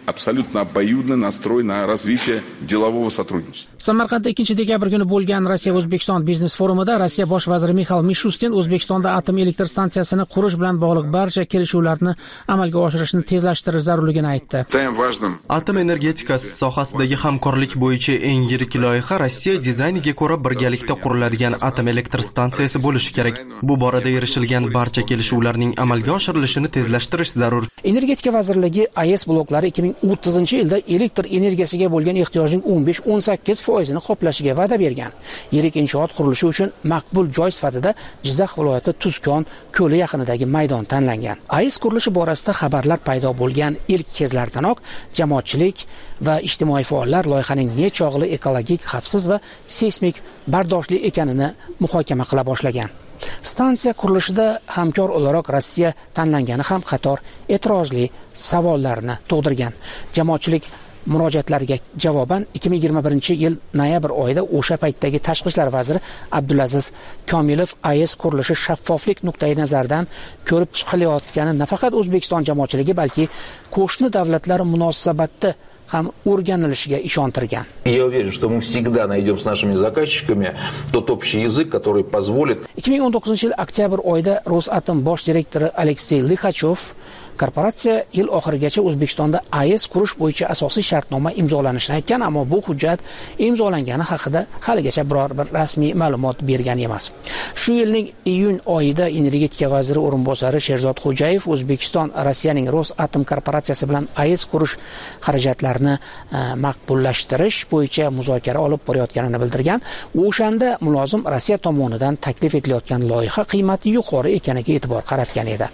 абсолютно обоюдный настрой на развитие делового сотрудничества. Samarqandda ikkinchi dekabr kuni bo'lgan Rossiya O'zbekiston biznes forumida Rossiya bosh vaziri Mixail Mishustin O'zbekistonda atom elektr stansiyasini qurish bilan bog'liq barcha kelishuvlarni amalga oshirishni tezlashtirish zarurligini aytdi. Atom energetikasi sohasidagi hamkorlik bo'yicha eng yirik loyiha Rossiya dizayniga ko'ra birgalikda quriladigan atom elektr stansiyasi bo'lishi kerak. Bu borada erishilgan barcha kelishuvlarning amalga oshirilishini tezlashtirish zarur. Energetika vazirligi A E S bloklari ikki ming o'ttizinchi yilda elektr energiyasiga bo'lgan ehtiyojning o'n besh o'n sakkiz foizini qoplashiga va'da bergan. Yirik inshoot qurilishi uchun maqbul joy sifatida Jizzax viloyati Tuzkon ko'li yaqinidagi maydon tanlangan. A E S qurilishi borasida xabarlar paydo bo'lgan ilk kezlardanoq jamoatchilik va ijtimoiy faollar loyihaning nechog'li ekologik, xavfsiz va seysmik bardoshli ekanini muhokama qila boshlagan. Stansiya qurilishida hamkor o'laroq Rossiya tanlangani ham qator e'tirozli savollarni tug'dirgan. Jamoatchilik murojaatlariga javoban ikki ming yigirma birinchi yil noyabr oyida o'sha paytdagi tashqi ishlar vaziri Abdulaziz Komilov A E S qurilishi shaffoflik nuqtai nazaridan ko'rib chiqilayotgani nafaqat O'zbekiston jamoatchiligi, balki qo'shni davlatlar munosabatda ham o'rganilishiga ishontirgan. Я уверен, что мы всегда найдем с нашими заказчиками тот общий язык, который позволит. ikki ming o'n to'qqizinchi yil oktyabr oyida Rosatom bosh direktori Aleksey Lixachov korporatsiya yil oxirigacha O'zbekistonda A E S qurish bo'yicha asosiy shartnoma imzolanishini aytgan, ammo bu hujjat imzolangani haqida haligacha biror bir rasmiy ma'lumot bergan emas. Shu yilning iyun oyida energetika vaziri o'rinbosari Sherzod Xo'jayev O'zbekiston Rossiyaning Rosatom korporatsiyasi bilan A E S qurish xarajatlarini maqbullashtirish bo'yicha muzokara olib borayotganini bildirgan. O'shanda mulozim Rossiya tomonidan taklif etilayotgan loyiha qiymati yuqori ekaniga e'tibor qaratgan edi.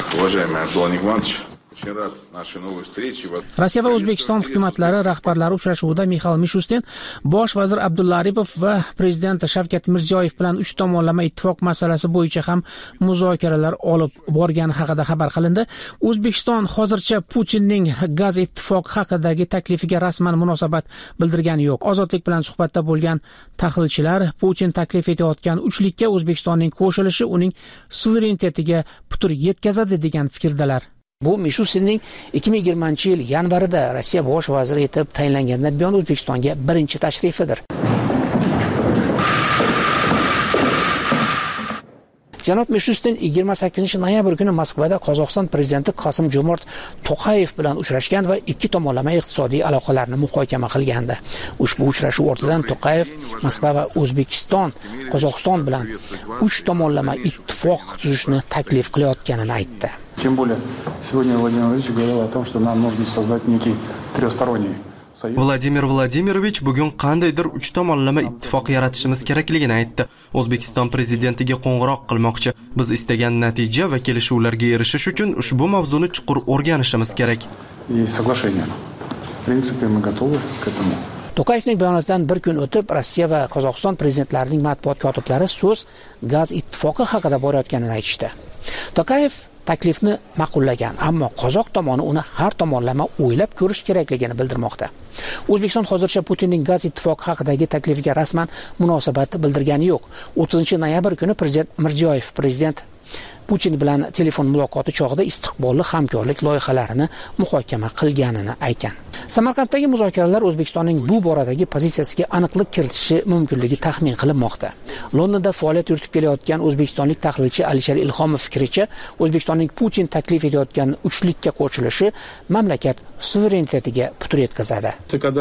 Rossiya va O'zbekiston hukumatlari rahbarlari uchrashuvida Mixail Mishustin bosh vazir Abdulla Aripov va prezident Shavkat Mirziyoyev bilan uch tomonlama ittifoq masalasi bo'yicha ham muzokaralar olib borgani haqida xabar qilindi. O'zbekiston hozircha Putinning gaz ittifoqi haqidagi taklifiga rasman munosabat bildirgani yo'q. Ozodlik bilan suhbatda bo'lgan tahlilchilar Putin taklif etayotgan uchlikka O'zbekistonning qo'shilishi uning suverenitetiga putur yetkazadi degan fikrdalar. Bu Mishustinning ikki ming yigirmanchi yil yanvarida Rossiya bosh vaziri etib tayinlangandan buyon O'zbekistonga birinchi tashrifidir. Janob Mishustin yigirma sakkizinchi noyabr kuni Moskvada Qozog'iston prezidenti Qosim-Jomart To'qayev bilan uchrashgan va ikki tomonlama iqtisodiy aloqalarni muhokama qilgandi. Ushbu uchrashuv ortidan To'qayev Moskva va O'zbekiston Qozog'iston bilan uch tomonlama ittifoq tuzishni taklif qilayotganini aytdi. Тем более, сегодня Владимир Владимирович говорил о том, что нам нужно создать некий трехсторонний союз. Vladimir Vladimirovich bugun qandaydir uch tomonlama ittifoq yaratishimiz kerakligini aytdi. O'zbekiston prezidentiga qo'ng'iroq qilmoqchi. Biz istagan natija va kelishuvlarga erishish uchun ushbu mavzuni chuqur o'rganishimiz kerak. И соглашение. В принципе, мы готовы к этому. To'qayevning bayonotidan bir kun o'tib Rossiya va Qozog'iston prezidentlarining matbuot kotiblari so'z gaz ittifoqi haqida borayotganini aytishdi. To'qayev taklifni ma'qullagan, ammo qozoq tomoni uni har tomonlama o'ylab ko'rish kerakligini bildirmoqda. O'zbekiston hozircha Putinning gaz ittifoqi haqidagi taklifiga rasman munosabat bildirgani yo'q. o'ttizinchi noyabr kuni prezident Mirziyoyev prezident Putin bilan telefon muloqoti chog'ida istiqbolli hamkorlik loyihalarini muhokama qilganini aytgan. Samarqanddagi muzokaralar O'zbekistonning bu boradagi pozitsiyasiga aniqlik kiritishi mumkinligi taxmin qilinmoqda. Londonda faoliyat yuritib kelayotgan o'zbekistonlik tahlilchi Alisher Ilhomov fikricha, O'zbekistonning Putin taklif etayotgan uchlikka qo'shilishi mamlakat suverenitetiga putur yetkazadi.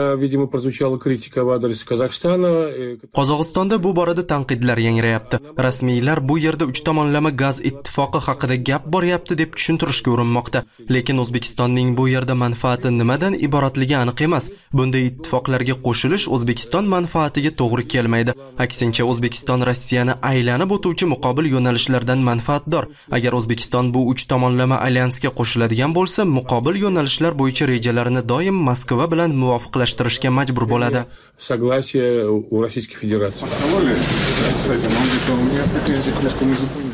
Qozog'istonda bu borada tanqidlar yangrayapti. Rasmiylar bu yerda uch tomonlama gaz ittifoqi haqida gap boryapti deb tushuntirishga urinmoqda. Lekin O'zbekistonning bu yerda manfaati nimadan iboratligi aniq emas. Bunday ittifoqlarga qo'shilish O'zbekiston manfaatiga to'g'ri kelmaydi. Aksincha, O'zbekiston Rossiyani aylanib o'tuvchi muqobil yo'nalishlardan manfaatdor. Agar O'zbekiston bu uch tomonlama alyansga qo'shiladigan bo'lsa, muqobil yo'nalishlar bo'yicha rejalarini doim Moskva bilan muvofiqlashtirishga majbur bo'ladi. Согласие у Российской Федерации.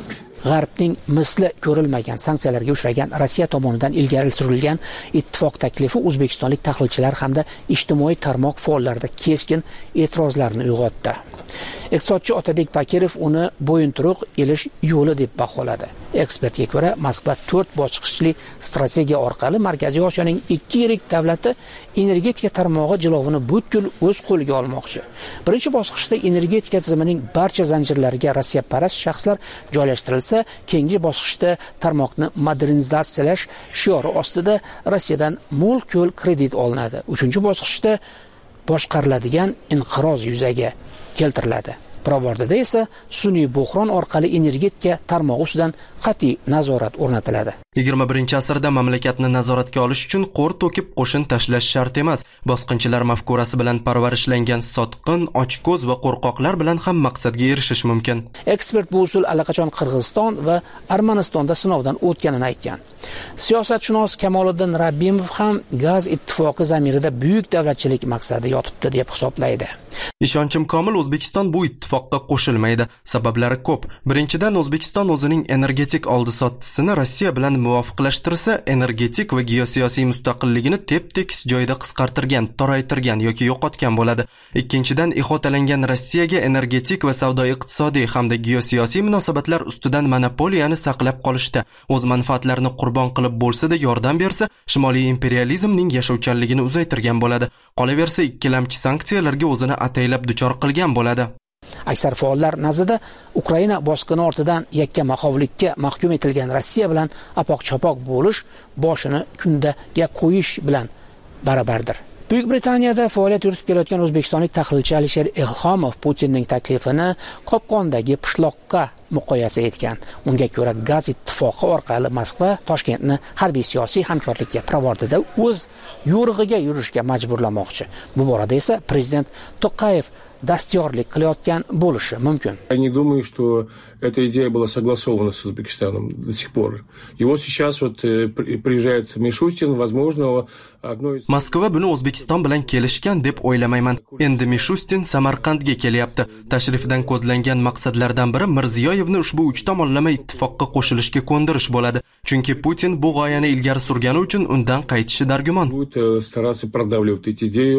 G'arbning misli ko'rilmagan sanksiyalarga uchragan Rossiya tomonidan ilgari surilgan ittifoq taklifi o'zbekistonlik tahlilchilar hamda ijtimoiy tarmoq faollarida keskin e'tirozlarni uyg'otdi. Iqtisodchi Otabek Bakirov uni bo'yinturuq elish yo'li deb baholadi. Ekspertga ko'ra, Moskva to'rt bosqichli strategiya orqali Markaziy Osiyoning ikki yirik davlati energetika tarmog'i jilovini butkul o'z qo'liga olmoqchi. Birinchi bosqichda energetika tizimining barcha zanjirlariga Rossiya parast shaxslar joylashtirilsa, keyingi bosqichda tarmoqni modernizatsiyalash shiori ostida Rossiyadan mo'l-ko'l kredit olinadi. Uchinchi bosqichda boshqariladigan inqiroz yuzaga keltiriladi. Pravordada esa sun'iy buhron orqali energetika tarmog'i ustidan qat'iy nazorat o'rnatiladi. yigirma birinchi asrda mamlakatni nazoratga olish uchun qo'r to'kib qo'shin tashlash shart emas. Bosqinchilar mafkurasi bilan parvarishlangan sotqin, ochko'z va qo'rqoqlar bilan ham maqsadga erishish mumkin. Ekspert bu usul allaqachon Qirg'iziston va Armanistonda sinovdan o'tganini aytgan. Siyosatshunos Kamoliddin Rabbimov ham gaz ittifoqi zamirida buyuk davlatchilik maqsadi yotibdi deb hisoblaydi. Ishonchim komil, O'zbekiston bu ittifoqqa qo'shilmaydi. Sabablari ko'p. Birinchidan, O'zbekiston o'zining energetik oldi-sottisini Rossiya bilan muvofiqlashtirsa, energetik va geosiyosiy mustaqilligini tep-tekis joyda qisqartirgan, toraytirgan yoki yo'qotgan bo'ladi. Ikkinchidan, ihotalangan Rossiyaga energetik va savdo-iqtisodiy hamda geosiyosiy munosabatlar ustidan monopoliyani saqlab qolishda o'z manfaatlarini qurbon qilib bo'lsa-da yordam bersa, Shimoliy imperializmning yashovchanligini uzaytirgan bo'ladi. Qolaversa, ikkilamchi sanksiyalarga o'zini ataylab duchor qilgan bo'ladi. Aksar faollar nazarda Ukraina bosqini ortidan yakka-mahovlikka mahkum etilgan Rossiya bilan apoq-chapoq bo'lish boshini kundaga qo'yish bilan barabardir. Buyuk Britaniyada faoliyat yuritib kelayotgan o'zbekistonlik tahlilchi Alisher Ilhomov Putinning taklifini qopqondagi pishloqqa muqoyasa etgan. Unga ko'ra, gaz ittifoqi orqali Moskva Toshkentni harbiy siyosiy hamkorlikka Pravordada o'z yo'rig'iga yurishga majburlamoqchi. Bu borada esa prezident To'qayev dastyorlik qilayotgan bo'lishi mumkin. Я не думаю, что эта идея была согласована с Узбекистаном до сих пор. И вот сейчас вот приезжает Мишустин, возможно, одно из... Moskva buni O'zbekiston bilan kelishgan deb o'ylamayman. Endi Mishustin Samarqandga kelyapti. Tashrifdan ko'zlangan maqsadlardan biri Mirziyoyevni ushbu uch tomonlama ittifoqqa qo'shilishga ko'ndirish bo'ladi. Chunki Putin bu g'oyani ilgari surgani uchun undan qaytishi dargumon. Стараться продавливать эту идею,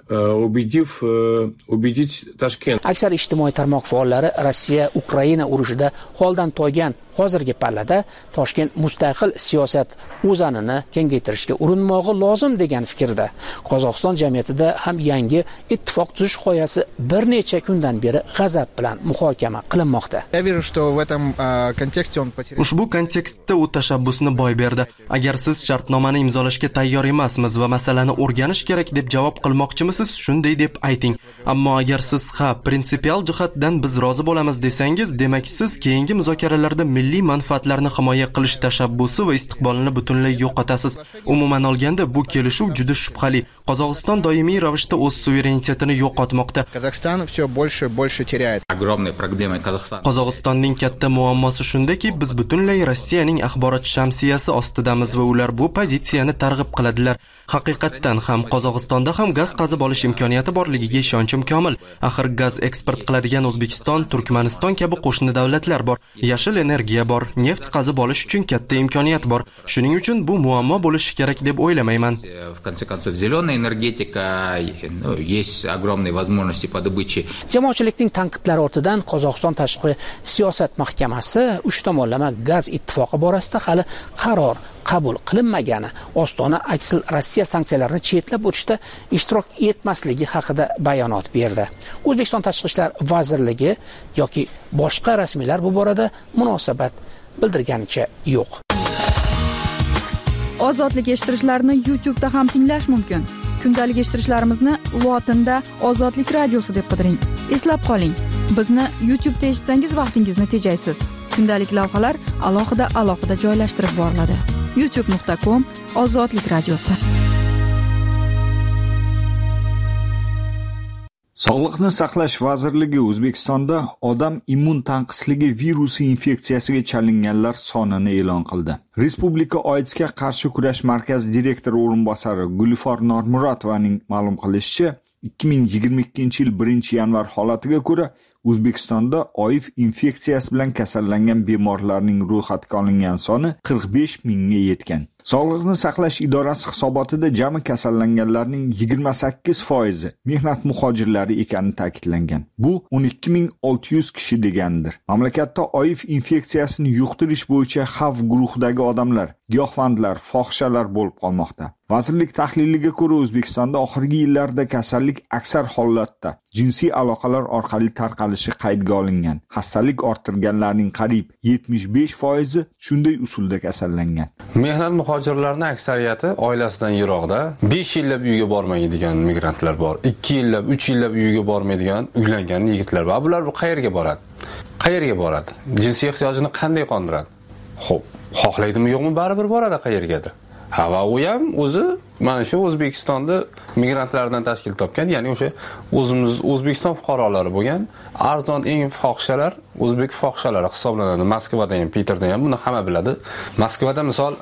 убедив убедить Tashkent. Aksar ijtimoiy tarmoq faollari Rossiya Ukraina urushida holdan toygan hozirgi pallada Toshkent mustaqil siyosat o'zanini kengaytirishga urinmog'i lozim degan fikrda. Qozog'iston jamiyatida ham yangi ittifoq tuzish g'oyasi bir necha kundan beri g'azab bilan muhokama qilinmoqda. Ushbu kontekstda u tashabbusni boy berdi. Agar siz shartnomani imzolashga tayyor emasmiz va masalani o'rganish kerak deb javob qilmoqchimisiz, shunday deb ayting. Ammo agar siz ha, prinsipial jihatdan biz rozi bo'lamiz desangiz, demak siz keyingi muzokaralarda milliy manfaatlarni himoya qilish tashabbusi va istiqbolini butunlay yo'qotasiz. Umuman olganda bu kelishuv juda shubhali. Qozog'iston doimiy ravishda o'z suverenitetini yo'qotmoqda. Qozog'iston все больше больше теряет. Огромной проблемой Казахстана. Qozog'istonning katta muammosi shundaki, biz butunlay Rossiyaning axborot shamsiyasi ostidamiz va ular bu pozitsiyani targ'ib qiladilar. Haqiqatdan ham Qozog'istonda ham gaz qazib olish imkoniyati borligiga ishonchim komil. Axir gaz eksport qiladigan O'zbekiston, Turkmaniston kabi qo'shni davlatlar bor. Yashil energiya bor, neft qazib olish uchun katta imkoniyat bor. Shuning uchun bu muammo bo'lishi kerak deb o'ylamayman. В конце концов, зеленая энергетика, ну, есть огромные возможности по добыче. Jamoatchilikning tanqidlari ortidan Qozog'iston tashqi siyosat mahkamasi uch tomonlama gaz ittifoqi borasida hali qaror qabul qilinmagani, Ostona aksil Rossiya sanksiyalarini chetlab o'tishda ishtirok etmasligi haqida bayonot berdi. O'zbekiston Tashqi ishlar vazirligi yoki boshqa rasmiylar bu borada munosabat bildirganicha yo'q. Ozodlik eshittirishlarni YouTube'da ham tinglash mumkin. Kundalik eshittirishlarimizni lotinda Ozodlik radiosi deb qidiring. Eslab qoling, bizni YouTube'da eshitsangiz vaqtingizni tejaysiz. Kundalik lavhalar alohida alohida joylashtirib boriladi. youtube nuqta com Ozodlik radiosi. Sog'liqni saqlash vazirligi O'zbekistonda odam immun tanqisligi virusi infeksiyasiga chalinganlar sonini e'lon qildi. Respublika OIDSga qarshi kurash markazi direktori o'rinbosari Gulfor Normuratovaning ma'lum qilishicha, ikki ming yigirma ikkinchi yil birinchi yanvar holatiga ko'ra O'zbekistonda oif infeksiyasi bilan kasallangan bemorlarning ro'yxatga olingan soni qirq besh mingga yetgan. Sog'liqni saqlash idorasi hisobotida jami kasallanganlarning yigirma sakkiz foizi mehnat muhojirlari ekani ta'kidlangan. Bu o'n ikki ming olti yuz kishi degandir. Mamlakatda oif infeksiyasini yuqtirish bo'yicha xavf guruhidagi odamlar, giyohvandlar, fohishalar bo'lib qolmoqda. Vazirlik tahliliga ko'ra O'zbekistonda oxirgi yillarda kasallik aksar holatda jinsiy aloqalar orqali tarqalishi qaydga olingan. Xastalik orttirganlarning qariyb yetmish besh foizi shunday usulda kasallangan. Mehnat muhojirlarning aksariyati oilasidan yiroqda, besh yillab uyiga bormaydigan migrantlar bor. ikki yillab, uch yillab uyiga bormaydigan uylangan yigitlar bor. Bular bu qayerga boradi? Qayerga boradi? Jinsiy ehtiyojini qanday qondiradi? Xo'p, xohlaydimi yo'qmi, baribir boradi qayergadir. Ha, va u ham o'zi mana shu O'zbekistonda migrantlardan tashkil topgan, ya'ni o'sha o'zimiz O'zbekiston fuqarolari bo'lgan arzon eng fohishalar o'zbek fohishalari hisoblanadi. Moskvada ham, Peterda ham buni hamma biladi. Moskvada misol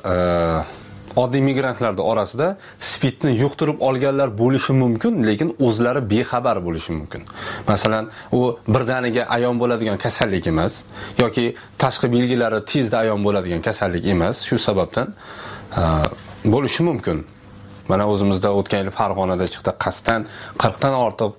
oddiy migrantlarning orasida spidni yuqtirib olganlar bo'lishi mumkin, lekin o'zlari bexabar bo'lishi mumkin. Masalan, u birdaniga ayon bo'ladigan kasallik emas yoki tashqi belgilari tezda ayon bo'ladigan kasallik emas. Shu sababdan bo'lishi mumkin. Mana o'zimizda o'tgan yil Farg'onada chiqdi, qasddan qirq dan ortiq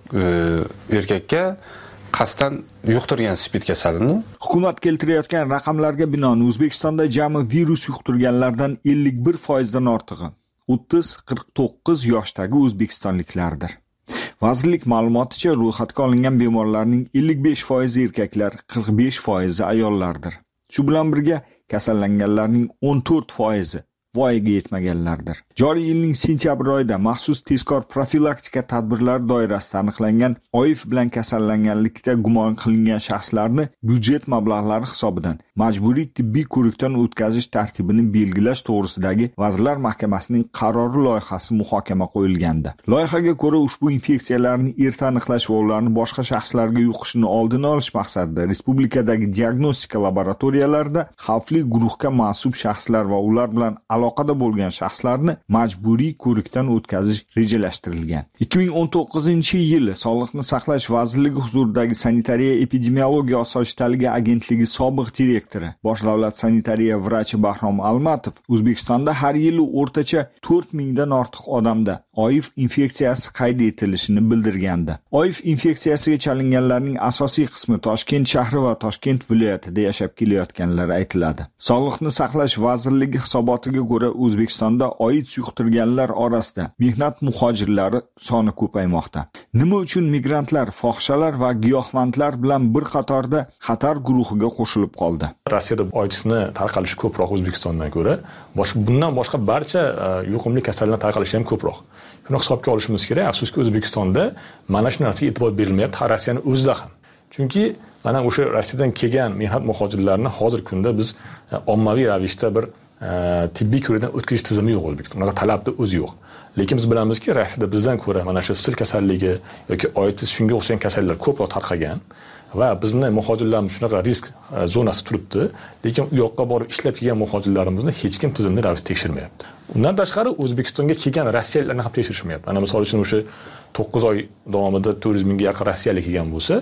erkakka qasddan yuqtirgan spid kasalini. Hukumat keltirayotgan raqamlarga binoan O'zbekistonda jami virus yuqtirganlardan ellik bir foiz dan ortig'i o'ttiz qirq to'qqiz yoshdagi o'zbekistonliklardir. Vazirlik ma'lumoticha ro'yxatga olingan bemorlarning ellik besh foizi erkaklar, qirq besh foizi ayollardir. Shu bilan birga kasallanganlarning o'n to'rt foizi voyaga yetmaganlardir. Joriy yilning sentyabr oyida maxsus tezkor profilaktika tadbirlari doirasida aniqlangan oif bilan kasallanganlikda gumon qilingan shaxslarni byudjet mablag'lari hisobidan majburiy tibbiy ko'rikdan o'tkazish tartibini belgilash to'g'risidagi Vazirlar Mahkamasining qarori loyihasi muhokama qo'yilgandi. Loyihaga ko'ra ushbu infeksiyalarni erta aniqlash va ularni boshqa shaxslarga yuqishini oldini olish maqsadida respublikadagi diagnostika laboratoriyalarida xavfli guruhga mansub shaxslar va ular bilan aloqada bo'lgan shaxslarni majburiy ko'rikdan o'tkazish rejalashtirilgan. ikki ming o'n to'qqizinchi yil Sog'liqni saqlash vazirligi huzuridagi sanitariya epidemiologiya osoyishtaligi agentligi sobiq direktori, bosh davlat sanitariya vrachi Bahrom Almatov O'zbekistonda har yili o'rtacha to'rt mingdan ortiq odamda oif infeksiyasi qayd etilishini bildirgandi. Oif infeksiyasiga chalinganlarning asosiy qismi Toshkent shahri va Toshkent viloyatida yashab kelayotganlar aytiladi. Sog'liqni saqlash vazirligi hisobotiga ko'ra O'zbekistonda AIDS yuqtirganlar orasida mehnat muhojirlari soni ko'paymoqda. Nima uchun migrantlar, fohishalar va giyohvandlar bilan bir qatorda xatar guruhiga qo'shilib qoldi? Rossiyada AIDSni tarqalishi ko'proq O'zbekistondan ko'ra, boshqa bundan boshqa barcha yuqumli kasalliklar tarqalishi ham ko'proq. Shuni hisobga olishimiz kerak. Afsuski O'zbekistonda mana shu narsaga e'tibor berilmayapti, Rossiyaning o'zida ham. Chunki mana o'sha Rossiyadan kelgan mehnat muhojirlarini hozir kunda biz ommaviy ravishda bir tibbiy ko'rikdan o'tkazish tizimi yo'q O'zbekistonda. Unaqa talabda o'zi yo'q. Lekin biz bilamizki, Rossiyada bizdan ko'ra mana shu sil kasalligi yoki AIDS shunga o'xshagan kasalliklar ko'proq tarqagan va bizni muhojirlarimiz shunaqa risk zonasi turibdi, lekin u yoqqa borib ishlab kelgan muhojirlarimizni hech kim tizimli ravishda tekshirmayapti. Undan tashqari O'zbekistonga kelgan rossiyaliklarni ham tekshirishmayapti. Mana misol uchun o'sha to'qqiz oy davomida to'rt yuz mingga yaqin rossiyalik kelgan bo'lsa,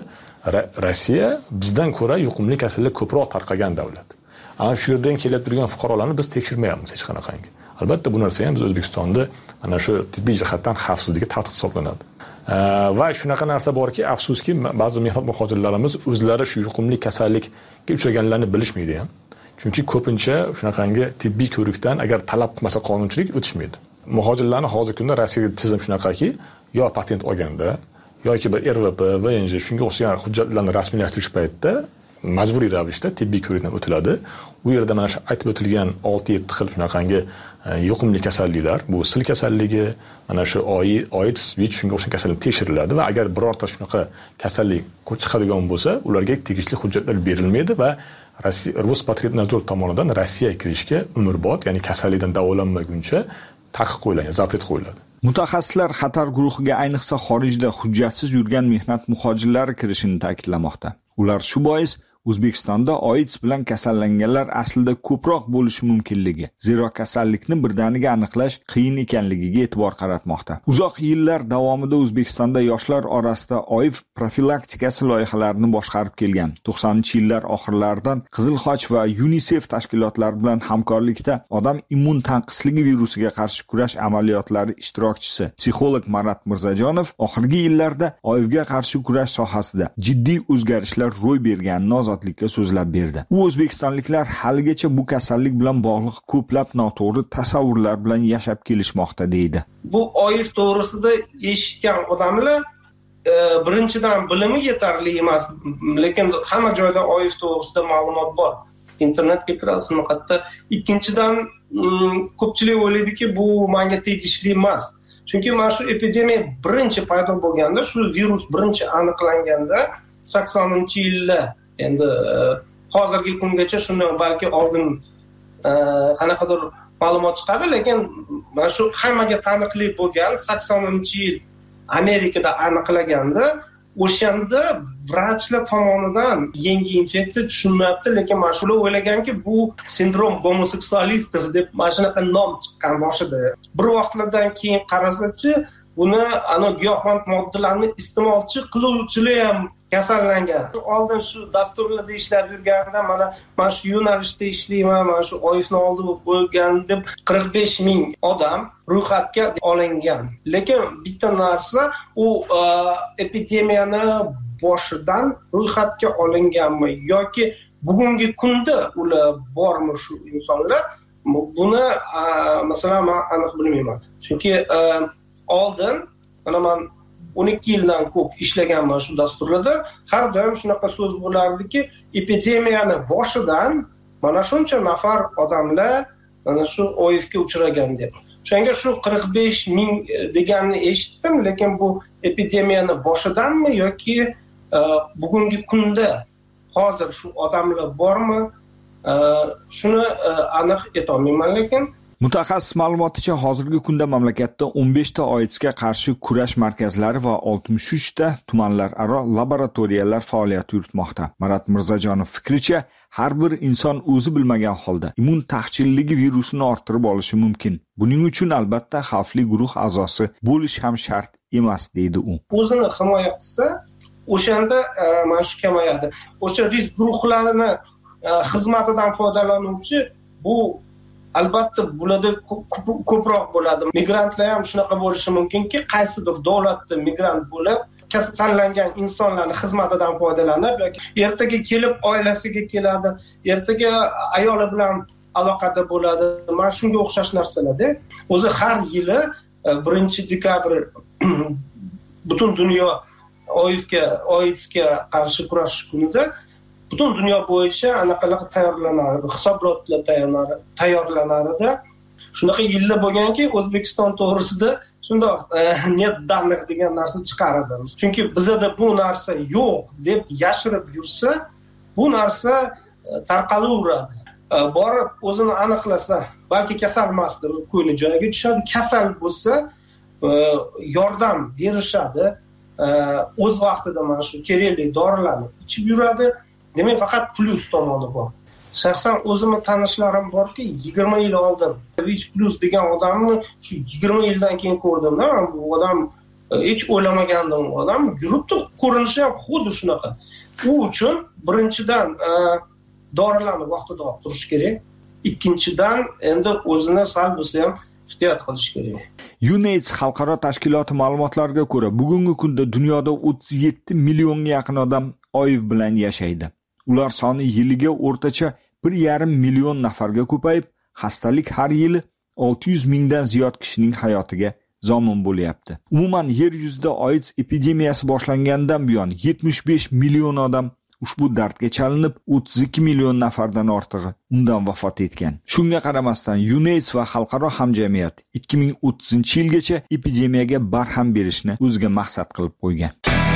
Rossiya bizdan ko'ra yuqumli kasallik ko'proq tarqagan davlat. Ana shu yerdan kelib turgan fuqarolarni biz tekshirmayapmiz hech qanaqangi. Albatta bu narsa ham biz O'zbekistonda mana shu tibbiy jihatdan xavfsizligi tahdid hisoblanadi. Va shunaqa narsa borki, afsuski ba'zi mehnat muhojirlarimiz o'zlari shu yuqumli kasallikka uchraganlarni bilishmaydi ham. Chunki ko'pincha shunaqangi tibbiy ko'rikdan agar talab qilmasa qonunchilik o'tishmaydi. Muhojirlarni hozirgi kunda Rossiyaga tizim shunaqaki, yo patent olganda yoki bir R V P, V N J shunga o'xshagan hujjatlarni rasmiylashtirish paytida majburiy ravishda tibbiy ko'rikdan o'tiladi. U yerda mana shu aytib o'tilgan olti yetti xil shunaqangi yuqumli kasalliklar, bu sil kasalligi, mana shu AIDS, V I C shunga o'xshagan kasallik tekshiriladi va agar birorta shunaqa kasallik chiqadigan bo'lsa, ularga tegishli hujjatlar berilmaydi va Rossiya Rospotrebnadzor tomonidan Rossiyaga kirishga umrbod, ya'ni kasallikdan davolanmaguncha taqiq qo'yiladi, zapret qo'yiladi. Mutaxassislar xatar guruhiga ayniqsa xorijda hujjatsiz yurgan mehnat muhojirlari kirishini ta'kidlamoqda. Ular shu bois O'zbekistonda AIDS bilan kasallanganlar aslida ko'proq bo'lishi mumkinligi, zero kasallikni birdaniga aniqlash qiyin ekanligiga e'tibor qaratmoqda. Uzoq yillar davomida O'zbekistonda yoshlar orasida O I V profilaktikasi loyihalarini boshqarib kelgan. to'qsoninchi yillar oxirlaridan Qizil Xoch va UNICEF tashkilotlari bilan hamkorlikda odam immun tanqisligi virusiga qarshi kurash amaliyotlari ishtirokchisi psixolog Marat Mirzajonov oxirgi yillarda O I Vga qarshi kurash sohasida jiddiy o'zgarishlar ro'y berganini ozodlikka so'zlab berdi. U o'zbekistonliklar haligacha bu kasallik bilan bog'liq ko'plab noto'g'ri tasavvurlar bilan yashab kelishmoqda deydi. Bu O I V to'g'risida eshitgan odamlar birinchidan bilimi yetarli emas, lekin hamma joyda O I V to'g'risida ma'lumot bor. Internetga kirasiz faqat. Ikkinchidan ko'pchilik o'ylaydiki, bu menga tegishli emas. Chunki mana shu epidemiya birinchi paydo bo'lganda, shu virus birinchi aniqlanganda saksoninchi yillar, endi hozirgi kungacha shundan balki oldin qanaqadir ma'lumot chiqadi, lekin mana shu hammaga taniqli bo'lgan saksoninchi yil Amerikada aniqlaganda, o'shanda vrachlar tomonidan yangi infeksiya tushunmayapti, lekin mana shular o'ylaganki, bu sindrom gomoseksualistdir deb mana shunaqa nom chiqqan boshida. Bir vaqtlardan keyin qarasachi, buni ana giyohvand moddalarni iste'molchi qiluvchilar ham kasallangan. Oldin shu dasturlarda ishlab yurganda mana mana shu yo'nalishda ishlayman, mana shu O I Vni oldi bo'lgan deb qirq besh ming odam ro'yxatga olingan. Lekin bitta narsa, u epidemiyani boshidan ro'yxatga olinganmi yoki bugungi kunda ular bormi shu insonlar? Buni masalan men aniq bilmayman. Chunki oldin mana men o'n ikki yildan ko'p ishlaganman shu dasturlarda, har doim shunaqa so'z bo'lardiki, epidemiyani boshidan mana shuncha nafar odamlar mana shu O I Vga uchragan deb. O'shanga shu qirq besh ming deganni eshitdim, lekin bu epidemiyani boshidanmi yoki bugungi kunda hozir shu odamlar bormi? Shuni aniq aytolmayman, lekin Mutaxassis ma'lumoticha hozirgi kunda mamlakatda o'n besh ta AIDSga qarshi kurash markazlari va oltmish uch ta tumanlararo laboratoriyalar faoliyat yuritmoqda. Marat Mirzajonov fikricha, har bir inson o'zi bilmagan holda immun taqchilligi virusini orttirib olishi mumkin. Buning uchun albatta xavfli guruh a'zosi bo'lish ham shart emas, deydi u. O'zini himoya qilsa, o'shanda mana shu kamayadi. O'sha risk guruhlarini xizmatidan foydalanuvchi bu albatta bularda ko'proq bo'ladi. Migrantlar ham shunaqa bo'lishi mumkinki, qaysidir davlatda migrant bo'lib, kasallangan insonlarning xizmatidan foydalanib yoki ertaga kelib oilasiga keladi, ertaga ayoli bilan aloqada bo'ladi. Mana shunga o'xshash narsalarda o'zi har yili birinchi dekabr butun dunyo OIVga OIDSga qarshi kurashish kunida butun dunyo bo'yicha anaqalar tayyorlanadi, hisobotlar tayyorlanadi, tayyorlanadi. Shunaqa yillar bo'lganki, O'zbekiston to'g'risida shunday net данных degan narsa chiqaradi. Chunki bizda bu narsa yo'q deb yashirib yursa, bu narsa tarqalaveradi. Borib o'zini aniqlasa, balki kasal emasdir, ko'ngli joyiga tushadi. Kasal bo'lsa, yordam berishadi. O'z vaqtida mana shu kerakli dorilarni ichib yuradi. Demak, faqat plus tomoni bor. Shaxsan o'zimning tanishlarim borki, yigirma yil oldin H plus degan odamni shu yigirma yildan keyin ko'rdim-da. Bu odam hech o'ylamagandim, odam yuribdi, ko'rinishi ham xuddi shunaqa. U uchun birinchidan dorilarni vaqtida olib turish kerak. Ikkinchidan endi o'zini sal bo'lsa ham ehtiyot qilish kerak. UNAIDS xalqaro tashkiloti ma'lumotlariga ko'ra, bugungi kunda dunyoda o'ttiz yetti millionga yaqin odam O I V bilan yashaydi. Ular soni yiliga o'rtacha bir yarim million nafarga ko'payib, xastalik har yili olti yuz mingdan ziyod kishining hayotiga zomin bo'lyapti. Umuman yer yuzida AIDS epidemiyasi boshlangandan buyon yetmish besh million odam ushbu dardga chalinib, o'ttiz ikki million nafardan ortig'i undan vafot etgan. Shunga qaramasdan UNAIDS va xalqaro hamjamiyat ikki ming o'ttizinchi yilgacha epidemiyaga barham berishni o'ziga maqsad qilib qo'ygan.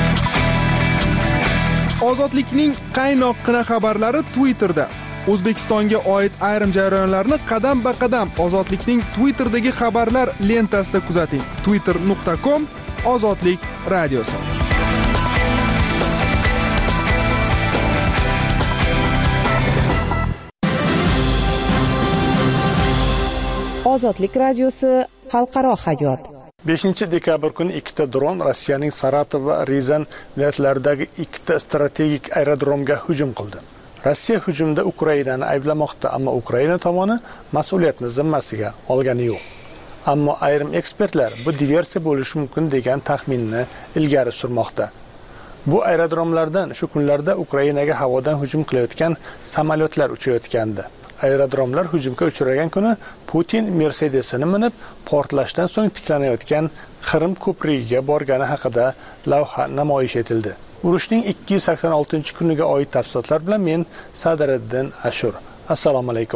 Ozodlikning qaynoqqina xabarlari Twitterda. O'zbekistonga oid ayrim jarayonlarni qadam-ba-qadam Ozodlikning Twitterdagi xabarlar lentasida kuzating. twitter nuqta com Ozodlik radiosi. Ozodlik radiosi xalqaro hayot. beshinchi dekabr kuni ikkita dron Rossiyaning Saratov va Rizan viloyatlaridagi ikkita strategik aerodromga hujum qildi. Rossiya hujumda Ukrainani ayblamoqda, ammo Ukraina tomoni mas'uliyatni zimmasiga olgani yo'q. Ammo ayrim ekspertlar bu diversiya bo'lishi mumkin degan taxminni ilgari surmoqda. Bu aerodromlardan shu kunlarda Ukrainaga havodan hujum qilayotgan samolyotlar uchayotgandi. Aerodromlar hujumga uchragan kuni Putin Mercedesini minib portlashdan so'ng tiklanayotgan Qrim ko'prigiga borgani haqida lavha namoyish etildi. Urushning ikki yuz sakson oltinchi kuniga oid tafsilotlar bilan men Sadiriddin Ashur. Assalomu alaykum.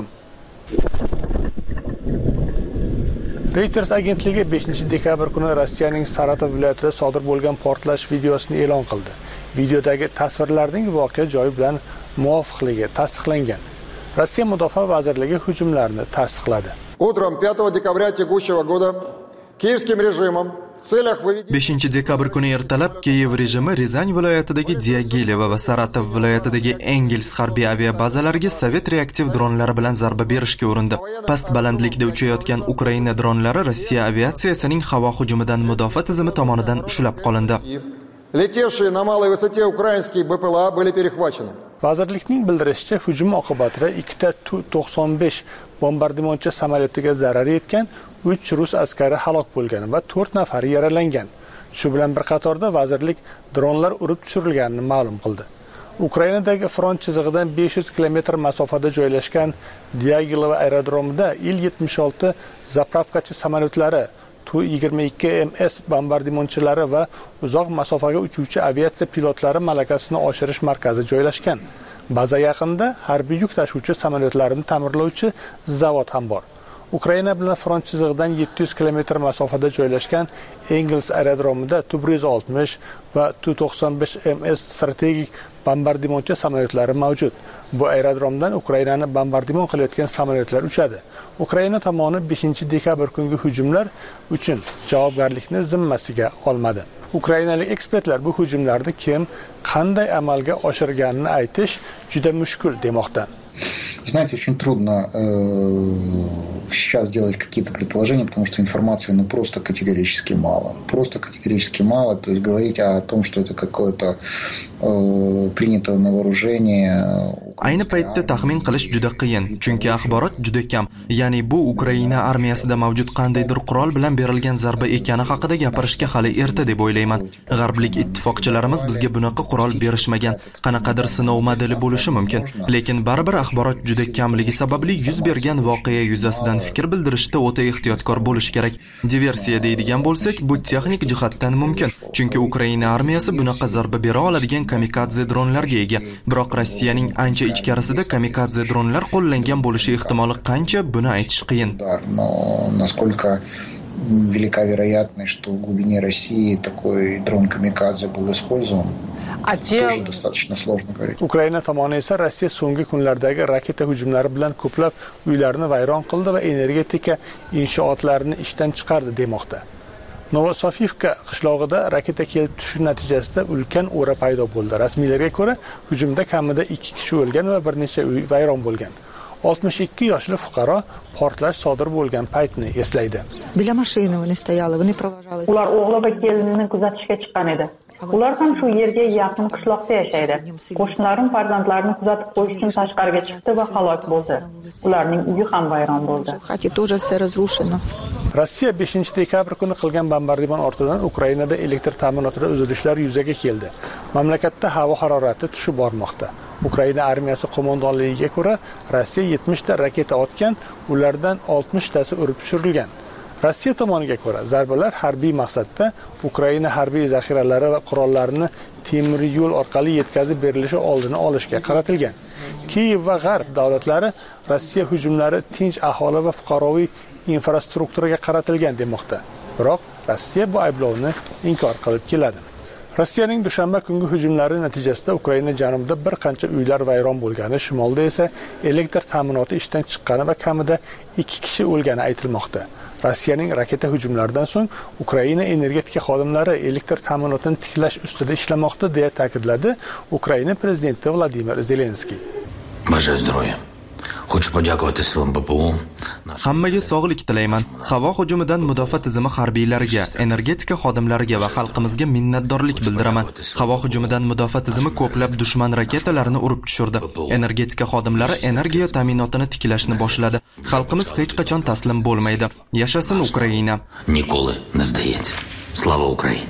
Reuters agentligi beshinchi dekabr kuni Rossiyaning Saratov viloyatida sodir bo'lgan portlash videosini e'lon qildi. Videodagi tasvirlarning voqea joyi bilan muvofiqligi tasdiqlangan. Rossiya Mudofaa vazirligi hujumlarni tasdiqladi. Утром пятого декабря текущего года киевским режимом beshinchi dekabr kuni ertalab Kiyev rejimi Rizan viloyatidagi Diagileva va Saratov viloyatidagi Engels harbiy aviabazalariga sovet reaktiv dronlari bilan zarba berishga urindi. Past balandlikda uchayotgan Ukraina dronlari Rossiya aviatsiyasining havo hujumidan mudofaa tizimi tomonidan ushlab qolindi. Летевшие на малой высоте украинские БПЛА были перехвачены. Vazirlikning bildirishicha, hujum oqibatida ikkita Tu to'qson besh bombardimonchi samolyotiga zarar yetgan, uch rus askari halok bo'lgan va to'rt nafari yaralangan. Shu bilan bir qatorda vazirlik dronlar urib tushirilganini ma'lum qildi. Ukrainadagi front chizig'idan besh yuz kilometr masofada joylashgan Diagileva aerodromida Il yetmish olti zapravkachi samolyotlari, Tu yigirma ikki M S bombardimonchilari va uzoq masofaga uchuvchi aviatsiya pilotlari malakasini oshirish markazi joylashgan. Baza yaqinida harbiy yuk tashuvchi samolyotlarini ta'mirlovchi zavod ham bor. Ukraina bilan front chizig'idan yetti yuz kilometr masofada joylashgan Engels aerodromida Tu bir yuz oltmish va Tu to'qson besh M S strategik bombardimonchi samolyotlari mavjud. Bu aerodromdan Ukrainani bombardimon qilayotgan samolyotlar uchadi. Ukraina tomoni beshinchi dekabr kungi hujumlar uchun javobgarlikni zimmasiga olmadi. Ukrainalik ekspertlar bu hujumlarni kim, qanday amalga oshirganini aytish juda mushkul demoqda. Знаете, очень трудно э, сейчас делать какие-то предположения, потому что информации ну, просто категорически мало. Просто категорически мало. То есть говорить о том, что это какое-то э, принятое на вооружение. Ayni paytda taxmin qilish juda qiyin, chunki axborot juda kam. Ya'ni bu Ukraina armiyasida mavjud qandaydir qurol bilan berilgan zarba ekani haqida gapirishga hali erta deb o'ylayman. G'arblik ittifoqchilarimiz bizga bunaqa qurol berishmagan. Qanaqadir sinov modeli bo'lishi mumkin, lekin baribir axborot juda kamligi sababli yuz bergan voqea yuzasidan fikr bildirishda o'ta ehtiyotkor bo'lish kerak. Diversiya deydigan bo'lsak, bu texnik jihatdan mumkin, chunki Ukraina armiyasi bunaqa zarba bera oladigan kamikadze dronlarga ega. Biroq Rossiyaning ancha ichkarisida kamikadze dronlar qo'llangan bo'lishi ehtimoli qancha, buni aytish qiyin. Но насколько велика вероятность, что в глубине России такой дрон камикадзе был использован? Тоже достаточно сложно говорить. Ukraina tomoni esa Rossiya so'nggi kunlardagi raketa hujumlari bilan ko'plab uylarni vayron qildi va energetika inshootlarini ishdan chiqardi demoqda. Novosofivka qishlog'ida raketa kelib tushishi natijasida ulkan o'ra paydo bo'ldi. Rasmiylarga ko'ra, hujumda kamida ikki kishi o'lgan va bir necha uy vayron bo'lgan. oltmish ikki yoshli fuqaro portlash sodir bo'lgan paytni eslaydi. Для машины вони стояли, вони провожали. Ular o'g'li va kelinini kuzatishga chiqqan edi. Ular ham shu yerga yaqin qishloqda yashaydi. Qo'shnilarim farzandlarini kuzatib qo'yish uchun tashqariga chiqdi va halok bo'ldi. Ularning uyi ham vayron bo'ldi. Xati тоже все разрушено. Rossiya beshinchi dekabr kuni qilgan bombardimon ortidan Ukrainada elektr ta'minotida uzilishlar yuzaga keldi. Mamlakatda havo harorati tushib bormoqda. Ukraina armiyasi qo'mondonligiga ko'ra, Rossiya yetmish ta raketa otgan, ulardan oltmish tasi urib tushirilgan. Rossiya tomoniga ko'ra, zarbalar harbiy maqsadda Ukraina harbiy zaxiralari va qurollarini temir yo'l orqali yetkazib berilishi oldini olishga qaratilgan. Kiyev va G'arb davlatlari Rossiya hujumlari tinch aholi va fuqaroviy infrastrukturaga qaratilgan demoqda. Biroq Rossiya bu ayblovni inkor qilib keladi. Rossiyaning dushanba kungi hujumlari natijasida Ukraina janubida bir qancha uylar vayron bo'lgani, shimolda esa elektr ta'minoti ishdan chiqqani va kamida ikki kishi o'lgani aytilmoqda. Rossiyaning raketa hujumlaridan so'ng Ukraina energetika xodimlari elektr ta'minotini tiklash ustida ishlamoqda deya ta'kidladi Ukraina prezidenti Vladimir Zelenskiy. Бажаю здоровья. Хочу подяковать силам ППО. Hammaga sog'lik tilayman. Havo hujumidan mudofaa tizimi harbiylariga, energetika xodimlariga va xalqimizga minnatdorlik bildiraman. Havo hujumidan mudofaa tizimi ko'plab dushman raketalarini urib tushirdi. Energetika xodimlari energiya ta'minotini tiklashni boshladi. Xalqimiz hech qachon taslim bo'lmaydi. Yashasin Ukraina. Николы не здається. Слава Україні.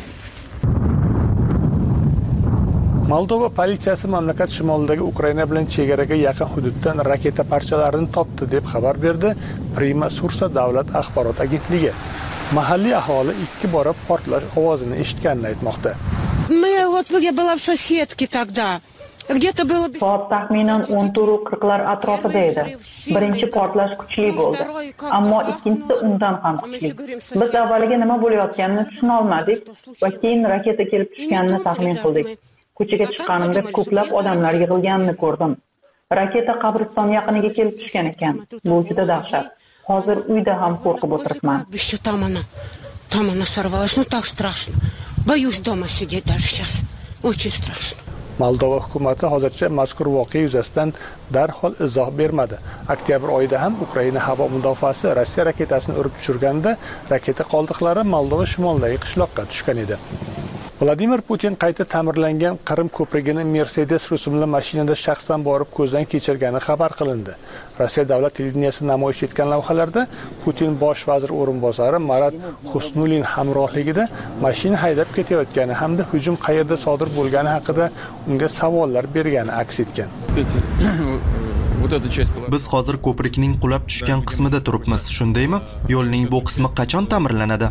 Moldova politsiyasi mamlakat shimolidagi Ukraina bilan chegaraga yaqin hududdan raketa parchalarini topdi deb xabar berdi Prima Sursa davlat axborot agentligi. Mahalliy aholi ikki bora portlash ovozini eshitganini aytmoqda. Мы вот я была в соседке тогда. Где-то было Soat taxminan o'n to'rt qirqlar atrofida edi. Birinchi portlash kuchli bo'ldi, ammo ikkinchisi undan ham kuchli. Biz avvaliga nima bo'layotganini tushuna olmadik va keyin raketa kelib tushganini taxmin qildik. Ko'chaga chiqqanimda ko'plab odamlar yig'ilganini ko'rdim. Raketa qabriston yaqiniga kelib tushgan ekan. Bu juda dahshat. Hozir uyda ham qo'rqib o'tiribman. Там она, там она сорвалась. Ну так страшно. Боюсь дома сидеть даже сейчас. Очень страшно. Moldova hukumati hozircha mazkur voqea yuzasidan darhol izoh bermadi. Oktyabr oyida ham Ukraina havo mudofaasi Rossiya raketasini urib tushirganda raketa qoldiqlari Moldova shimolidagi qishloqqa tushgan edi. Vladimir Putin qayta ta'mirlangan Qrim ko'prigini Mercedes rusumli mashinada shaxsan borib ko'zdan kechirgani xabar qilindi. Rossiya davlat televideniyasi namoyish etgan lavhalarda Putin bosh vazir o'rinbosari Marat Xusnulin hamrohligida mashina haydab ketayotgani hamda hujum qayerda sodir bo'lgani haqida unga savollar bergani aks etgan. Biz hozir ko'prikning qulab tushgan qismida turibmiz, shundaymi? Yo'lning bu qismi qachon ta'mirlanadi?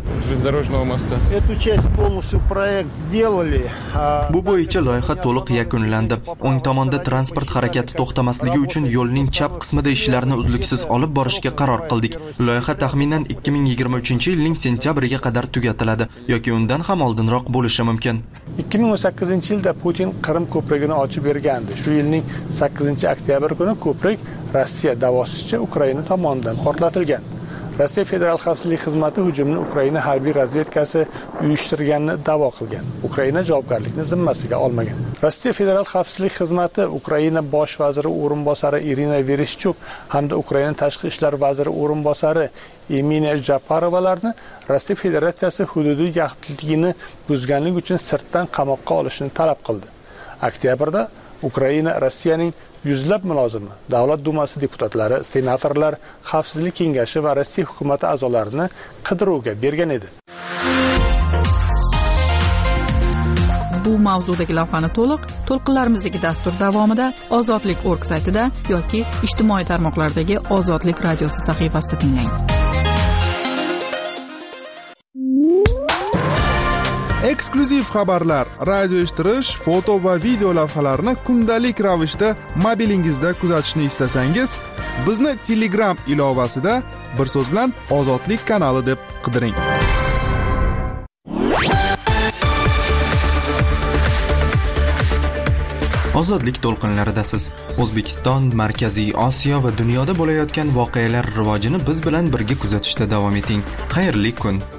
Bu bo'yicha loyiha to'liq yakunlandi. O'ng tomonda transport harakati to'xtamasligi uchun yo'lning chap qismida ishlarni uzluksiz olib borishga qaror qildik. Loyiha taxminan ikki ming yigirma uchinchi yilning sentyabriga qadar tugatiladi yoki undan ham oldinroq bo'lishi mumkin. ikki ming o'n sakkizinchi yilda Putin Qrim ko'prigini ochib bergandi. Shu yilning sakkizinchi oktyabr kuni ko'prik Rossiya da'vosicha Ukraina tomonidan portlatilgan. Rossiya Federal xavfsizlik xizmati hujumni Ukraina harbiy razvedkasi uyushtirganini da'vo qilgan. Ukraina javobgarlikni zimmasiga olmagan. Rossiya Federal xavfsizlik xizmati Ukraina bosh vaziri o'rinbosari Irina Vereshchuk hamda Ukraina tashqi ishlar vaziri o'rinbosari Emina Japarovalarni Rossiya Federatsiyasi hududiy yaxlitligini buzganlik uchun sirtdan qamoqqa olishni talab qildi. Oktyabrda Ukraina Rossiyaning yuzlab mulozimi, Davlat dumasi deputatlari, senatorlar, Xavfsizlik kengashi va Rossiya hukumati a'zolarini qidiruvga bergan edi. Bu mavzudagi lavhani to'liq to'lqinlarimizdagi dastur davomida ozodlik org saytida yoki ijtimoiy tarmoqlardagi Ozodlik radiosi sahifasida tinglang. Eksklyuziv xabarlar, radio eshittirish, foto va video lavhalarni kundalik ravishda mobilingizda kuzatishni istasangiz, bizni Telegram ilovasida bir so'z bilan Ozodlik kanali deb qidiring. Ozodlik to'lqinlaridasiz. O'zbekiston, Markaziy Osiyo va dunyoda bo'layotgan voqealar rivojini biz bilan birga kuzatishda davom eting. Xayrli kun.